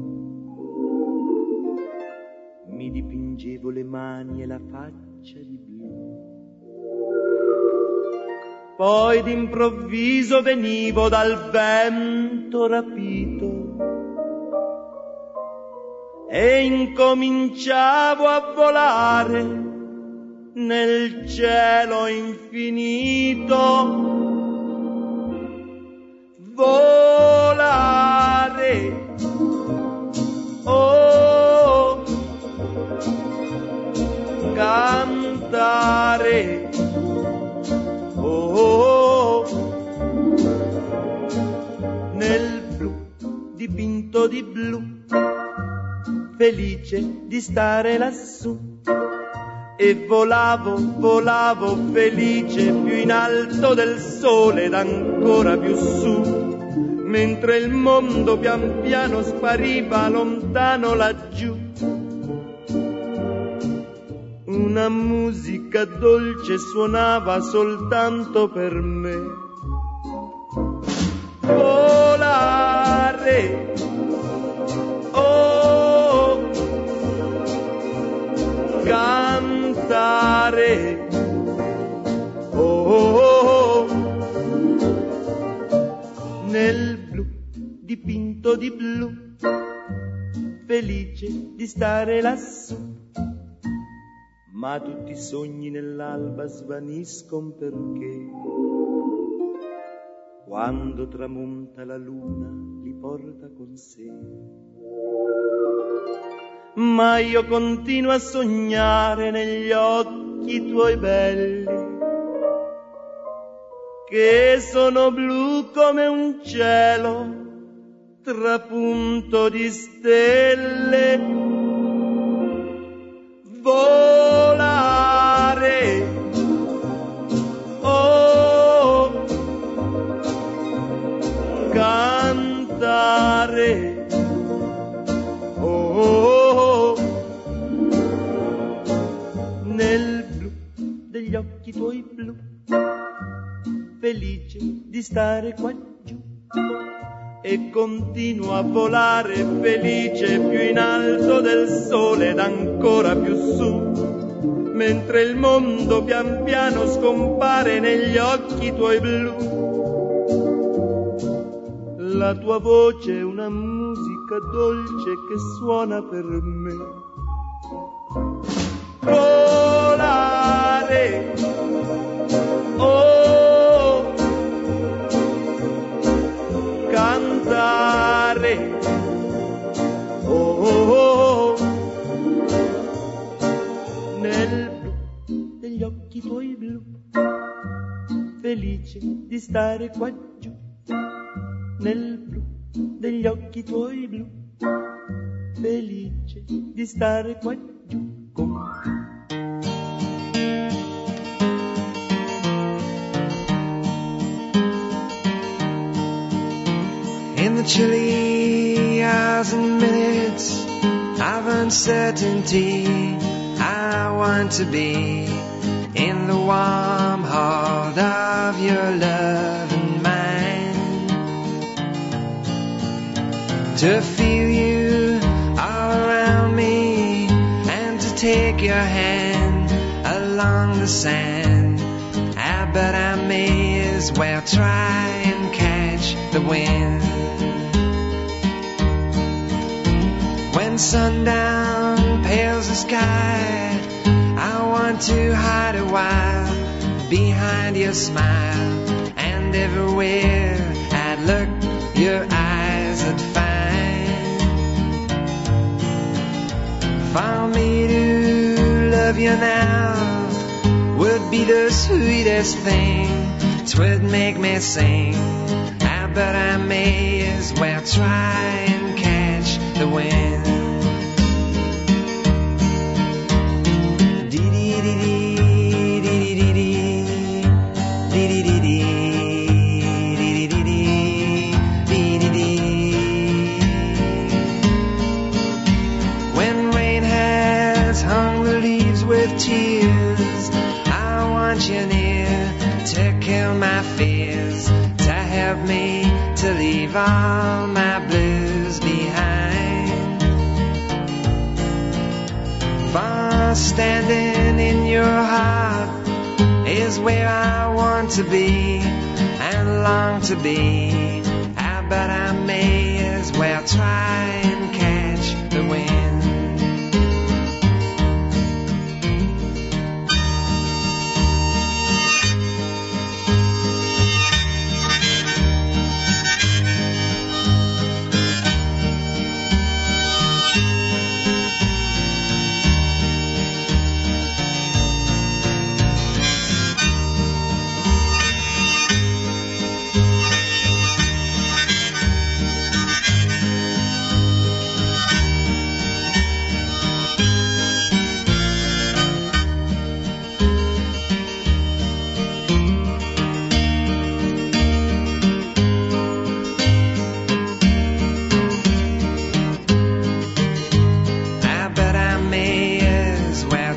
Mi dipingevo le mani e la faccia di blu. Poi d'improvviso venivo dal vento rapito e incominciavo a volare nel cielo infinito. Volare, oh, cantare, oh, nel blu dipinto di blu, felice di stare lassù E volavo, volavo felice più in alto del sole ed ancora più su, mentre il mondo pian piano spariva lontano laggiù. Una musica dolce suonava soltanto per me. Volare, oh, cantare, oh, nel blu dipinto di blu, felice di stare lassù. Ma tutti i sogni nell'alba svaniscono perché quando tramonta la luna li porta con sé. Ma io continuo a sognare negli occhi tuoi belli, che sono blu come un cielo trapunto di stelle. Volare, oh, cantare, oh, nel blu degli occhi tuoi blu, felice di stare qua giù. E continuo a volare felice più in alto del sole ed ancora più su, mentre il mondo pian piano scompare negli occhi tuoi blu. La tua voce è una musica dolce che suona per me. Volare, oh, cantare, oh, nel blu degli occhi tuoi blu, felice di stare qua giù, nel blu degli occhi tuoi blu, felice di stare qua giù con te. In the chilly hours and minutes of uncertainty, I want to be in the warm heart of your love and mine, to feel you all around me and to take your hand along the sand. But I may as well try and catch the wind. When sundown pales the sky, I want to hide a while behind your smile, and everywhere I'd look, your eyes I'd find. For me to love you now would be the sweetest thing, 'twould make me sing. But I may as well try and catch the wind. When rain has hung the leaves with tears, I want you near to kill my fears, to help me to leave all my blues behind. For standing in your heart is where I want to be and long to be. But I may as well try and catch the wind.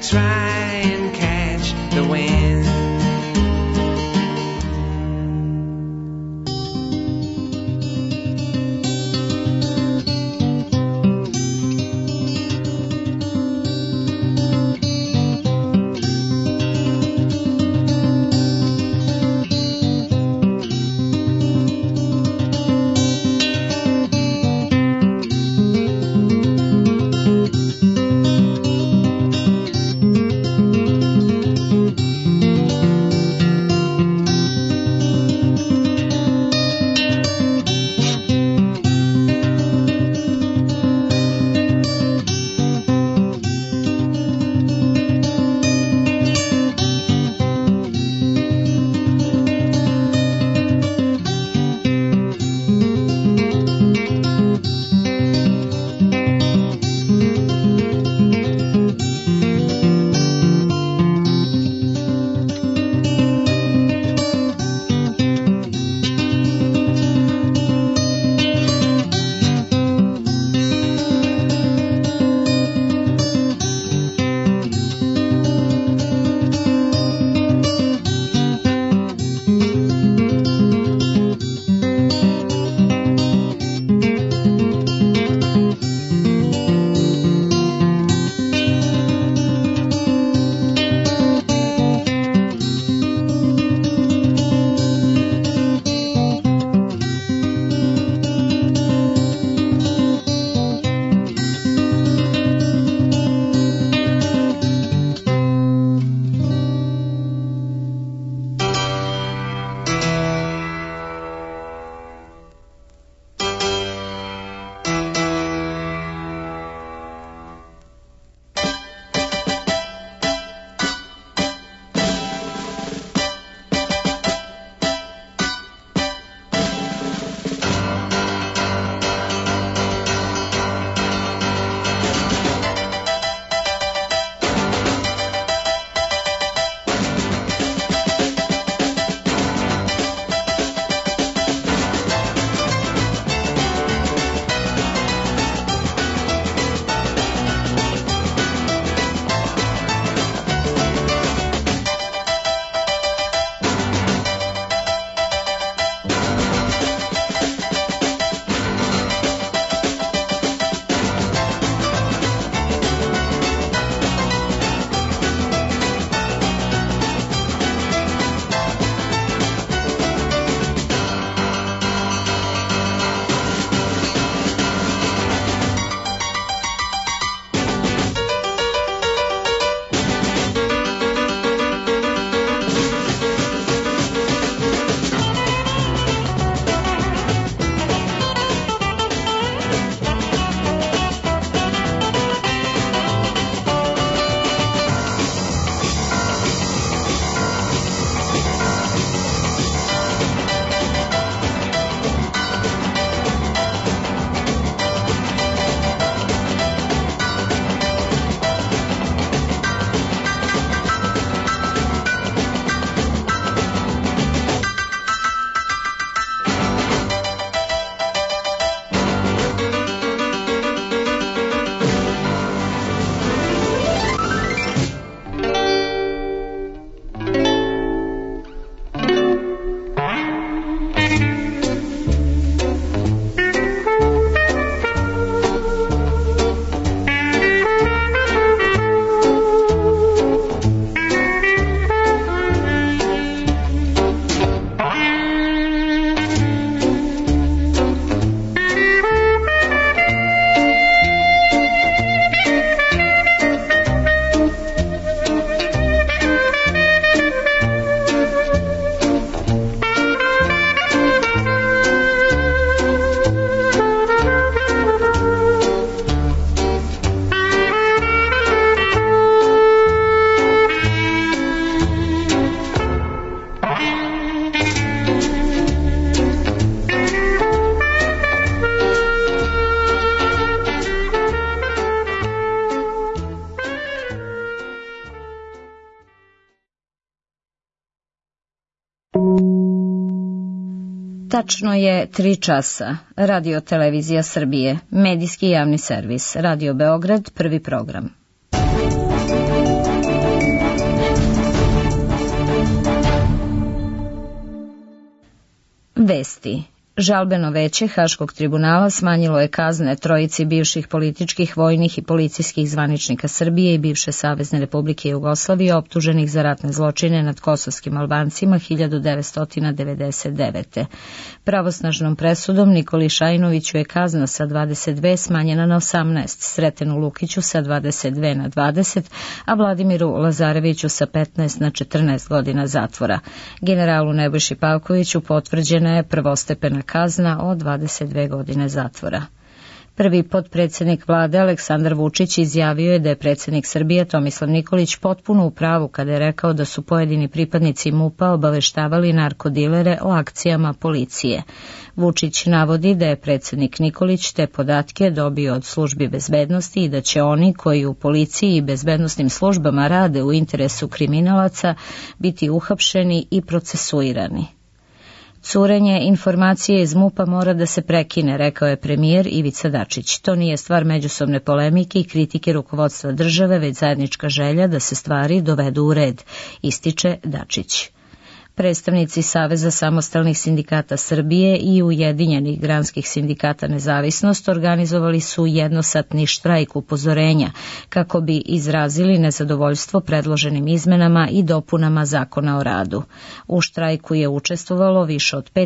try and catch the wind. Tačno je 3 časa. Radio Televizija Srbije, medijski javni servis, Radio Beograd, prvi program. Vesti. Žalbeno veće Haškog tribunala smanjilo je kazne trojici bivših političkih, vojnih i policijskih zvaničnika Srbije i bivše Savezne Republike Jugoslavije optuženih za ratne zločine nad kosovskim Albancima 1999. Pravosnažnom presudom Nikoli Šajinoviću je kazna sa 22 smanjena na 18, Sretenu Lukiću sa 22 na 20, a Vladimiru Lazareviću sa 15 na 14 godina zatvora. Generalu Nebojši Pavkoviću potvrđena je prvostepena kazna od 22 godine zatvora. Prvi potpredsjednik vlade Aleksandar Vučić izjavio je da je predsjednik Srbije Tomislav Nikolić potpuno u pravu kada je rekao da su pojedini pripadnici MUP-a obaveštavali narkodilere o akcijama policije. Vučić navodi da je predsjednik Nikolić te podatke dobio od službi bezbednosti i da će oni koji u policiji i bezbednosnim službama rade u interesu kriminalaca biti uhapšeni i procesuirani. Curenje informacije iz MUP-a mora da se prekine, rekao je premijer Ivica Dačić. To nije stvar međusobne polemike i kritike rukovodstva države, već zajednička želja da se stvari dovedu u red, ističe Dačić. Predstavnici Saveza samostalnih sindikata Srbije i Ujedinjenih granskih sindikata Nezavisnost organizovali su jednosatni štrajk upozorenja kako bi izrazili nezadovoljstvo predloženim izmenama i dopunama Zakona o radu. U štrajku je učestvovalo više od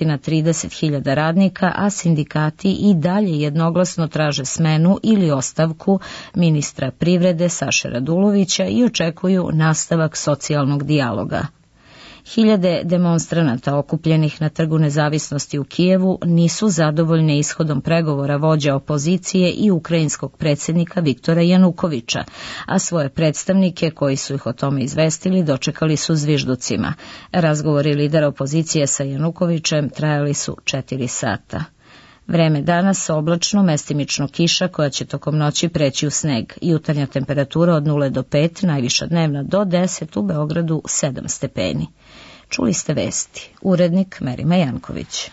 530.000 radnika, a sindikati i dalje jednoglasno traže smenu ili ostavku ministra privrede Saše Radulovića i očekuju nastavak socijalnog dijaloga. Hiljade demonstranata okupljenih na Trgu Nezavisnosti u Kijevu nisu zadovoljne ishodom pregovora vođa opozicije i ukrajinskog predsjednika Viktora Janukovića, a svoje predstavnike koji su ih o tome izvestili dočekali su zvižducima. Razgovori lidera opozicije sa Janukovićem trajali su 4 sata. Vreme danas oblačno, mestimično kiša koja će tokom noći preći u sneg. Jutarnja temperatura od 0 do 5, najviša dnevna do 10, u Beogradu 7 stepeni. Čuli ste vesti. Urednik Merima Janković.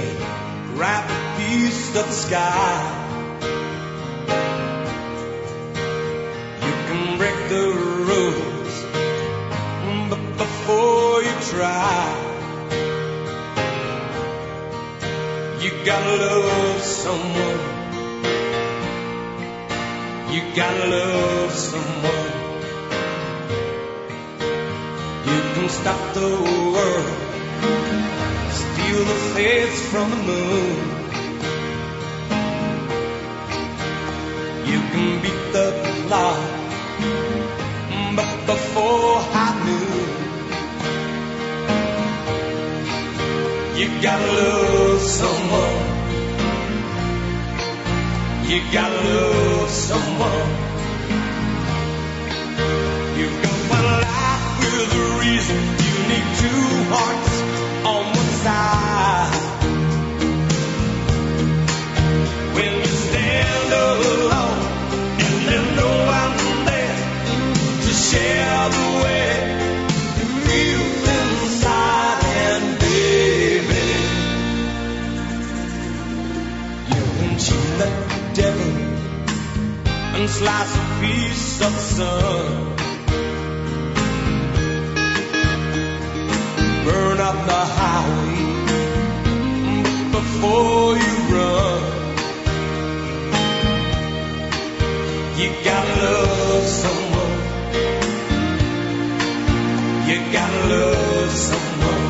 can't grab a piece of the sky. You can break the rules, but before you try, you gotta love someone. You gotta love someone. You can stop the world, steal the faith from the moon. You can beat the clock, but before high noon, you gotta love someone. You gotta love someone. You've got one life with a reason. You need two hearts on one side. When you stand alone and there's no one there to share the way you feel inside, and baby, you can cheat the devil and slice a piece of the sun. Burn up the highway before you run. You gotta love someone. You gotta love someone.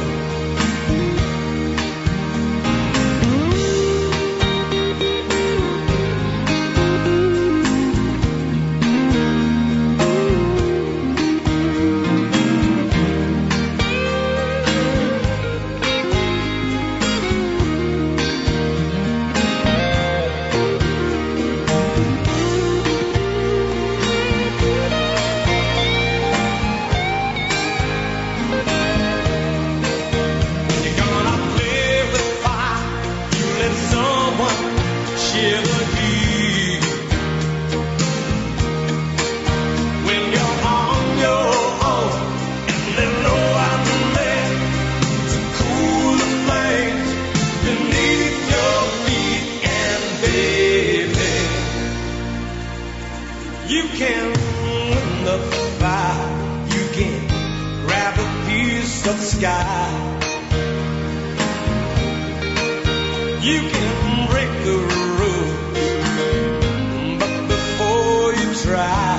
You can break the rules, but before you try,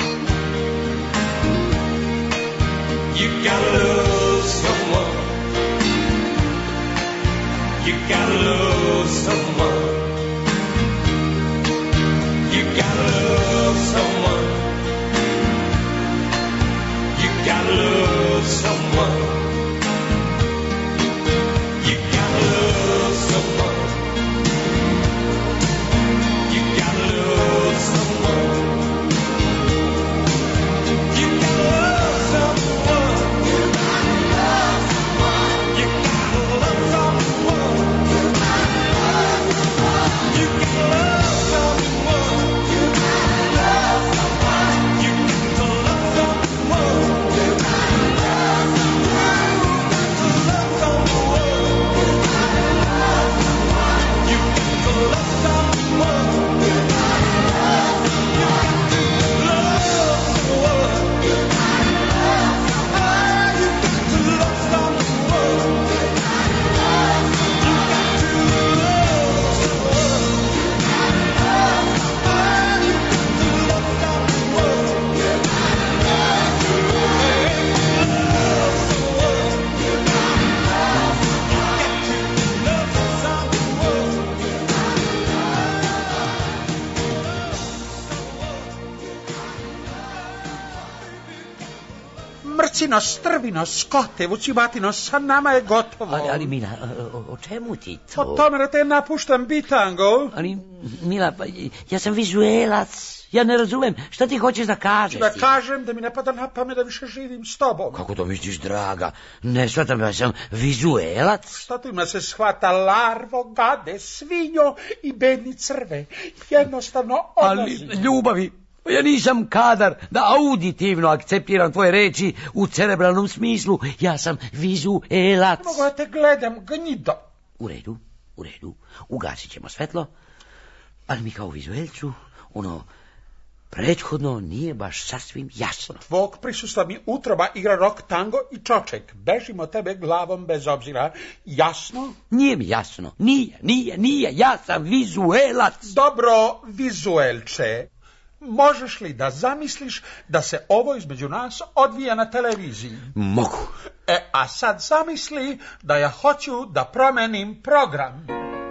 you gotta love someone. You gotta love someone. You gotta love someone. You gotta love someone. You gotta love someone. You gotta love someone. You gotta love someone. You gotta love someone. You gotta love someone. You gotta love someone. You gotta love someone. You gotta love someone. You gotta love someone. You gotta love someone. You gotta love someone. You Mrcino, strvino, skote, vucibatino, sa nama je gotovo. Ali Mila, o čemu ti to? O tome da te napuštam bitango. Ali Mila, pa, ja sam vizuelac. Ja ne razumem, šta ti hoćeš da kažeš? Da kažem da mi ne pada na pamet da više živim s tobom. Kako to misliš, draga? Ne shvatam da sam vizuelac. Šta tu ima se shvata, larvo, gade, svinjo i bedni crve. Jednostavno odlazi. Ali ljubavi, ja nisam kadar da auditivno akceptiram tvoje reči u cerebralnom smislu. Ja sam vizuelac. Mogu da te gledam, gnjido. U redu, U redu, ugasit ćemo svetlo, ali mi kao vizuelcu, prethodno nije baš sasvim jasno. Tvog prisustva mi utroba igra rock, tango i čoček. Bežim od tebe glavom bez obzira. Jasno? Nije mi jasno. Nije. Ja sam vizuelac. Dobro, vizuelče. Možeš li da zamisliš da se ovo između nas odvija na televiziji? Mogu. A sad zamisli da ja hoću da promenim program.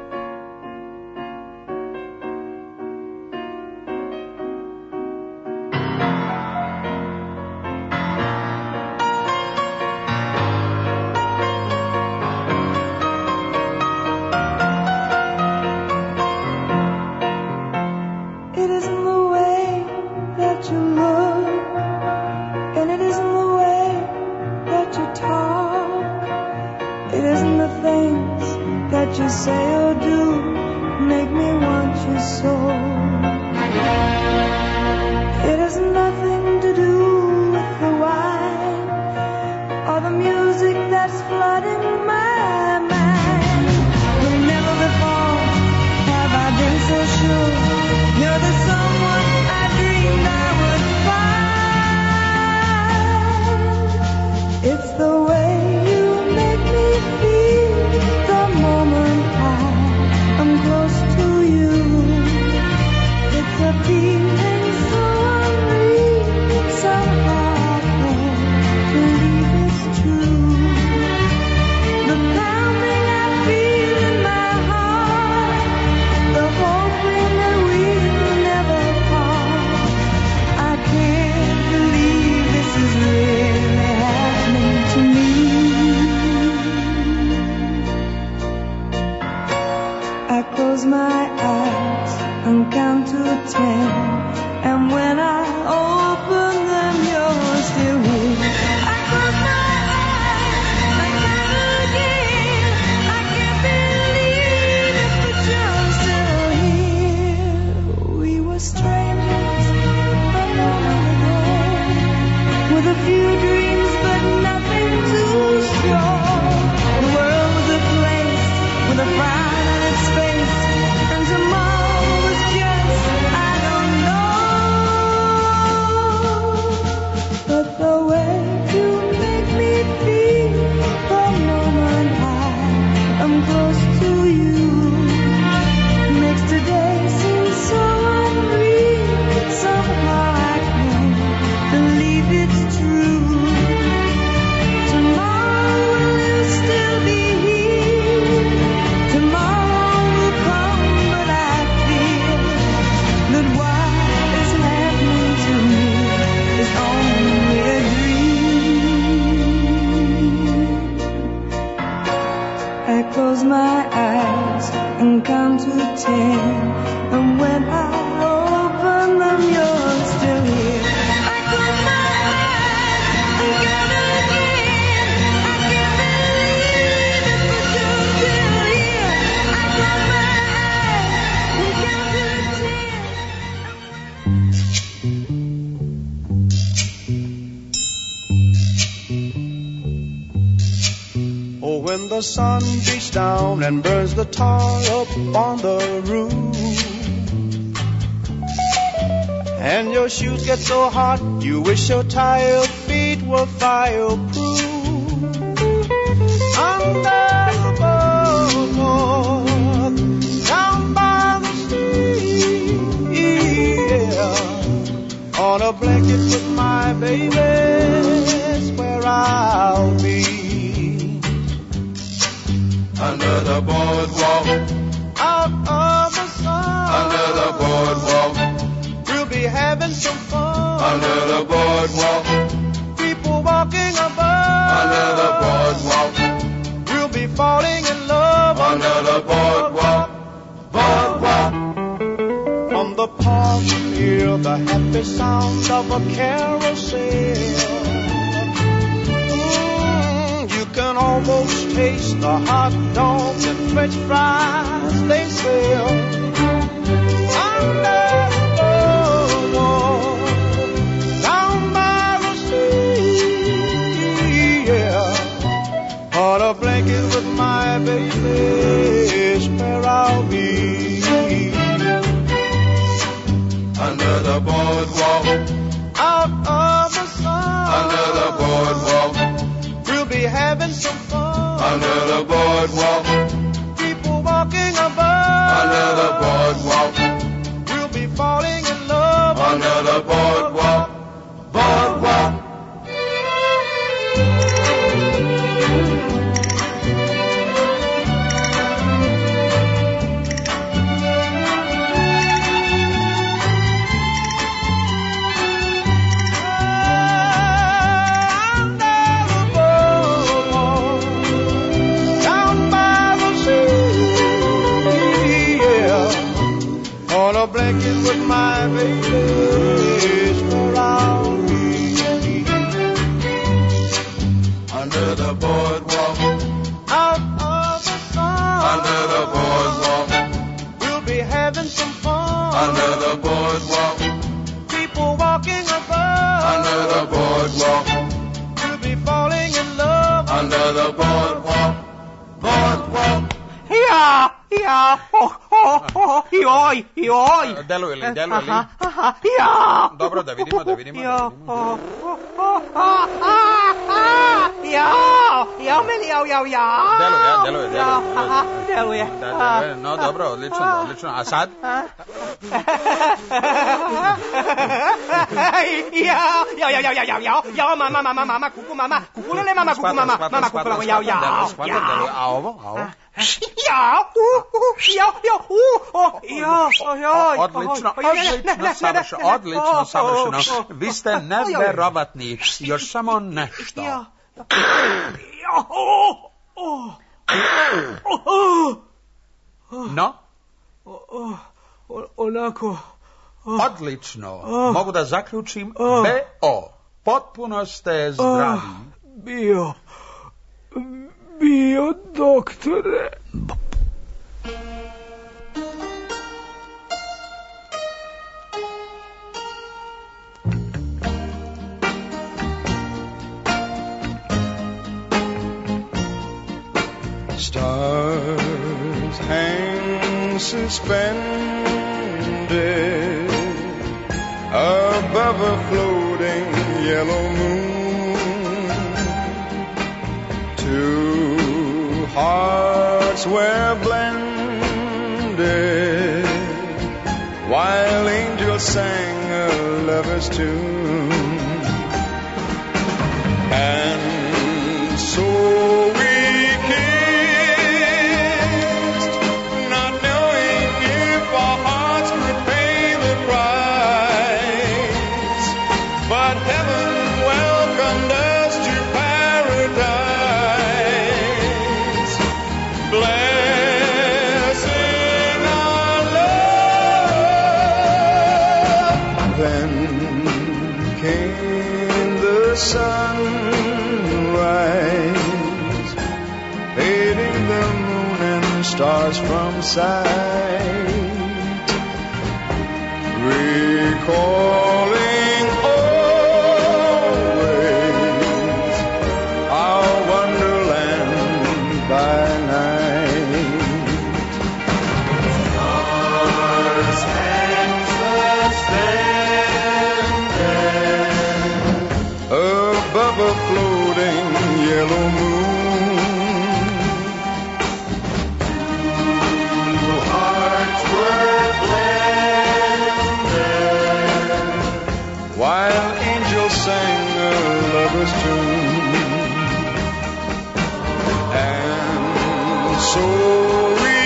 When the sun beats down and burns the tar up on the roof, and your shoes get so hot you wish your tired feet were fireproof. Under the boardwalk, down by the sea, yeah, on a blanket with my baby, that's where I'll be. Under the boardwalk, out of the sun. Under the boardwalk, we'll be having some fun. Under the boardwalk, people walking above. Under the boardwalk, we'll be falling in love. Under the boardwalk, boardwalk. From the park, hear the happy sound of a carousel. Can almost taste the hot dogs and French fries they sell. Under the boardwalk, down by the sea, yeah, on a blanket with my baby. like it was my vacation around me. Under the boardwalk, out of the sun. Under the boardwalk, we'll be having some fun. Under the boardwalk, people walking above. Under the boardwalk, we'll be falling in love. Under the boardwalk, boardwalk. Ja, joj. Deluje li? Ja. Dobro, da vidimo. Ja, meni, ja. Deluje. No, dobro, odlično. A sad? Ja, mama, kuku, lele, mama, kuku, ja. A ovo? Odlično, savršeno. Vi ste neverovatni. Još samo nešto. No? Onako. Odlično. Mogu da zaključim B.O. Potpuno ste zdravi. Bio, doktore. Stars hang suspended above a floating yellow moon. Two hearts were blended while angels sang a lover's tune. And so sunrise, fading the moon and stars from sight, recalling always our wonderland by night. Stars hang suspended above a floating yellow moon. Two hearts were blended while angels sang a lover's tune. And so we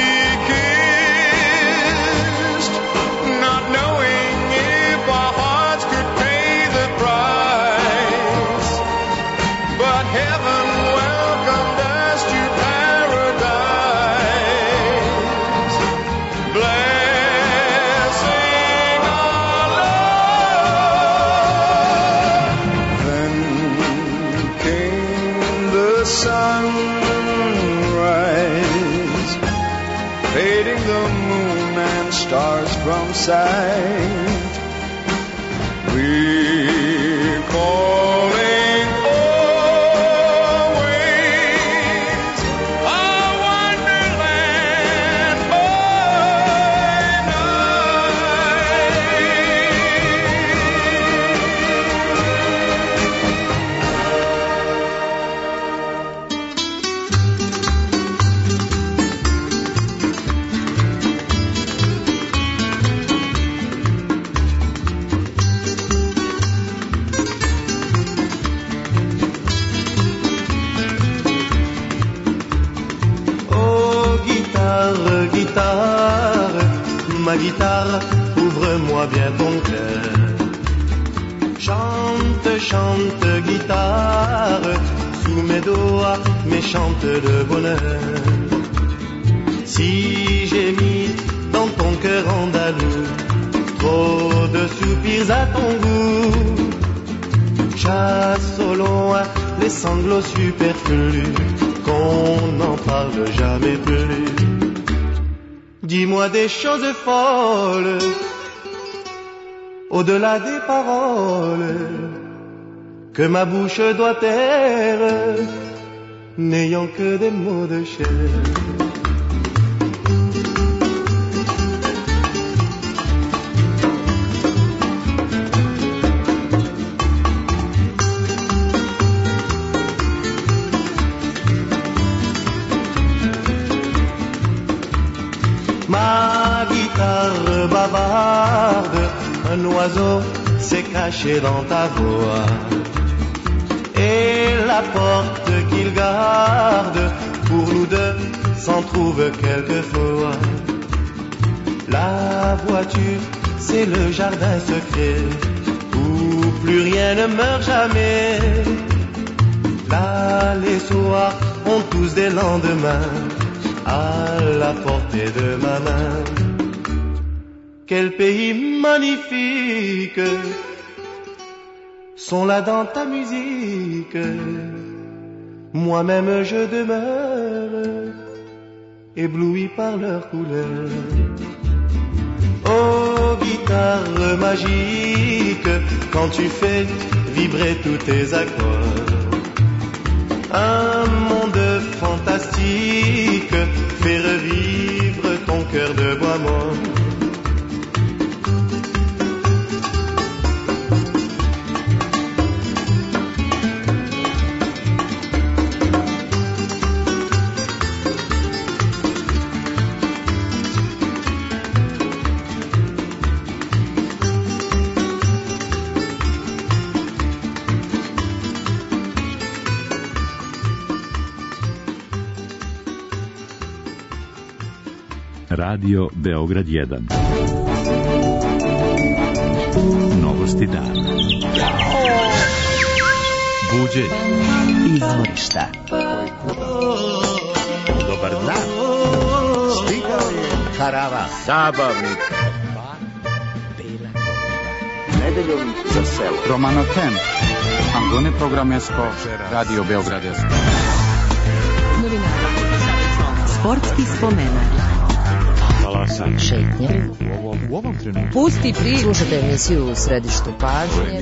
kissed, not knowing if our hearts could pay the price. But heaven welcomed us to paradise, blessing our love. Then came the sunrise, fading the moon and stars from sight, recalling ma guitare, ouvre-moi bien ton cœur. Chante, chante, guitare, sous mes doigts, mes chantes de bonheur. Si j'ai mis dans ton cœur andalou à ton goût. Chasse au loin les sanglots superflus, qu'on n'en parle jamais plus. Dis-moi des choses folles, au-delà des paroles, que ma bouche doit taire, n'ayant que des mots de chair. Ma guitare bavarde, un oiseau s'est caché dans ta voix, et la porte qu'il garde pour nous deux s'en trouve quelquefois. La voiture, c'est le jardin secret où plus rien ne meurt jamais. Là, les soirs ont tous des lendemains à la portée de ma main. Quel pays magnifique sont là dans ta musique. Moi-même je demeure ébloui par leurs couleurs. Oh, guitare magique, quand tu fais vibrer tous tes accords, un monde fantastique fait revivre ton cœur de bois mort. Radio Beograd 1. Novosti dana. Buđenje. Izvorišta. Dobar dan. Stigao je karavan zabavnik. Nedeljom za selo. Romano Ten. Angone programesko Radio Beograd 1. Sportski spomenak. Šetnje. U ovom trenutku. Pusti pri. Slušajte emisiju u središtu pažnje.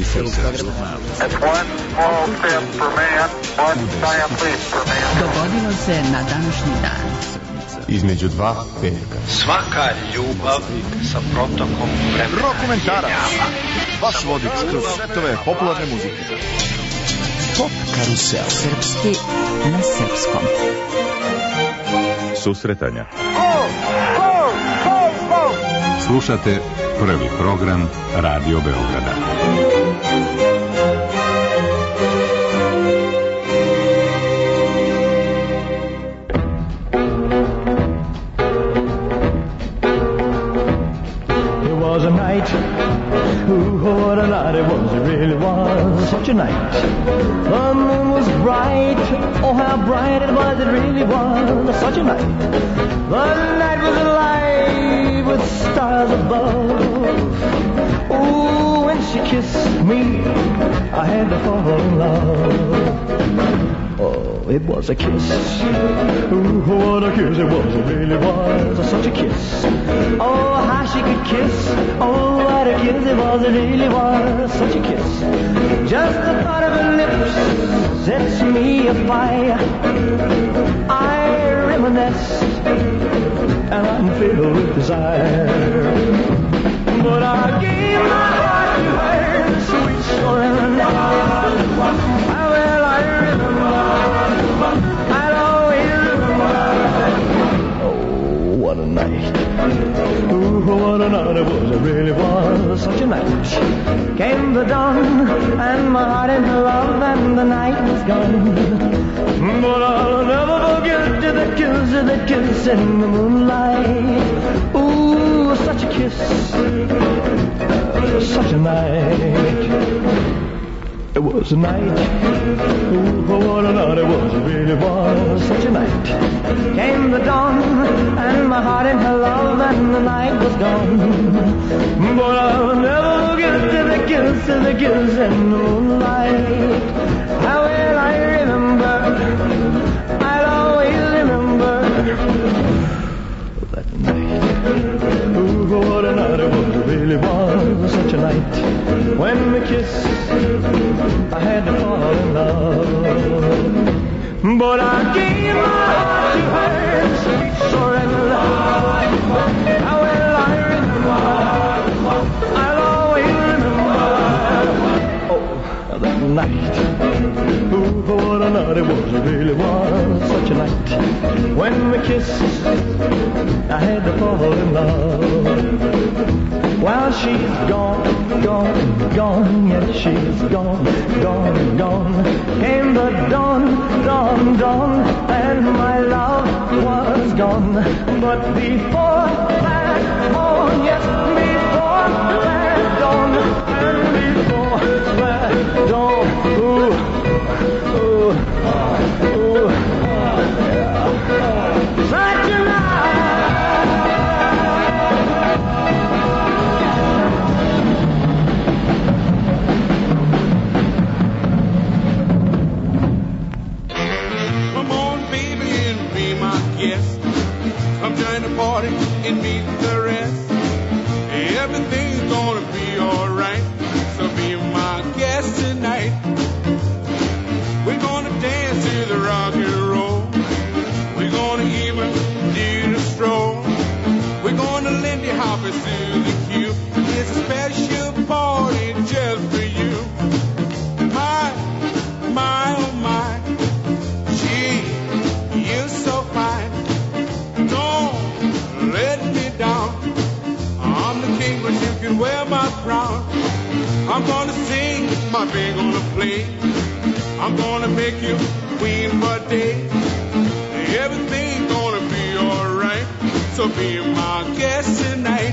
Dogodilo se na današnji dan. Između dva petka. Svaka ljubav sa protokom vremena. Rokomentara. Vaš vodič kroz svetove popularne muzike. Pop karusel. Srpski na srpskom. Susretanja. Slušate prvi program Radio Beograda. It was a night, ooh, what a night it was, it really was such a night. The moon was bright, oh how bright it was, it really was such a night. The night was alive with stars above. Ooh, when she kissed me, I had to fall in love. Oh, it was a kiss. Ooh, what a kiss it was, it really was such a kiss. Oh, how she could kiss. Oh, what a kiss it was, it really was such a kiss. Just the thought of her lips sets me afire. I reminisce and I'm filled with desire. But I gave my heart to her, sweet surrender. Well, I remember, I'll always remember. Oh, what a night. Ooh, what a night it was, it really was such a night. Came the dawn, and my heart in her love, and the night was gone. But I'll never forget the kiss in the moonlight. Ooh, such a kiss, such a night. It was a night, ooh, what a night it was, it really was such a night. Came the dawn, and my heart in her love, and the night was gone. But I'll never forget the kiss in the moonlight. How will I remember? I'll always remember that night. Ooh, what a night it was, really was such a night. When we kissed, I had to fall in love. But I gave my heart to her, sweet surrender. How will I remember? I'll always remember. Oh, that night. Ooh, what a night it was, it really was such a night. When we kissed, I had to fall in love. While she's gone, gone, gone, yes, she's gone, gone, gone. Came the dawn, dawn, dawn, and my love was gone. But before that dawn, yes, before that dawn, and before that dawn, ooh, ooh, ooh, yeah. Such a night. Party and meet the rest. Everything's gonna be alright, so be my guest tonight. We're gonna dance to the rock and roll. We're gonna even do the stroll. We're gonna Lindy hop us to the queue. It's a special party just for you. My, oh my, gee, you're so fine. Let me down. I'm the king, but you can wear my crown. I'm gonna sing, my band gonna play. I'm gonna make you queen for a day. Everything's gonna be alright, so be my guest tonight.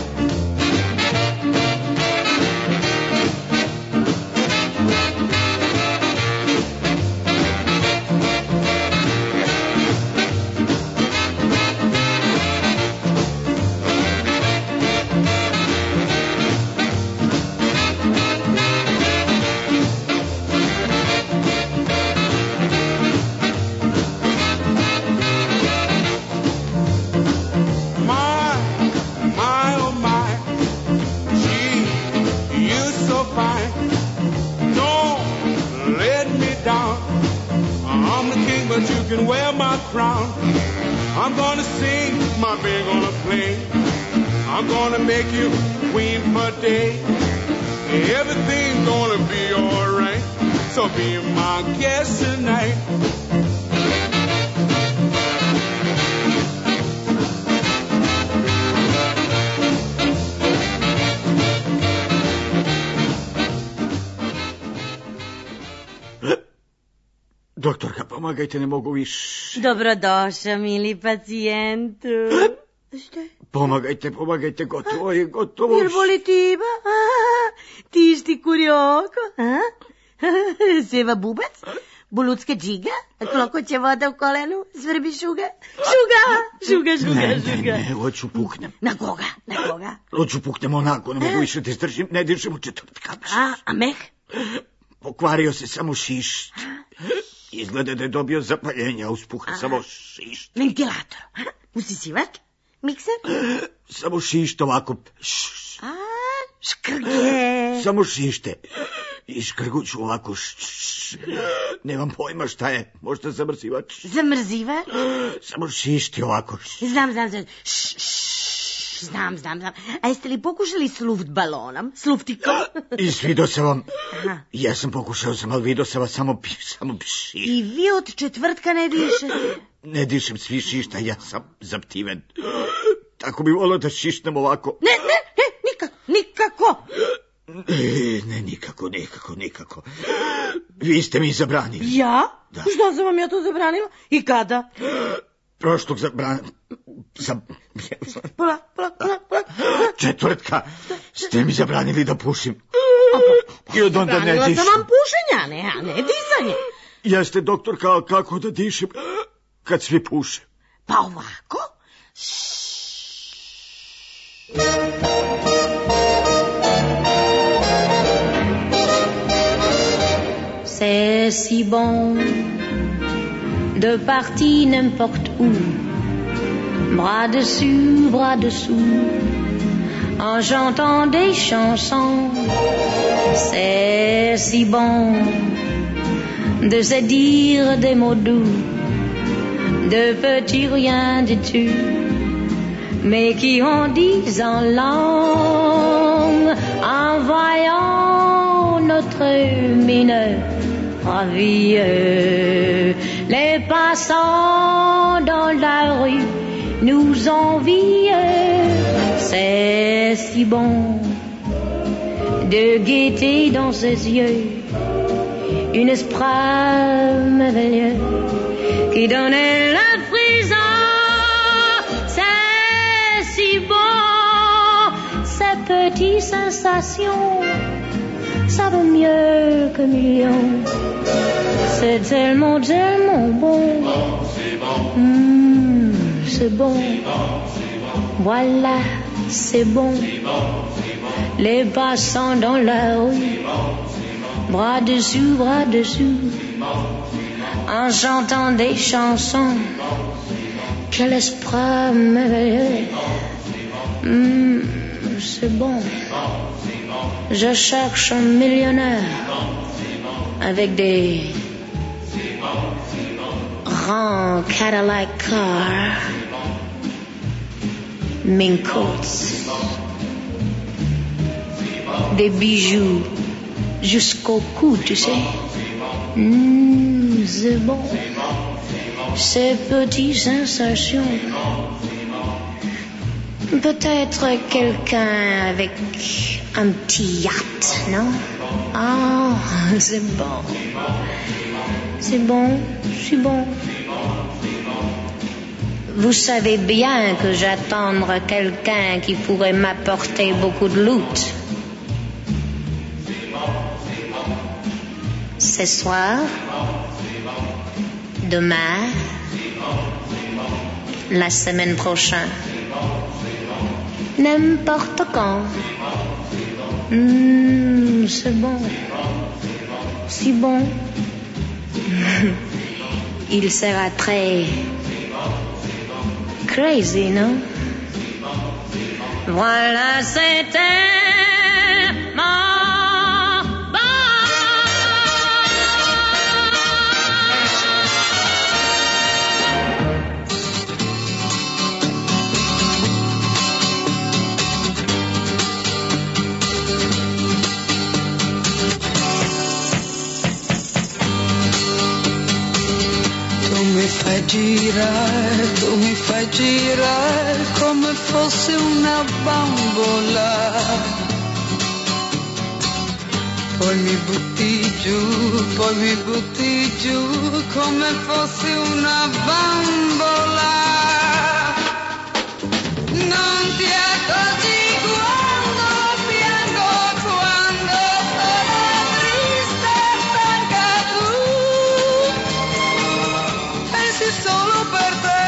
You can wear my crown. I'm gonna sing, my band gonna play. I'm gonna make you queen for a day. Everything's gonna be alright, so be my guest tonight. Doktorka, pomagajte, ne mogu više. Dobrodošao, mili pacijentu. Šta je? Pomagajte, gotovo je, gotovo. Jer boli tiba? Tiš ti kurioko? Seva bubac? Bulutska džiga? Klokoće voda u kolenu? Svrbi šuga? Šuga. Ne, hoću puknem. Na koga? Hoću puknem onako, ne mogu više da izdržim, ne dišem u četvrtka. A meh? Pokvario se samo šišt. Izgleda da je dobio zapaljenje, a uspuha samo šišt. Ventilator? Usisivač? Mikser? Samo šišt ovako. Škrge. Samo šište. I škrguću ovako. Nemam pojma šta je. Možda zamrzivač. Zamrzivač? Samo šišti ovako. Znam. Znam. A jeste li pokušali s luft balonom? S luftikom? I svidio se vam. Ja sam pokušao ali vidio se vas samo šišt. I vi od četvrtka ne dišete? Ne dišem svi šišta, ja sam zaptiven. Tako bi volio da šišnem ovako. Ne, nikako. Ne, nikako. Vi ste mi zabranili. Ja? Da. Što sam vam ja to zabranila? I kada? Prošlog Pola. Četvrtka ste mi zabranili da pušim. I od onda ne dišem. Zabranila sam vam pušenja, a ne disanje. Jeste, doktorka, kako da dišem kad svi puše? Pa ovako. C'est si bon de partir n'importe où, bras dessus, bras dessous, en chantant des chansons. C'est si bon de se dire des mots doux, de petits rien du tout, mais qui en disent en langue, en voyant notre mine ravie. Les passants dans la rue nous envient. C'est si bon de guetter dans ses yeux une espoir merveilleux qui donnait la frisson. C'est si bon, ces petites sensations, ça vaut mieux que millions. C'est tellement, tellement bon. C'est bon. Voilà, c'est bon. Les passants dans la rue, bras dessous, en chantant des chansons. Quel esprit merveilleux. C'est bon. Je cherche un millionnaire avec des grands Cadillac cars, mink coats, des bijoux jusqu'au cou, tu sais. C'est bon. Ces petites sensations. Peut-être quelqu'un avec un petit yacht, non? Ah, c'est bon. C'est bon, c'est bon. Vous savez bien que j'attends quelqu'un qui pourrait m'apporter beaucoup de loot. Ce soir, demain, la semaine prochaine, n'importe quand. C'est bon, si bon. Il sera très crazy, non? Voilà, c'est tellement bon. Tu mi fai girare come fosse una bambola, poi mi butti giù come fosse una bambola. Non ti accorgi quando piango, quando sono triste e stanca tu, pensi solo per te.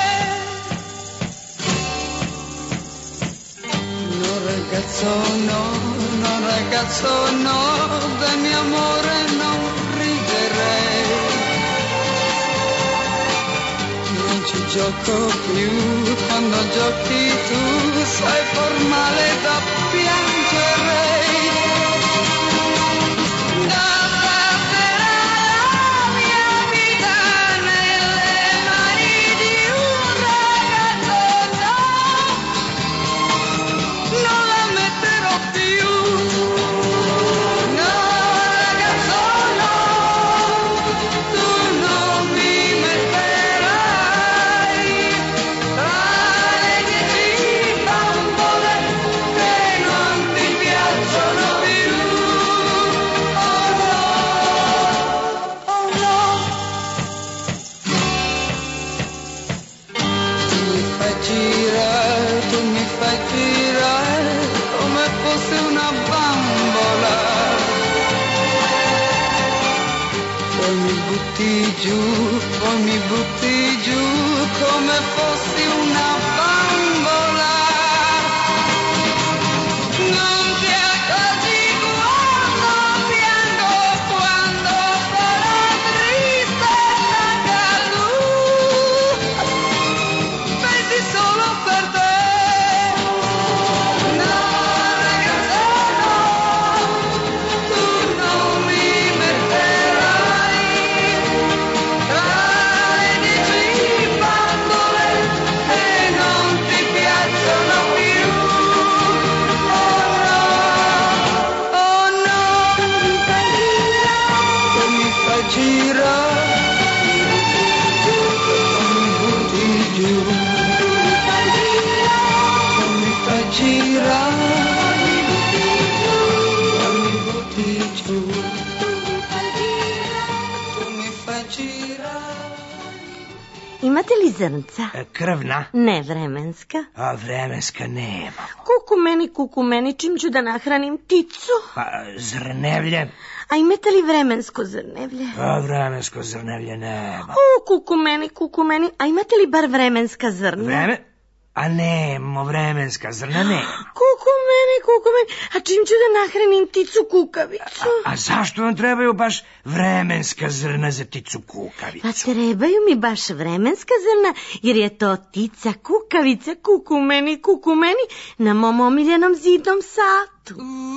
No, ragazzo, no, del mio amore non riderei. Non ci gioco più, quando giochi tu sei formale da piangere. Da passerà la mia vita nelle mani di un ragazzo, no, non la metterò più. No, ragazzo, no, tu non mi metterai tra le 10 bambole che non ti piacciono più. Oh no, oh no. Tu mi fai girare come fosse una bambola, poi mi butti giù come fossi una bambola. Non ti accorgi quando piango, quando girare, ogni volta giù, tu mi fai girare. Imate li zrnca? Krvna? Ne, vremenska. A vremenska nema. Kuku meni, čim ću da nahranim pticu? Pa zrnevlje? A imate li vremensko zrnevlje? A vremensko zrnevlje nema. Kuku meni, a imate li bar vremenska zrna? A nemo, vremenska zrna nema. Kuku meni, a čim ću da nahranim pticu kukavicu? A zašto vam trebaju baš vremenska zrna za pticu kukavicu? Pa trebaju mi baš vremenska zrna, jer je to ptica kukavica, kuku meni, na mom omiljenom zidnom satu.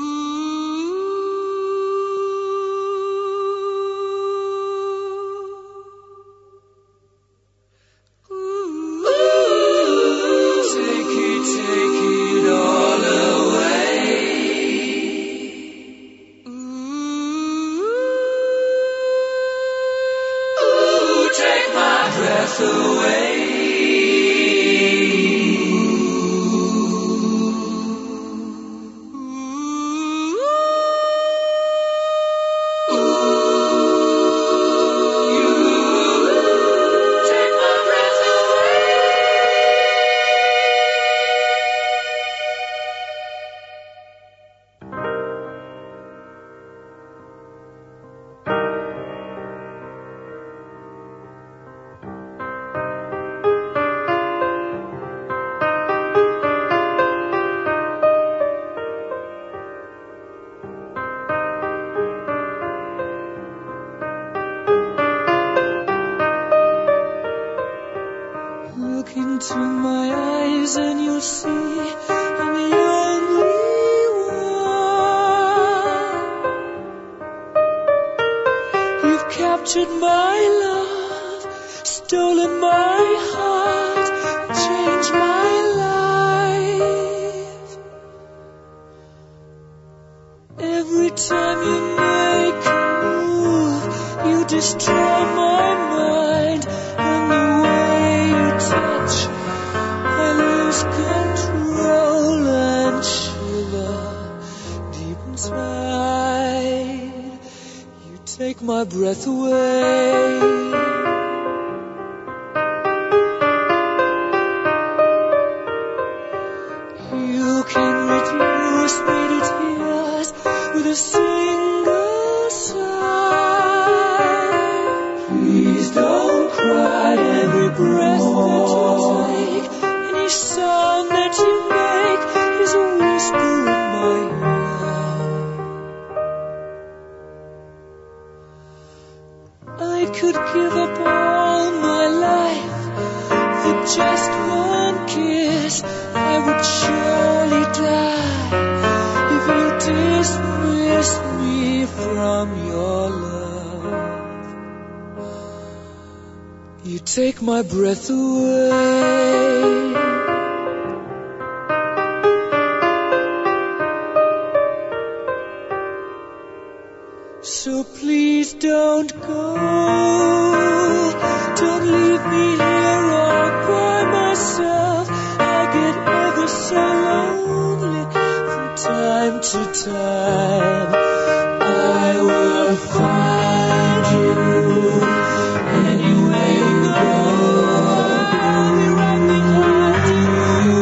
Into my eyes and you'll see I'm the only one. You've captured my love, stolen my heart, changed my life. Every time you make a move, you destroy my mind, and the way you touch, I lose control and shiver deep inside. You take my breath away. You can reduce me to tears with a single sigh. Please don't cry. Every breath that you take, any sound that you make is a whisper in my ear. I could give up all my life for just one kiss. I would surely die if you dismiss me from your love. You take my breath away. So please don't go. Don't leave me here all by myself. I get ever so lonely from time to time. I will find you anywhere you go. I'll be right behind you.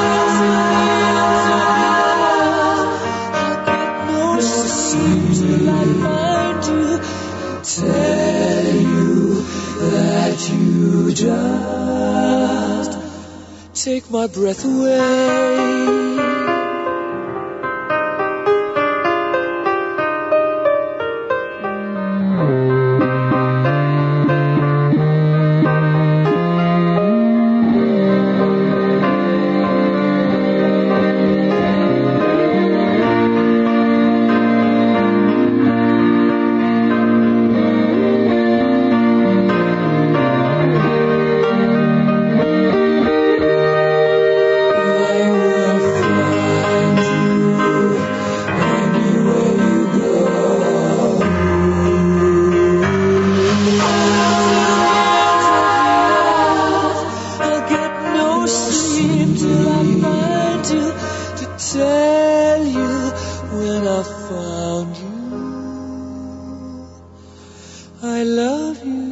I'll get no sleep till I find you. Tell you that you just take my breath away. I will tell you when I found you. I love you.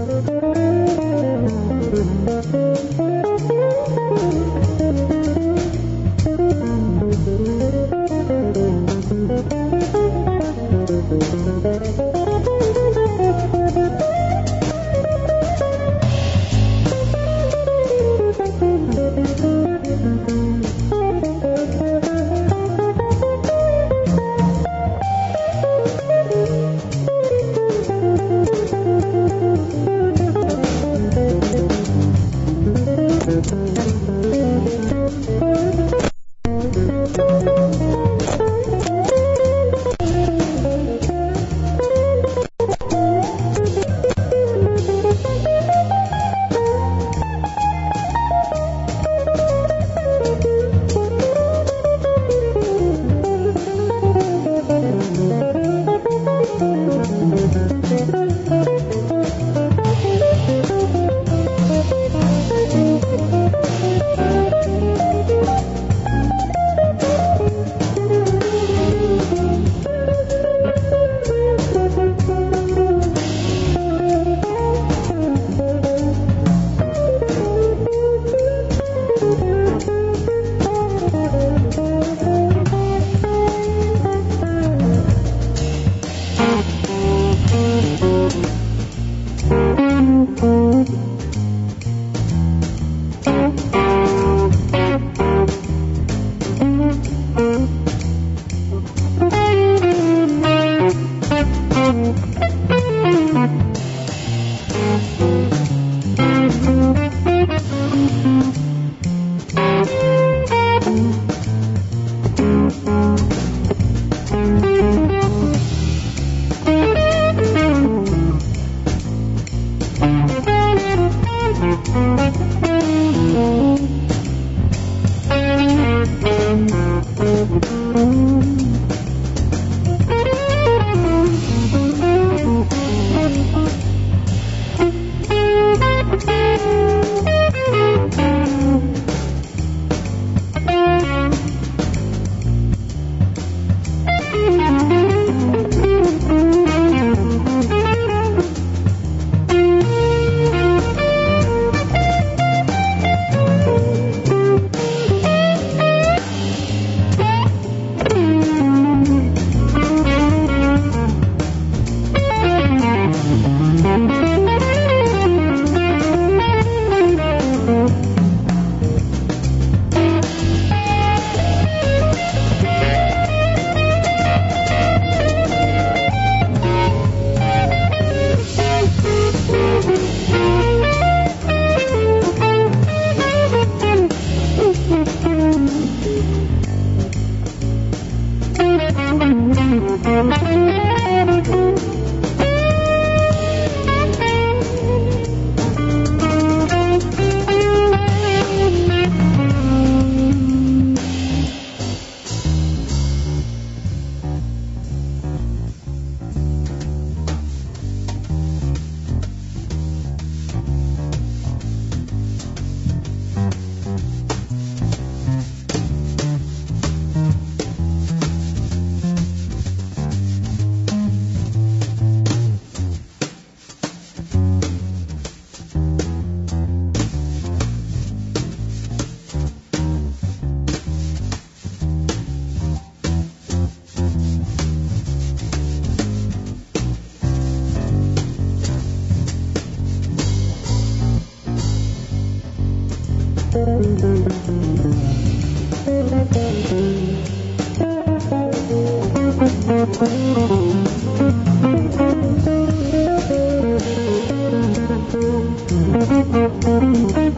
Thank you.